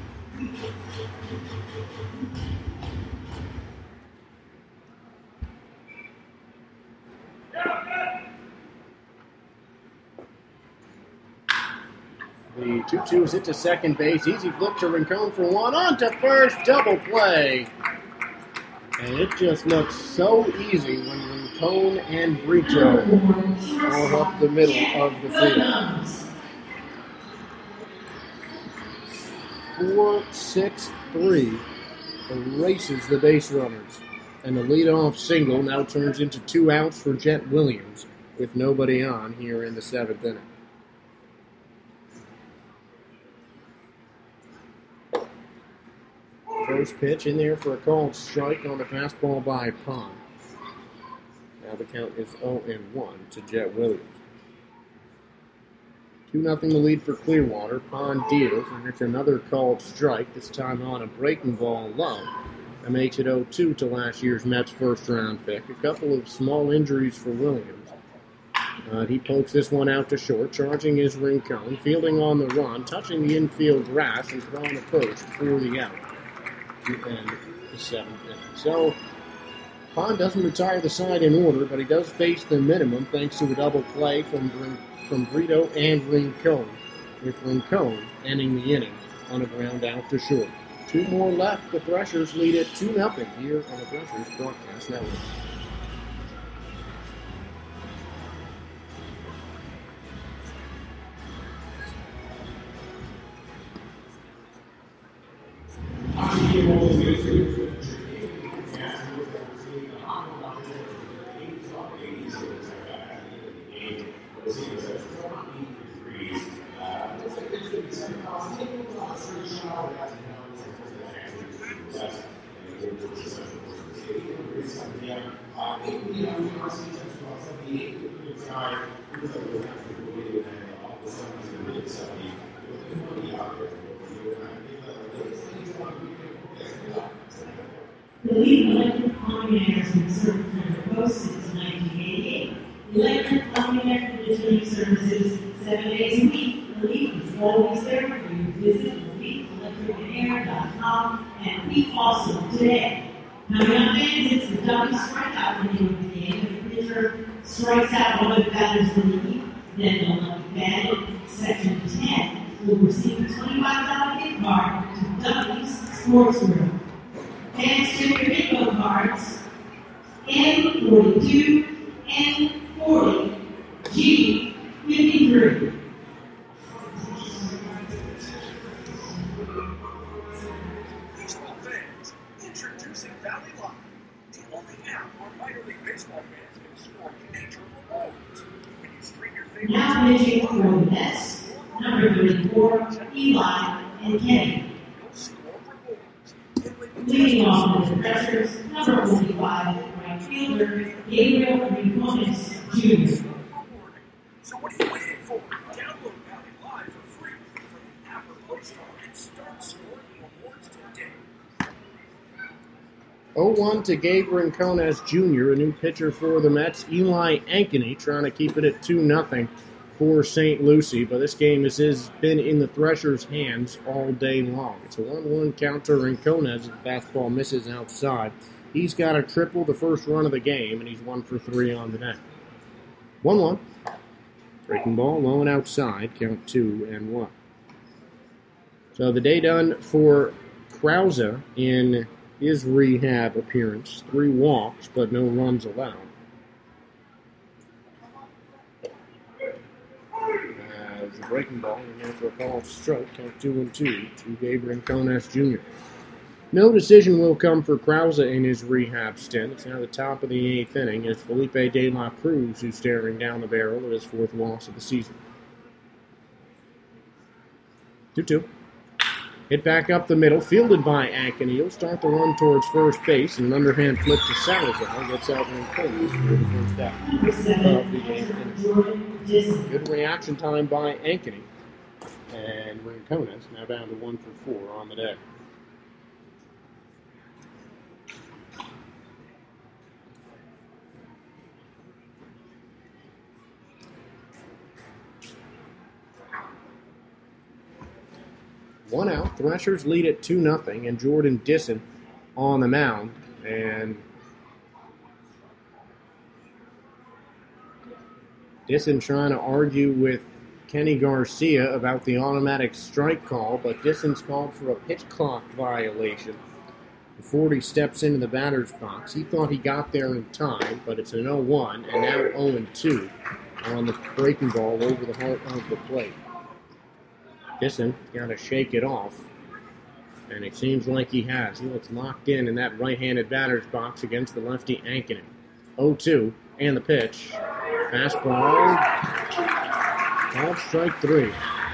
The two two is hit to second base, easy flip to Rincon for one, on to first, double play. And it just looks so easy when Rincon and Brito are up the middle of the field. four six three erases the base runners. And the leadoff single now turns into two outs for Jet Williams with nobody on here in the seventh inning. First pitch in there for a called strike on the fastball by Pond. Now the count is oh and one to Jet Williams. two nothing the lead for Clearwater. Pond deals, and it's another called strike, this time on a breaking ball low. That makes it oh two to last year's Mets first round pick. A couple of small injuries for Williams. Uh, he pokes this one out to short, charging his Rincon, fielding on the run, touching the infield grass, and throwing to first for the out. To end the seventh inning. So, Pond doesn't retire the side in order, but he does face the minimum thanks to a double play from from Brito and Rincon, with Rincon ending the inning on a ground out to short. Two more left. The Threshers lead at two nothing here on the Threshers Broadcast Network. The lead electric plumbing has been certified for post since nineteen eighty-eight. Electric plumbing and conditioning services seven days a week. The lead is always there for you. Visit elite electric and air dot com and be awesome today. Coming up, fans, it's the W strikeout inning of the game. The pitcher strikes out one of the batters in the lead. Then the lucky batter, section ten, will receive a twenty-five dollars gift card to W's Sports Room. Fans, check your info cards. N forty-two, N forty, G fifty-three. Baseball fans, introducing Valley Live, the only app where minor league baseball fans can score major rewards. When you stream your favorite Now pitching for the Mets, number thirty-four, Eli and Kenny. you'll score rewards. And when you Leading off with the Threshers, number forty-five, right fielder, Gabriel Rincones Junior So what are you waiting for? Download Valley Live for free from the App or Play Store and start scoring rewards today. oh one to Gabe Rincones Junior, a new pitcher for the Mets. Eli Ankeny trying to keep it at two nothing for Saint Lucie, but this game has, has been in the Threshers' hands all day long. It's a one one count to Rincones. The fastball misses outside. He's got a triple the first run of the game, and he's one for three on the day. one one. Breaking ball, low and outside, count two and one. So the day done for Krause in his rehab appearance. Three walks, but no runs allowed. As the breaking ball, and now for a called stroke, count two and two to Gabe Rincones Junior No decision will come for Krause in his rehab stint. It's now the top of the eighth inning. It's Felipe De La Cruz who's staring down the barrel of his fourth loss of the season. two two. Hit back up the middle, fielded by Ankeny. He'll start the run towards first base, and an underhand flip to Salazar gets out Rincones for the first out of the eighth inning. Good reaction time by Ankeny. And Rincones now down to one for four on the day. One out. Threshers lead at two nothing, and Jordan Disson on the mound. And Disson trying to argue with Kenny Garcia about the automatic strike call, but Disson's called for a pitch clock violation before he steps into the batter's box. He thought he got there in time, but it's an oh one, and now oh and two on the breaking ball over the heart of the plate. Disson got to shake it off, and it seems like he has. He looks locked in in that right-handed batter's box against the lefty Ankeny. oh two, and the pitch. Fastball. Called strike three.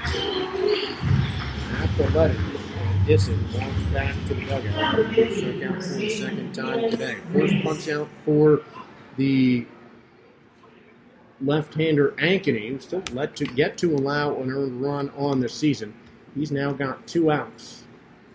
Athletic. Disson walks back to the dugout. Struck out for the second time today. First punch out for the left-hander Ankeny, who's still let to get to allow an earned run on the season. He's now got two outs.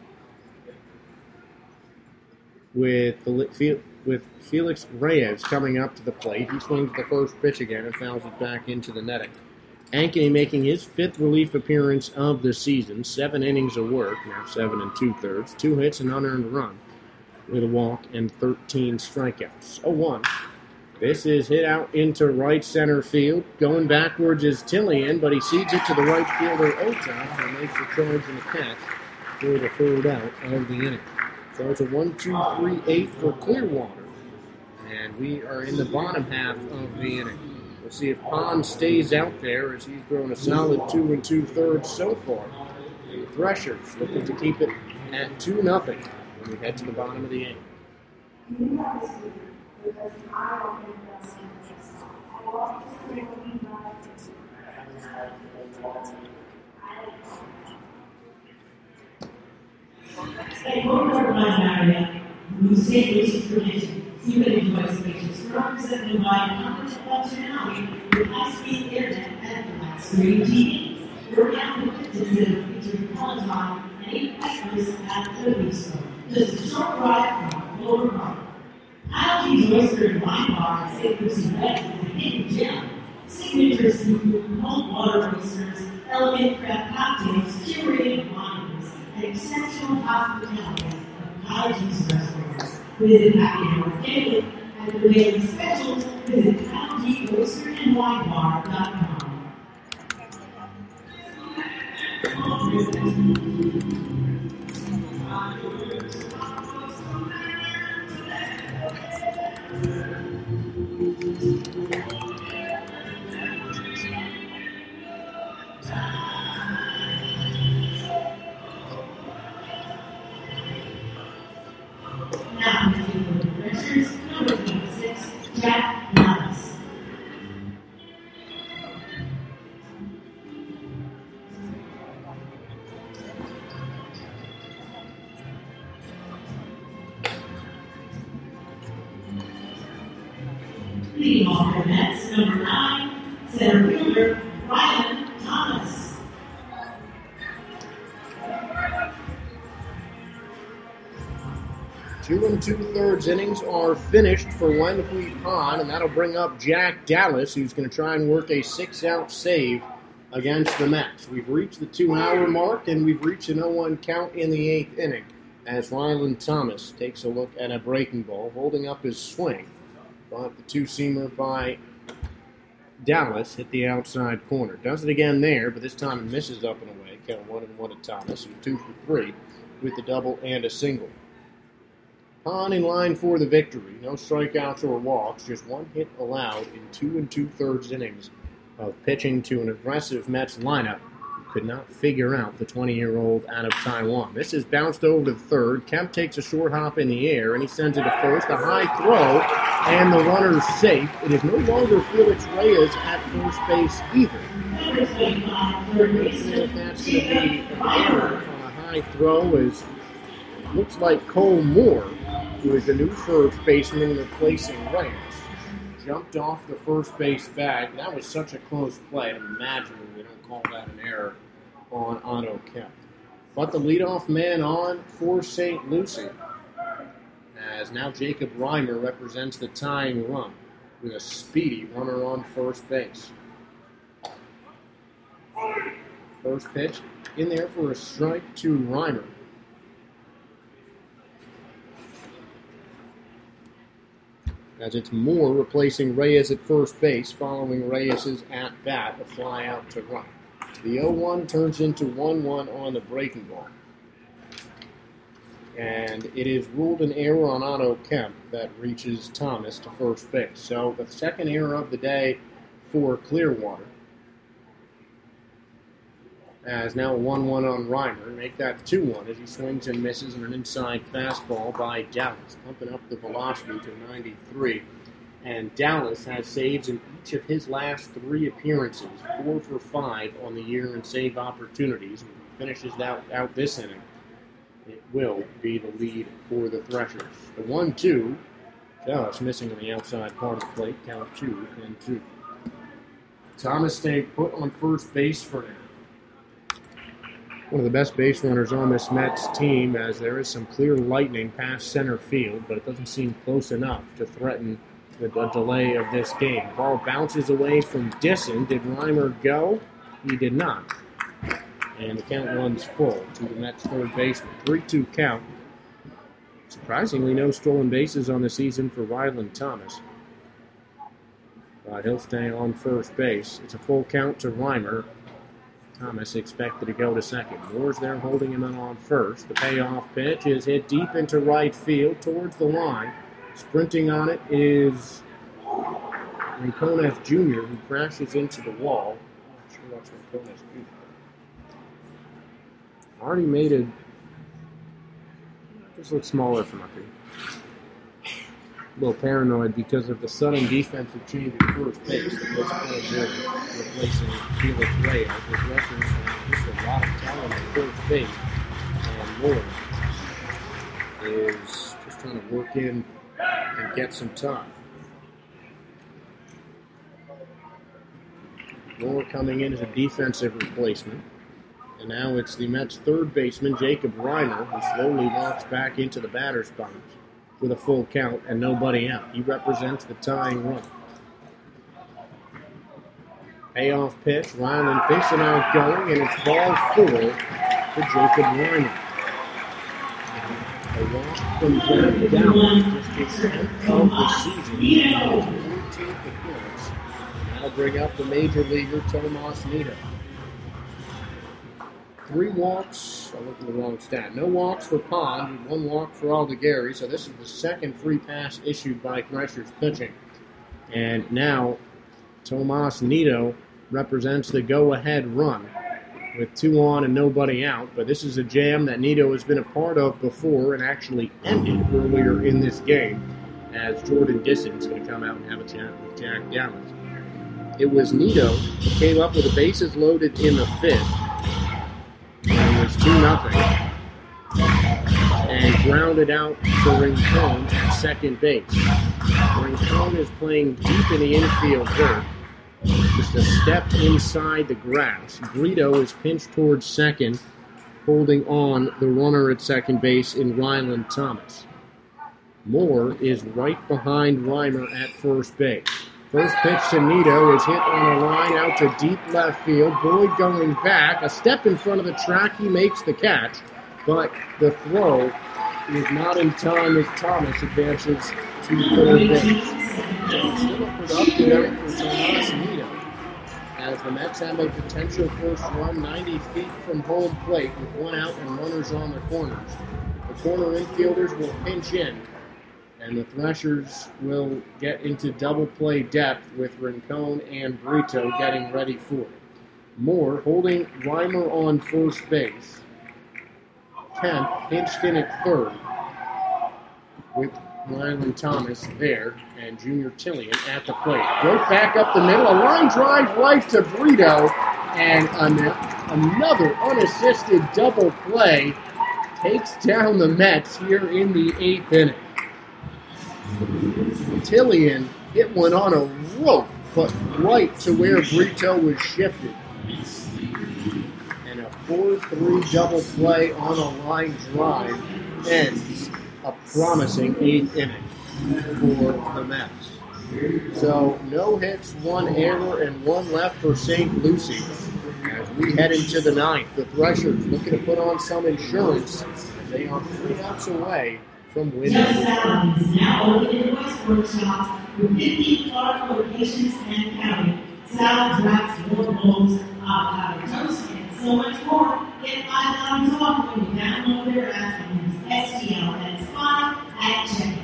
With with Felix Reyes coming up to the plate, he swings the first pitch again and fouls it back into the netting. Ankeny making his fifth relief appearance of the season. Seven innings of work, now seven and two-thirds. Two hits and unearned run with a walk and thirteen strikeouts. oh one. This is hit out into right center field. Going backwards is Tillian, but he seeds it to the right fielder, Ota, who makes the charge and the catch for the third out of the inning. So it's a one two three eight for Clearwater. And we are in the bottom half of the inning. We'll see if Pond stays out there as he's thrown a solid two and two-thirds so far. And the Threshers looking to keep it at two nothing when we head to the bottom of the inning. At home court line area, we say this is tradition. You can enjoy spacious rooms that provide comfort functionality with high-speed internet and flat-screen T V. We're now in the center featuring Peloton and eight breakfasts at the Bistro. Just a short ride from Lower Park. Algae's Oyster and Wine Bar at Saint Lucie Red is a hidden gem. Signature seafood, cold water oysters, elegant craft cocktails, curated wines, and exceptional hospitality of Algae's restaurants. Visit Happy Hour Daily, and for daily specials, visit algae oyster and wine bar dot com. Now, for the Threshers, number twenty-six, Jack Nellis. Leading off the Mets, number nine, center fielder, Ryan Thomas. Two and two-thirds innings are finished for Wenhui Pond, and that'll bring up Jack Dallas, who's going to try and work a six-out save against the Mets. We've reached the two-hour mark, and we've reached an oh one count in the eighth inning as Ryland Thomas takes a look at a breaking ball, holding up his swing. But the two-seamer by Dallas hit the outside corner. Does it again there, but this time it misses up and away. Count one and one to Thomas, who's two for three with the double and a single. Pond in line for the victory. No strikeouts or walks, just one hit allowed in two and two-thirds innings of pitching to an aggressive Mets lineup who could not figure out the twenty-year-old out of Taiwan. This is bounced over to third. Kemp takes a short hop in the air, and he sends it to first. A high throw, and the runner's safe. It is no longer Felix Reyes at first base either. If that's going to be an error on a high throw, is looks like Cole Moore, who is the new first baseman replacing Reyes, jumped off the first base bag. That was such a close play. I'm imagining they don't call that an error on Otto Kemp. But the leadoff man on for Saint Lucie, as now Jacob Reimer represents the tying run with a speedy runner on first base. First pitch in there for a strike to Reimer. As it's Moore replacing Reyes at first base, following Reyes' at-bat, a fly out to right. The oh one turns into one one on the breaking ball. And it is ruled an error on Otto Kemp that reaches Thomas to first base. So the second error of the day for Clearwater. As now one one on Reimer. Make that two one as he swings and misses on an inside fastball by Dallas, pumping up the velocity to ninety-three. And Dallas has saves in each of his last three appearances, four for five on the year in save opportunities. And finishes out, out this inning. It will be the lead for the Threshers. The one two, Dallas missing on the outside part of the plate, count two and two. Thomas staying put on first base for now. One of the best base runners on this Mets team, as there is some clear lightning past center field, but it doesn't seem close enough to threaten the, the delay of this game. Ball bounces away from Disson. Did Reimer go? He did not. And the count runs full to the Mets third baseman. three two count. Surprisingly, no stolen bases on the season for Ryland Thomas. But he'll stay on first base. It's a full count to Reimer. Thomas expected to go to second. Moore's there holding him on first. The payoff pitch is hit deep into right field towards the line. Sprinting on it is Rincones Junior, who crashes into the wall. I'm not sure what's Rincones Junior Already made it. Just looks smaller from up here. A little paranoid because of the sudden defensive change at first base. That's Cole Moore replacing Felix Reyes. The rushers have just a lot of talent at first base. And Moore is just trying to work in and get some time. Moore coming in as a defensive replacement. And now it's the Mets' third baseman, Jacob Reimer, who slowly walks back into the batter's box with a full count and nobody out. He represents the tying run. Payoff pitch. Ryland thinks it out going, and it's ball four to Jacob Reimer. A walk from Jack Dallas, just his tenth of the season. His fourteenth appearance. That'll bring up the major leaguer, Tomas Nido. Three walks, I looked at the wrong stat. No walks for Pond, one walk for Aldegari. So this is the second free pass issued by Threshers pitching. And now Tomas Nido represents the go-ahead run with two on and nobody out. But this is a jam that Nido has been a part of before and actually ended earlier in this game, as Jordan Disson is going to come out and have a chat with Jack Dallas. It was Nido who came up with the bases loaded in the fifth. It was two nothing. And grounded out to Rincon at second base. Rincon is playing deep in the infield dirt. Just a step inside the grass. Brito is pinched towards second, holding on the runner at second base in Ryland Thomas. Moore is right behind Reimer at first base. First pitch to Nito is hit on a line out to deep left field. Boyd going back. A step in front of the track. He makes the catch. But the throw is not in time as Thomas advances to third base. Still a productive effort for Tomas Nito, as the Mets have a potential first run ninety feet from home plate with one out and runners on the corners. The corner infielders will pinch in, and the Threshers will get into double play depth with Rincon and Brito getting ready for it. Moore holding Reimer on first base. Kemp pinched in at third with Ryland Thomas there and Junior Tillian at the plate. Broke back up the middle, a line drive right to Brito, and an, another unassisted double play takes down the Mets here in the eighth inning. Tillian hit one on a rope, but right to where Brito was shifted. And a four three double play on a line drive ends a promising eighth inning for the Mets. So no hits, one error, and one left for Saint Lucie. As we head into the ninth, the Threshers looking to put on some insurance. They are three outs away from winning. Just Salad is now open in West Workshops with fifteen Clark locations and counting. Salad, wraps, more bowls, avocado toast, and so much more. Get five dollars off when you download their app and use S T L and Spot at checkout.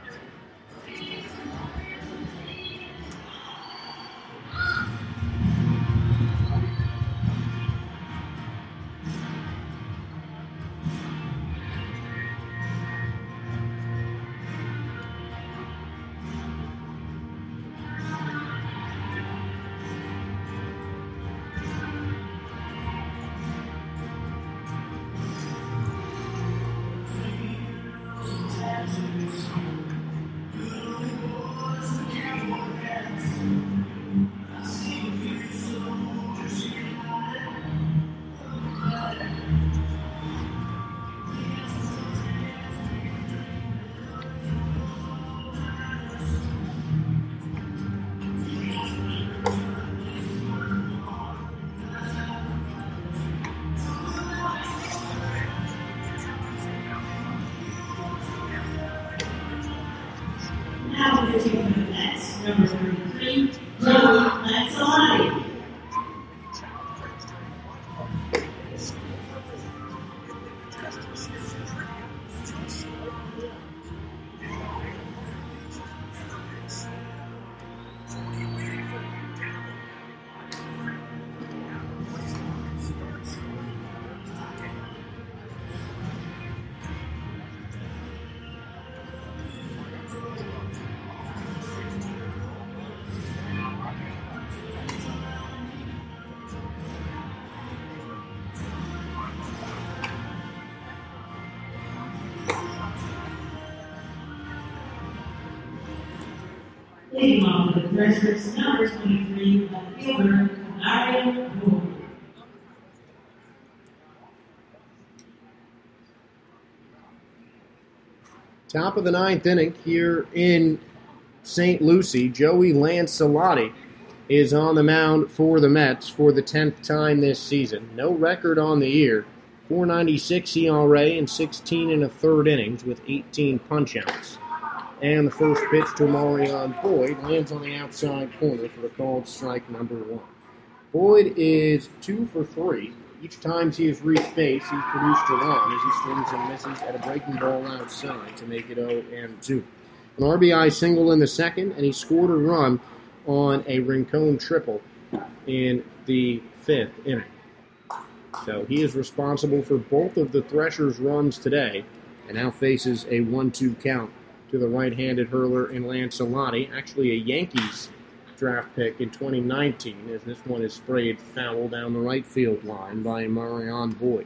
Now we're taking the Mets, number thirty-three, Joey Lancellotti. Leading off for the Threshers, number twenty-three, left fielder, Mario Moore. Top of the ninth inning here in Saint Lucie. Joey Lancellotti is on the mound for the Mets for the tenth time this season. No record on the year. four ninety-six E R A in sixteen and a third innings with eighteen punch-outs. And the first pitch to Marion Boyd lands on the outside corner for a called strike number one. Boyd is two for three. Each time he has reached base, he's produced a run as he swings and misses at a breaking ball outside to make it oh and two. An R B I single in the second, and he scored a run on a Rincon triple in the fifth inning. So he is responsible for both of the Threshers' runs today, and now faces a one two count to the right-handed hurler in Lancellotti, actually a Yankees draft pick in twenty nineteen, as this one is sprayed foul down the right field line by Marion Boyd.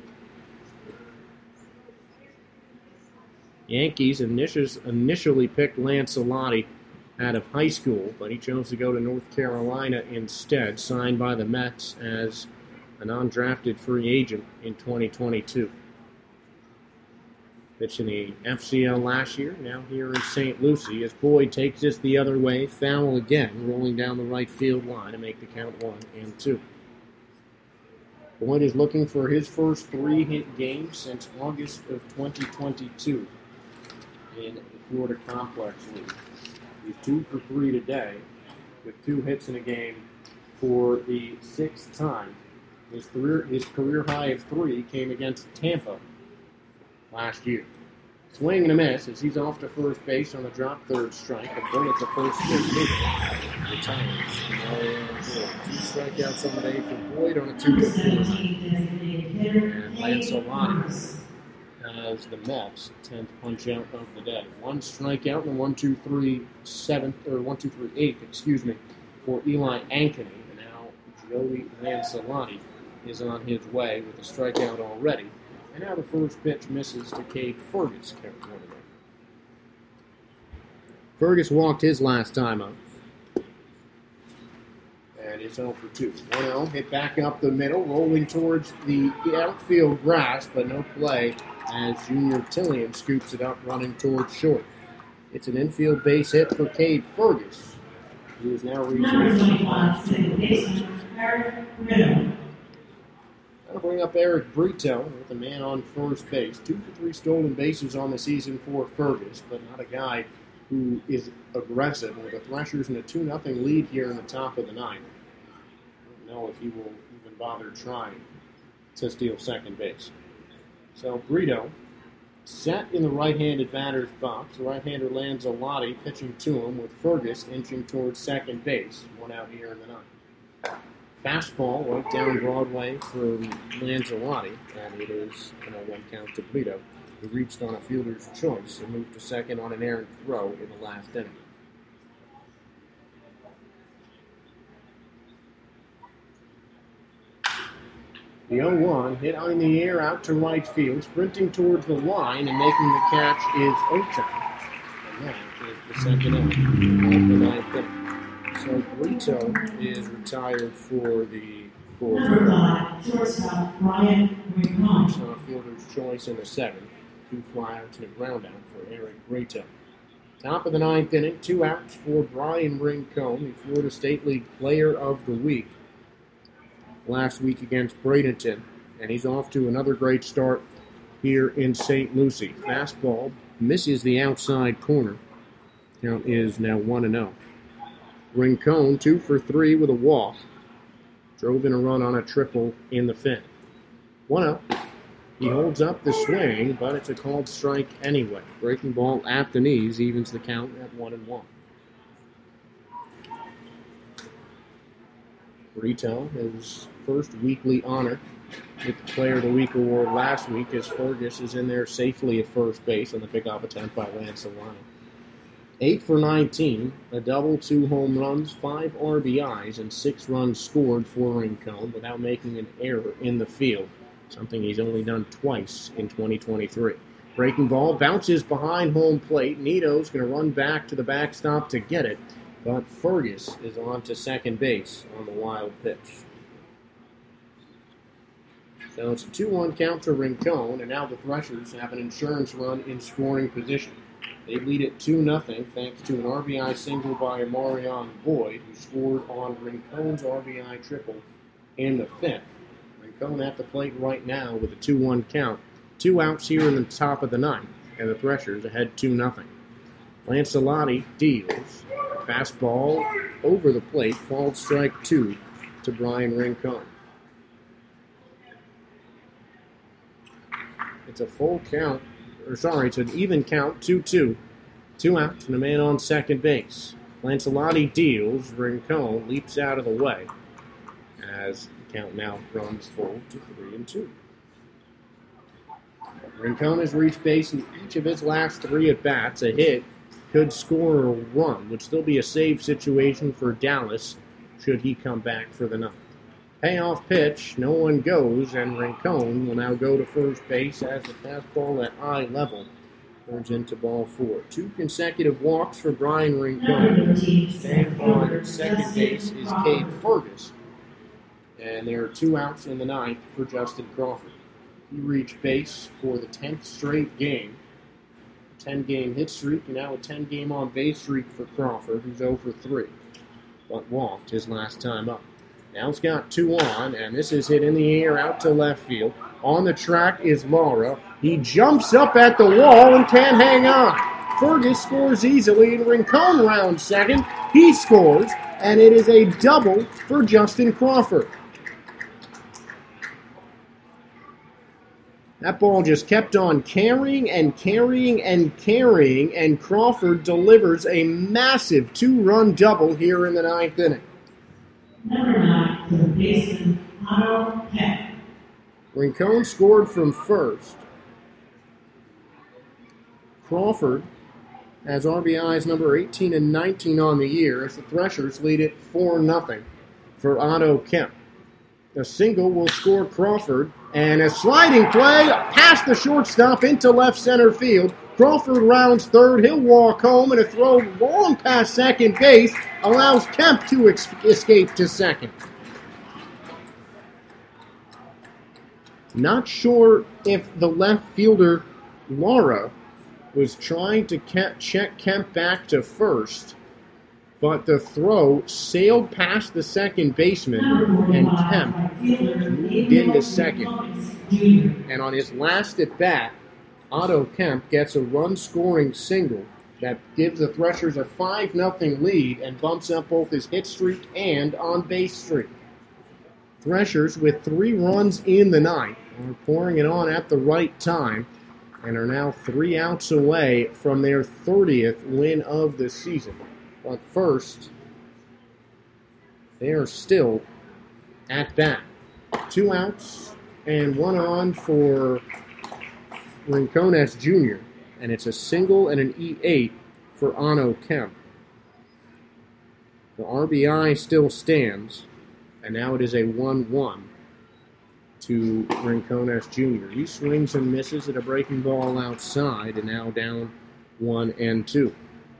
Yankees initially picked Lancellotti out of high school, but he chose to go to North Carolina instead, signed by the Mets as a non-drafted free agent in twenty twenty-two. Pitched in the F C L last year, now here in Saint Lucie, as Boyd takes this the other way, foul again, rolling down the right field line to make the count one and two. Boyd is looking for his first three-hit game since August of twenty twenty-two in the Florida Complex League. He's two for three today, with two hits in a game for the sixth time. His career, his career high of three came against Tampa last year. Swing and a miss as he's off to first base on the drop third strike. A bullet to first base. Retires. Two strikeouts on the day for Boyd on a two to four. And Lancelotti has the Mets tenth punch out of the day. One strikeout and one two three seventh or one two three eighth, excuse me, for Eli Ankeny. And now Joey Lancelotti is on his way with a strikeout already. And now the first pitch misses to Cade Fergus. Fergus walked his last time up. And it's oh for two. one oh, hit back up the middle, rolling towards the outfield grass, but no play as Junior Tillian scoops it up, running towards short. It's an infield base hit for Cade Fergus, who is now reaching. Number twenty-five, second baseman, Eric Riddle. I'll bring up Eric Brito with a man on first base. Two for three stolen bases on the season for Fergus, but not a guy who is aggressive. With the Threshers in a two nothing lead here in the top of the ninth, I don't know if he will even bother trying to steal second base. So Brito set in the right-handed batter's box. The right-hander Lancelotti pitching to him with Fergus inching towards second base. One out here in the ninth. Fastball right down Broadway for Lancelotti, and it is an oh one count to Brito, who reached on a fielder's choice and moved to second on an errant throw in the last inning. The oh one hit in the air out to right field, sprinting towards the line and making the catch is Ota. And that is the second out of the ninth inning. So Brito is retired for the for Number five, shortstop, Brian Rincon. on a fielder's choice in the seventh. Two flyouts and a ground out for Eric Brito. Top of the ninth inning, two outs for Brian Rincon, the Florida State League Player of the Week last week against Bradenton, and he's off to another great start here in Saint Lucie. Fastball misses the outside corner. Count is now one and oh. Rincon, two for three with a walk. Drove in a run on a triple in the fifth. one oh. He holds up the swing, but it's a called strike anyway. Breaking ball at the knees evens the count at one and one. Brito, his first weekly honor with the Player of the Week award last week, as Fergus is in there safely at first base on the pickoff attempt by Lancelotti. eight for nineteen, a double, two home runs, five R B Is, and six runs scored for Rincon without making an error in the field, something he's only done twice in twenty twenty-three. Breaking ball bounces behind home plate. Nito's going to run back to the backstop to get it, but Fergus is on to second base on the wild pitch. So it's a two one count to Rincon, and now the Threshers have an insurance run in scoring position. They lead it two nothing thanks to an R B I single by Marion Boyd, who scored on Rincon's R B I triple in the fifth. Rincon at the plate right now with a two one count. Two outs here in the top of the ninth, and the Threshers ahead two nothing. Lancelotti deals. Fastball over the plate, called strike two to Brian Rincon. It's a full count, or sorry, it's an even count, two two. Two outs and a man on second base. Lancelotti deals, Rincon leaps out of the way as the count now runs full to three and two. Rincon has reached base in each of his last three at-bats. A hit could score a run, would still be a save situation for Dallas should he come back for the ninth. Payoff pitch, no one goes, and Rincon will now go to first base as the fastball at eye level turns into ball four. Two consecutive walks for Brian Rincon. Staying on at second base is Cade Fergus, and there are two outs in the ninth for Justin Crawford. He reached base for the tenth straight game ten-game hit streak, and now a ten-game on-base streak for Crawford, who's oh for three, but walked his last time up. Now it's got two on, and this is hit in the air out to left field. On the track is Laura. He jumps up at the wall and can't hang on. Fergus scores easily, and Rincon rounds second. He scores, and it is a double for Justin Crawford. That ball just kept on carrying and carrying and carrying, and Crawford delivers a massive two-run double here in the ninth inning. Number nine, third baseman, Otto Kemp. Rincon scored from first. Crawford has R B Is number eighteen and nineteen on the year as the Threshers lead it four nothing for Otto Kemp. A single will score Crawford, and a sliding play past the shortstop into left center field. Crawford rounds third. He'll walk home, and a throw long past second base allows Kemp to ex- escape to second. Not sure if the left fielder, Laura, was trying to ke- check Kemp back to first, but the throw sailed past the second baseman, and Kemp moved into second. And on his last at bat, Otto Kemp gets a run-scoring single that gives the Threshers a five nothing lead and bumps up both his hit streak and on-base streak. Threshers, with three runs in the ninth, are pouring it on at the right time and are now three outs away from their thirtieth win of the season. But first, they are still at bat. Two outs and one on for Rincones Junior, and it's a single and an E eight for Otto Kemp. The R B I still stands, and now it is a one one to Rincones Junior He swings and misses at a breaking ball outside, and now down one and two.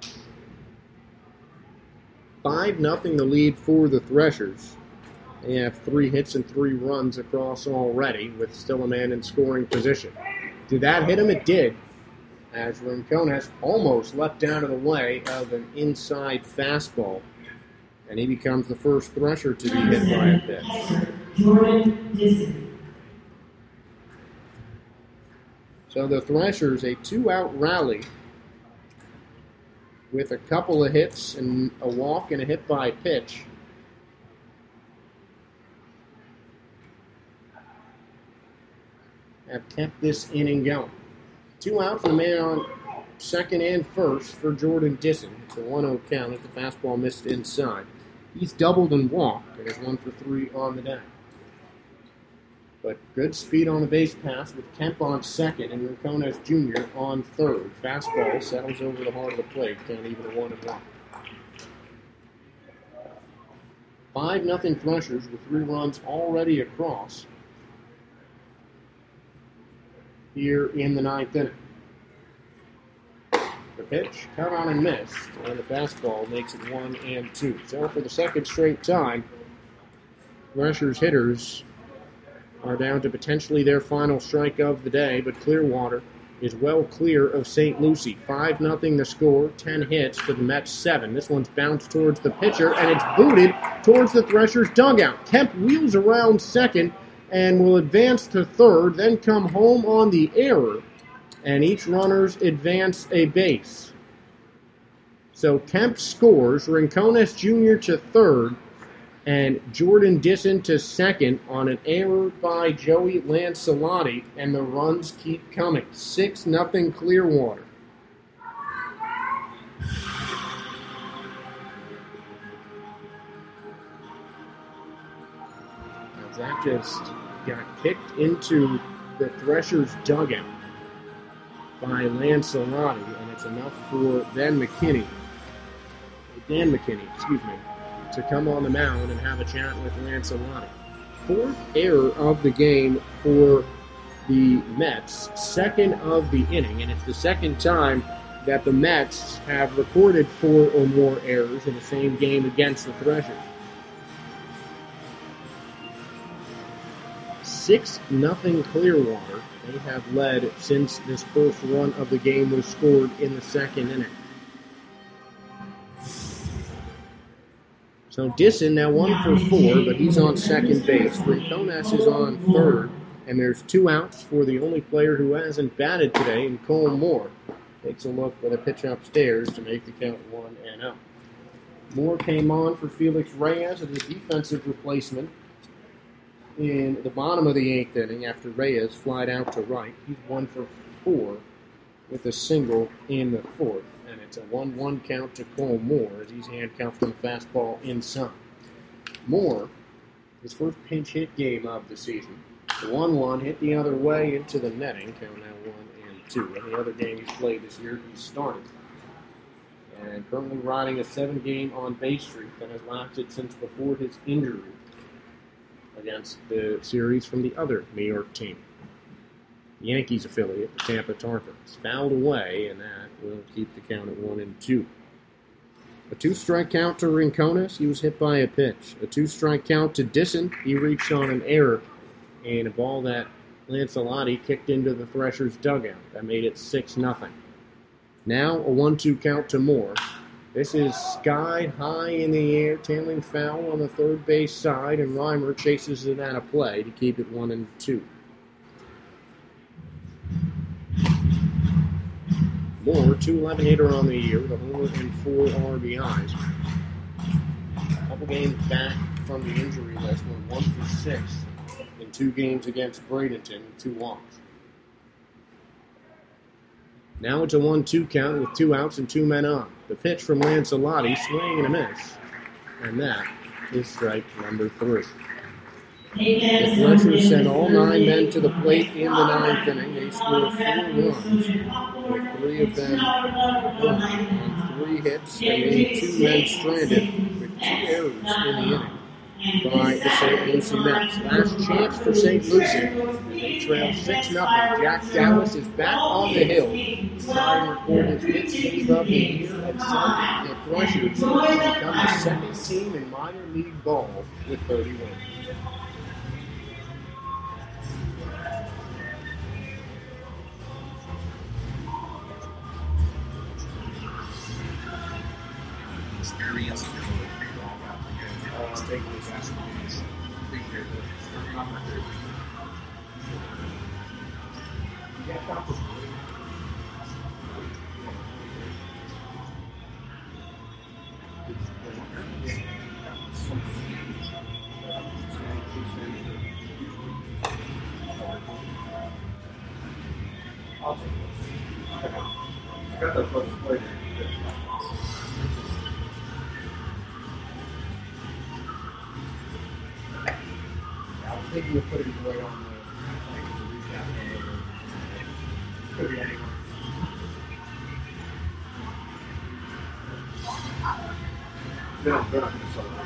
five nothing the lead for the Threshers. They have three hits and three runs across already, with still a man in scoring position. Did that hit him? It did, as Rincones almost leapt out of the way of an inside fastball, and he becomes the first Thresher to be hit by a pitch. Jordan Disson. So the Threshers, a two-out rally with a couple of hits and a walk and a hit by pitch. Have kept this inning going. Two out for the man on second and first for Jordan Disson. It's a one oh count as the fastball missed inside. He's doubled and walked and is one for three on the day. But good speed on the base pass with Kemp on second and Rincones Junior on third. Fastball settles over the heart of the plate, count even a one and one. Five nothing Threshers with three runs already across here in the ninth inning. The pitch, count on and missed, and the fastball makes it one and two. So for the second straight time, Threshers hitters are down to potentially their final strike of the day, but Clearwater is well clear of Saint Lucie. five nothing the score, ten hits to the Mets seven. This one's bounced towards the pitcher, and it's booted towards the Threshers' dugout. Kemp wheels around second and will advance to third, then come home on the error, and each runners advance a base. So Kemp scores, Rincones Junior to third, and Jordan Disson to second on an error by Joey Lancelotti, and the runs keep coming. six nothing Clearwater. As that just got kicked into the Threshers' dugout by Lancelotti, and it's enough for Ben McKinney, Dan McKinney, excuse me, to come on the mound and have a chat with Lancelotti. Fourth error of the game for the Mets, second of the inning, and it's the second time that the Mets have recorded four or more errors in the same game against the Threshers. six nothing Clearwater. They have led since this first run of the game was scored in the second inning. So Disson now one for four, but he's on second base. Rincones is on third, and there's two outs for the only player who hasn't batted today, and Cole Moore takes a look with a pitch upstairs to make the count one and oh. Moore came on for Felix Reyes as a defensive replacement in the bottom of the eighth inning after Reyes flied out to right. He's one for four with a single in the fourth. And it's a one one count to Cole Moore as he's handcuffed on a fastball inside. Moore, his first pinch hit game of the season. The one one hit the other way into the netting, count now one and two. Any other game he's played this year, he's started. And currently riding a seven-game on-base streak that has lasted since before his injury against the series from the other New York team. Yankees affiliate, the Tampa Tarpons. Fouled away, and that will keep the count at one and two. A two-strike count to Rincones. He was hit by a pitch. A two-strike count to Disson. He reached on an error, and a ball that Lancelotti kicked into the Threshers' dugout. That made it six nothing. Now a one two count to Moore. This is sky high in the air, tailing foul on the third base side, and Reimer chases it out of play to keep it one and two. Moore, two eleven hitter on the year with a homer and four R B Is. A couple games back from the injury list, went one for six in two games against Bradenton and two walks. Now it's a one two count with two outs and two men on. The pitch from Lancelotti, swing and a miss. And that is strike number three. The Threshers sent all nine men to the plate in the ninth inning. They scored four runs, with three of them home and three hits. They made two men stranded with two errors in the inning by the Saint Lucie Mets. Last chance for Saint Lucie. They trail six nothing. Jack Dallas is back on the hill. Trying to record his fifth save of the year at Sunday. The Threshers become the second team in minor league ball with thirty wins. Experience. Uh, take this as appreciate it. Yeah, Doctor. I'll take it. I got that first play. I think we'll put it right on the, like, the recap. Could be anyone. No, they're not going to celebrate.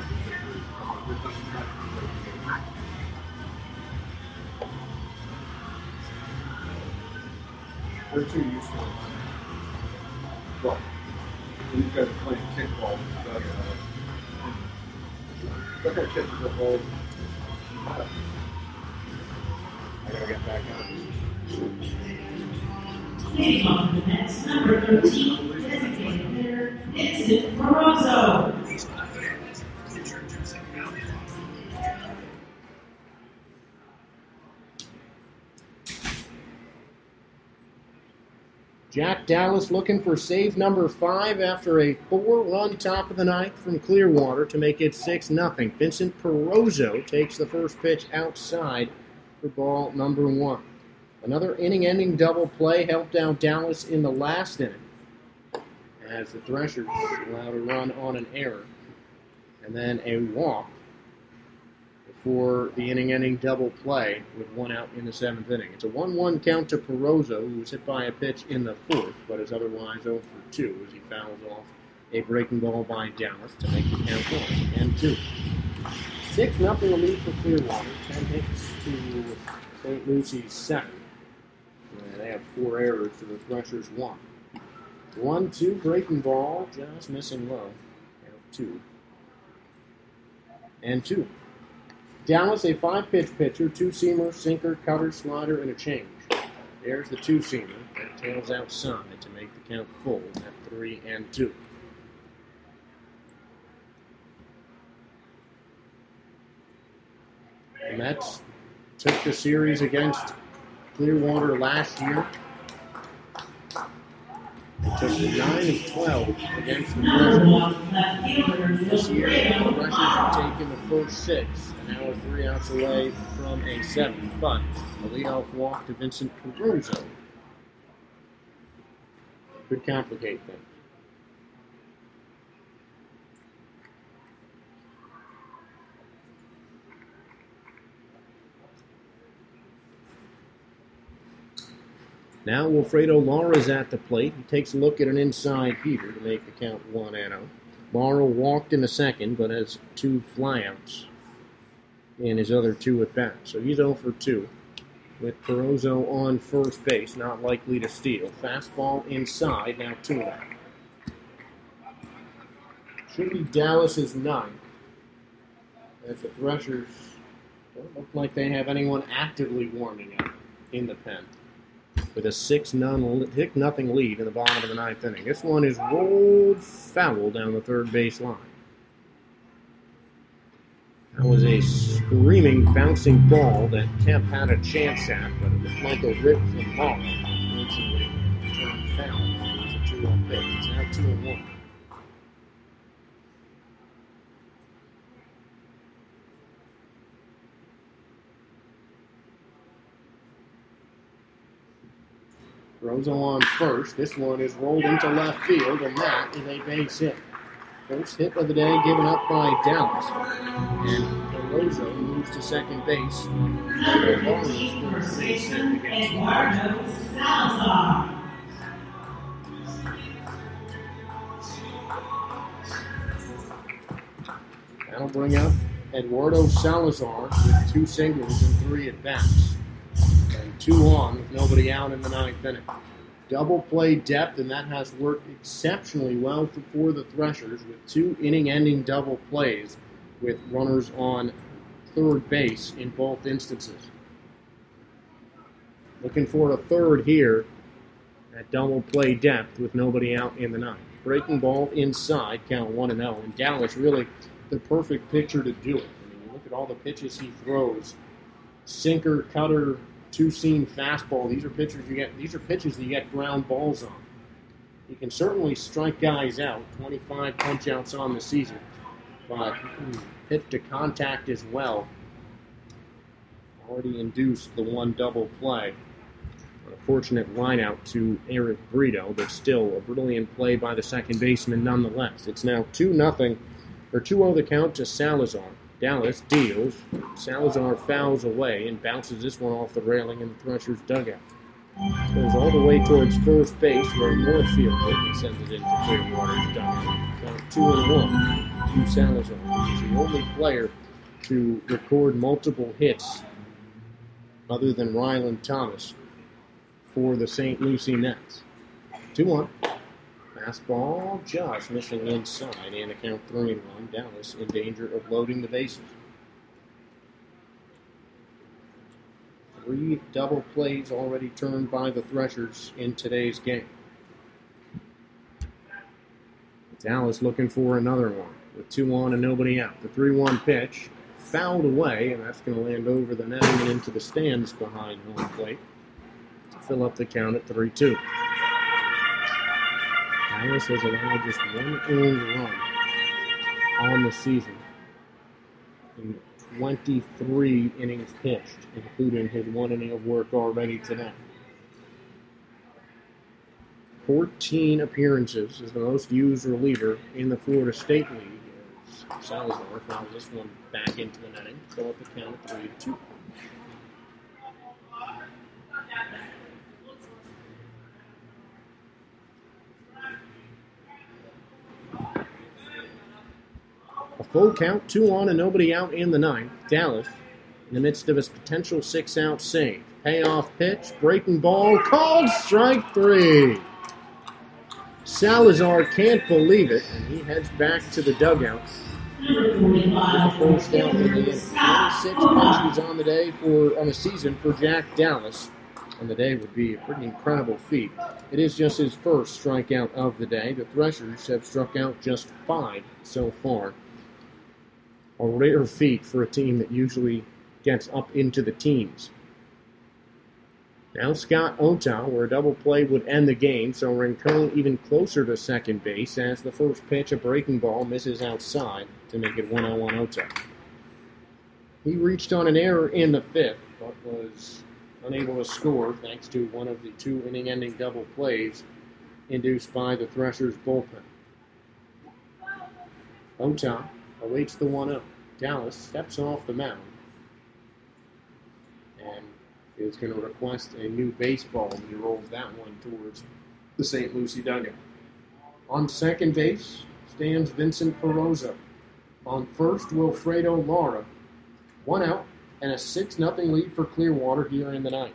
They're too used to it. Well, these guys are playing kickball. But, uh, but that kick is a whole. I gotta get back out. Leading off the Mets, number thirteen, designated hitter, Vincent Barroso. Jack Dallas looking for save number five after a four-run top of the ninth from Clearwater to make it six nothing. Vincent Barroso takes the first pitch outside for ball number one. Another inning-ending double play helped out Dallas in the last inning as the Threshers allowed a run on an error and then a walk for the inning-ending double play with one out in the seventh inning. It's a one one count to Barroso, who was hit by a pitch in the fourth, but is otherwise oh for two as he fouls off a breaking ball by Dallas to make the count one and two. six nothing lead for Clearwater, ten hits to Saint Lucie's seven. And they have four errors to the Threshers one. one two breaking ball, just missing low. Count two and two. Dallas, a five-pitch pitcher, two-seamer, sinker, cutter, slider, and a change. There's the two-seamer that tails outside to make the count full at three and two. The Mets took the series against Clearwater last year. They took the nine of twelve against the Threshers. This year, the Threshers have taken the first six, and now are three outs away from a seven. But a leadoff walk to Vincent Perozo could complicate things. Now Wilfredo Lara at the plate. He takes a look at an inside heater to make the count one and oh. Lara walked in the second, but has two flyouts in his other two at bat. So he's oh for two with Perozo on first base, not likely to steal. Fastball inside, now two and oh. Should be Dallas's ninth. As the Threshers don't look like they have anyone actively warming up in the pen, with a six nothing lead in the bottom of the ninth inning. This one is rolled foul down the third base line. That was a screaming, bouncing ball that Kemp had a chance at, but it looked like a rip from Lara. Unfortunately, turned foul. It's a two one pitch. It's now two and one. Perozo on first. This one is rolled into left field, and that is a base hit. First hit of the day given up by Dallas. And Perozo moves to second base. Eduardo Salazar. That'll bring up Eduardo Salazar with two singles and three at-bats. And two on with nobody out in the ninth inning. Double play depth, and that has worked exceptionally well for, for the Threshers with two inning-ending double plays with runners on third base in both instances. Looking for a third here at double play depth with nobody out in the ninth. Breaking ball inside, count one and oh, and Dallas really the perfect pitcher to do it. I mean, you look at all the pitches he throws: sinker, cutter, two-seam fastball. These are pitchers you get. These are pitches that you get ground balls on. He can certainly strike guys out. twenty-five punch-outs on the season, but he can hit to contact as well. Already induced the one double play. A fortunate line-out to Eric Brito, but still a brilliant play by the second baseman nonetheless. It's now two nothing, or two oh the count to Salazar. Dallas deals. Salazar fouls away and bounces this one off the railing in the Threshers' dugout. Goes all the way towards first base where Northfield hit and sends it into Clearwater's dugout. Count two and one to Salazar. He's the only player to record multiple hits other than Ryland Thomas for the Saint Lucie Nets. two one. Fastball just missing inside, and a count three and one. Dallas in danger of loading the bases. Three double plays already turned by the Threshers in today's game. Dallas looking for another one with two on and nobody out. The three one pitch fouled away, and that's going to land over the netting and into the stands behind home plate to fill up the count at three two. Dallas has allowed just one earned run on the season in twenty-three innings pitched, including his one inning of work already today. fourteen appearances is the most used reliever in the Florida State League. As Salazar fouls this one back into the netting, fill up the count at three two. A full count, two on and nobody out in the ninth. Dallas, in the midst of his potential six-out save. Payoff pitch, breaking ball, called strike three. Salazar can't believe it, and he heads back to the dugout Number forty-five. With a first down in the end. twenty-six pitches on the day for on the season for Jack Dallas. And the day would be a pretty incredible feat. It is just his first strikeout of the day. The Threshers have struck out just five so far. A rare feat for a team that usually gets up into the teens. Now Scott Ota, where a double play would end the game, so Rincon even closer to second base as the first pitch, a breaking ball, misses outside to make it one oh one Ota. He reached on an error in the fifth, but was unable to score thanks to one of the two inning-ending double plays induced by the Threshers' bullpen. Ota awaits the one oh. Dallas steps off the mound and is going to request a new baseball, and he rolls that one towards the Saint Lucie dugout. On second base stands Vincent Perozo. On first, Wilfredo Lara. One out and a six nothing lead for Clearwater here in the ninth.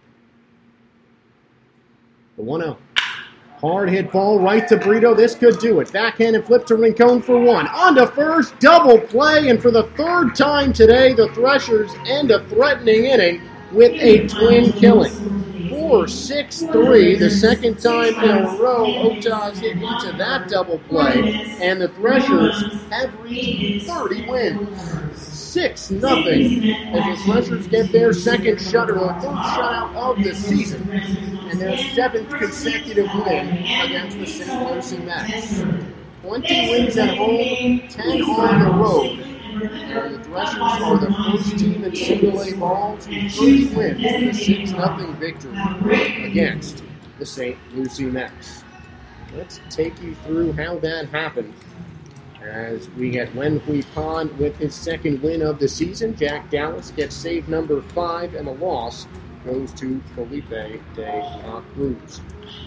The one oh. Hard hit ball right to Brito. This could do it. Backhand and flip to Rincon for one. On to first, double play, and for the third time today, the Threshers end a threatening inning with a twin killing. four six three, the second time in a row Ota's hit into that double play, and the Threshers have reached thirty wins. six nothing as the Threshers get their second shutout, or third shutout of the season, and their seventh consecutive win against the Saint Lucie Mets. twenty wins at home, ten on the road. And the Threshers are the first team in single-A ball to thirty wins with a six nothing victory against the Saint Lucie Mets. Let's take you through how that happened as we get Wen Hui Pan with his second win of the season. Jack Dallas gets save number five, and the loss goes to Felipe de la Cruz.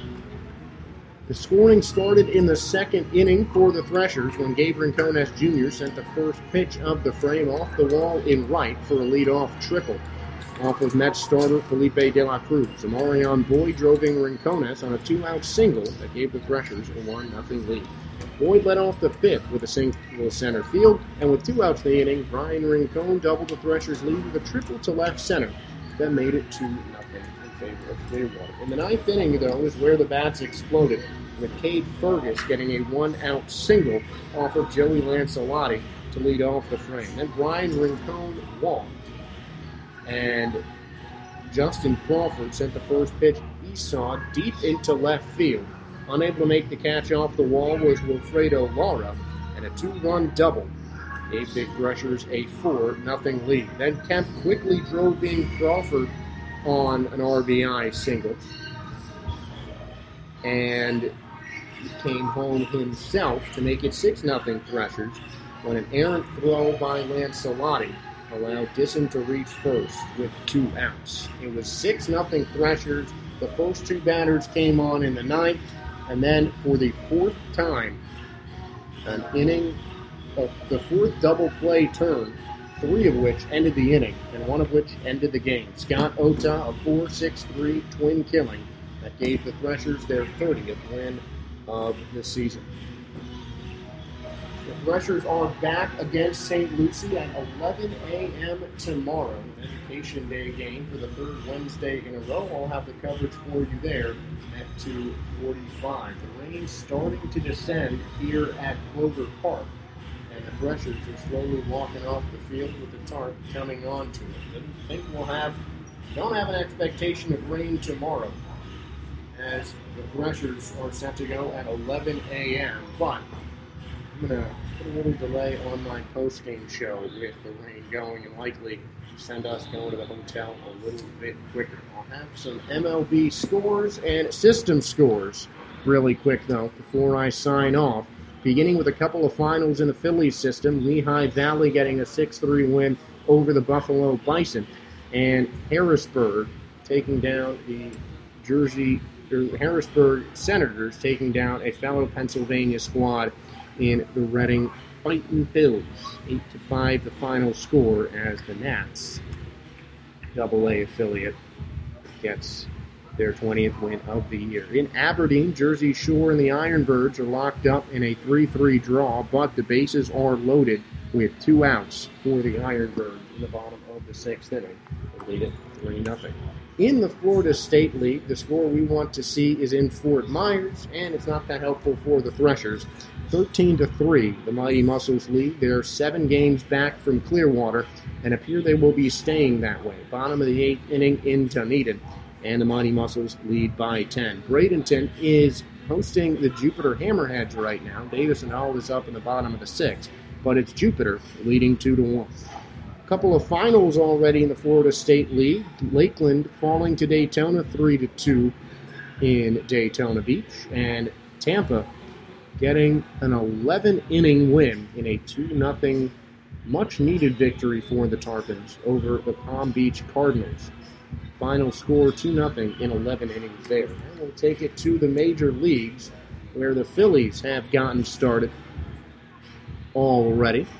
The scoring started in the second inning for the Threshers when Gabe Rincones Junior sent the first pitch of the frame off the wall in right for a leadoff triple. Off was Mets starter Felipe de la Cruz. Amarion Boyd drove in Rincones on a two-out single that gave the Threshers a one nothing lead. Boyd led off the fifth with a single center field, and with two outs in the inning, Brian Rincon doubled the Threshers' lead with a triple to left center. That made it two nothing in favor of Clearwater. In the ninth inning, though, is where the bats exploded, with Cade Fergus getting a one-out single off of Joey Lancelotti to lead off the frame. Then Brian Rincon walked, and Justin Crawford sent the first pitch he saw deep into left field. Unable to make the catch off the wall was Wilfredo Lara, and a two-run double gave the Threshers a four nothing lead. Then Kemp quickly drove in Crawford on an R B I single, and he came home himself to make it six nothing Threshers when an errant throw by Lancelotti allowed Disson to reach first with two outs. It was six nothing Threshers. The first two batters came on in the ninth, and then for the fourth time, an inning of the fourth double play turn, three of which ended the inning, and one of which ended the game. Scott Ota, a four six three twin killing that gave the Threshers their thirtieth win of the season. The Threshers are back against Saint Lucie at eleven a.m. tomorrow. An Education Day game for the third Wednesday in a row. I'll have the coverage for you there at two forty-five. The rain starting to descend here at Clover Park, and the Threshers are slowly walking off the field with the tarp coming onto it. I think we'll have, don't have an expectation of rain tomorrow, as the Threshers are set to go at eleven a.m. But I'm going to put a little delay on my post-game show with the rain going, and likely send us going to the hotel a little bit quicker. I'll have some M L B scores and system scores really quick, though, before I sign off. Beginning with a couple of finals in the Phillies system, Lehigh Valley getting a six three win over the Buffalo Bison, and Harrisburg taking down the Jersey, or Harrisburg Senators taking down a fellow Pennsylvania squad in the Reading Fightin' Phillies. eight to five the final score as the Nats, double A affiliate, gets their twentieth win of the year. In Aberdeen, Jersey Shore and the Ironbirds are locked up in a three three draw, but the bases are loaded with two outs for the Ironbirds in the bottom of the sixth inning. They lead it three nothing. In the Florida State League, the score we want to see is in Fort Myers, and it's not that helpful for the Threshers. thirteen to three, the Mighty Muscles lead. They're seven games back from Clearwater and appear they will be staying that way. Bottom of the eighth inning in Dunedin, and the Mighty Muscles lead by ten. Bradenton is hosting the Jupiter Hammerheads right now. Davis and Hull is up in the bottom of the sixth, but it's Jupiter leading two to one. A couple of finals already in the Florida State League. Lakeland falling to Daytona three to two in Daytona Beach, and Tampa getting an eleven-inning win in a two nothing much-needed victory for the Tarpons over the Palm Beach Cardinals. Final score two nothing in eleven innings there. And we'll take it to the major leagues, where the Phillies have gotten started already.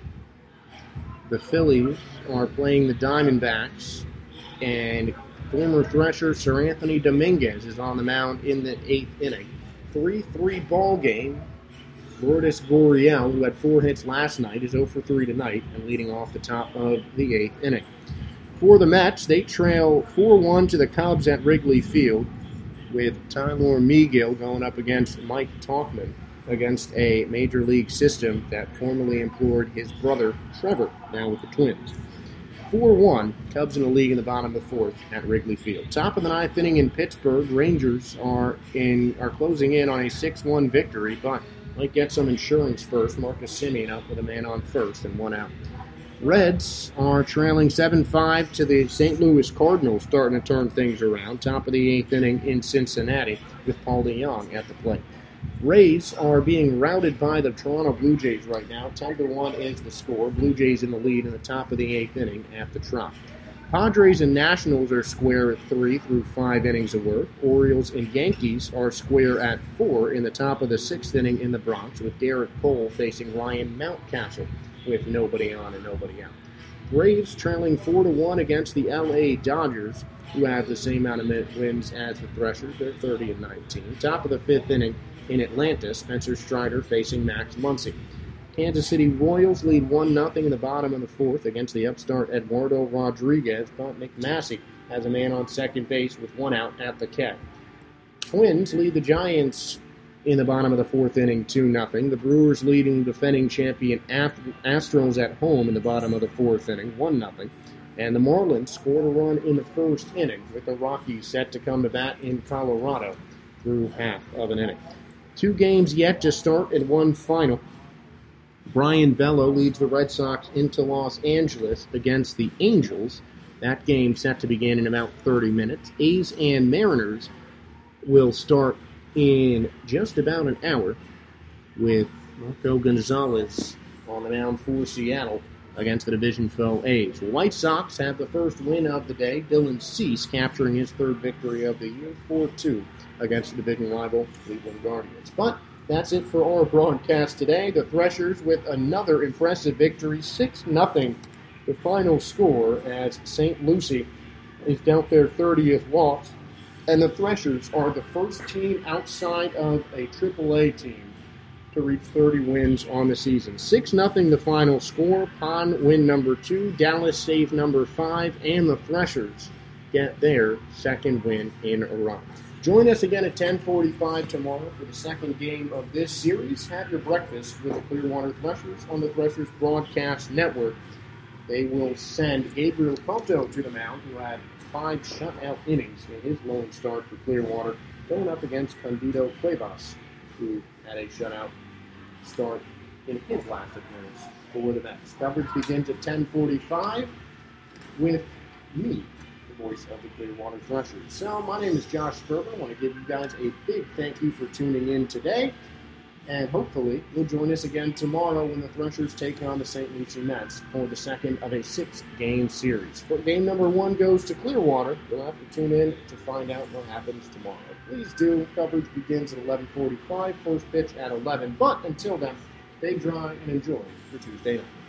The Phillies are playing the Diamondbacks, and former Thresher Sir Anthony Dominguez is on the mound in the eighth inning. three three ball game. Lourdes Gurriel, who had four hits last night, is oh for three tonight and leading off the top of the eighth inning. For the Mets, they trail four one to the Cubs at Wrigley Field, with Tyler Megill going up against Mike Tauchman against a major league system that formerly employed his brother Trevor, now with the Twins. four one, Cubs in the league in the bottom of the fourth at Wrigley Field. Top of the ninth inning in Pittsburgh, Rangers are in are closing in on a six one victory, but might get some insurance first. Marcus Semien up with a man on first and one out. Reds are trailing seven five to the Saint Louis Cardinals, starting to turn things around. Top of the eighth inning in Cincinnati with Paul DeJong at the plate. Rays are being routed by the Toronto Blue Jays right now. ten to one is the score. Blue Jays in the lead in the top of the eighth inning at the Trop. Padres and Nationals are square at three through five innings of work. Orioles and Yankees are square at four in the top of the sixth inning in the Bronx, with Garrett Cole facing Ryan Mountcastle with nobody on and nobody out. Braves trailing four to one against the L A Dodgers, who have the same amount of wins as the Threshers. They're thirty and nineteen. Top of the fifth inning in Atlanta, Spencer Strider facing Max Muncy. Kansas City Royals lead one nothing in the bottom of the fourth against the upstart Eduardo Rodriguez, but McMassey has a man on second base with one out at the catch. Twins lead the Giants in the bottom of the fourth inning two nothing. The Brewers leading defending champion Astros at home in the bottom of the fourth inning one nothing. And the Marlins scored a run in the first inning, with the Rockies set to come to bat in Colorado through half of an inning. Two games yet to start and one final. Brian Bello leads the Red Sox into Los Angeles against the Angels. That game set to begin in about thirty minutes. A's and Mariners will start in just about an hour, with Marco Gonzalez on the mound for Seattle against the division foe A's. The White Sox have the first win of the day. Dylan Cease capturing his third victory of the year, four two against the division rival Cleveland Guardians. But that's it for our broadcast today. The Threshers with another impressive victory, six nothing. The final score, as Saint Lucie is dealt their thirtieth loss, and the Threshers are the first team outside of a triple A team to reach thirty wins on the season. six nothing the final score. Pond win number two, Dallas save number five, and the Threshers get their second win in a row. Join us again at ten forty-five tomorrow for the second game of this series. Have your breakfast with the Clearwater Threshers on the Threshers Broadcast Network. They will send Gabriel Cotto to the mound, who had five shutout innings in his lone start for Clearwater, going up against Candido Cuevas, who had a shutout start in his last appearance for the Mets. Coverage begins at ten forty-five with me, the voice of the Clearwater Threshers. So, my name is Josh Sperber. I want to give you guys a big thank you for tuning in today, and hopefully you'll join us again tomorrow when the Threshers take on the Saint Lucie Mets for the second of a six-game series. For game number one goes to Clearwater. You'll have to tune in to find out what happens tomorrow. Please do. Coverage begins at eleven forty-five, first pitch at eleven. But until then, stay dry and enjoy your Tuesday night.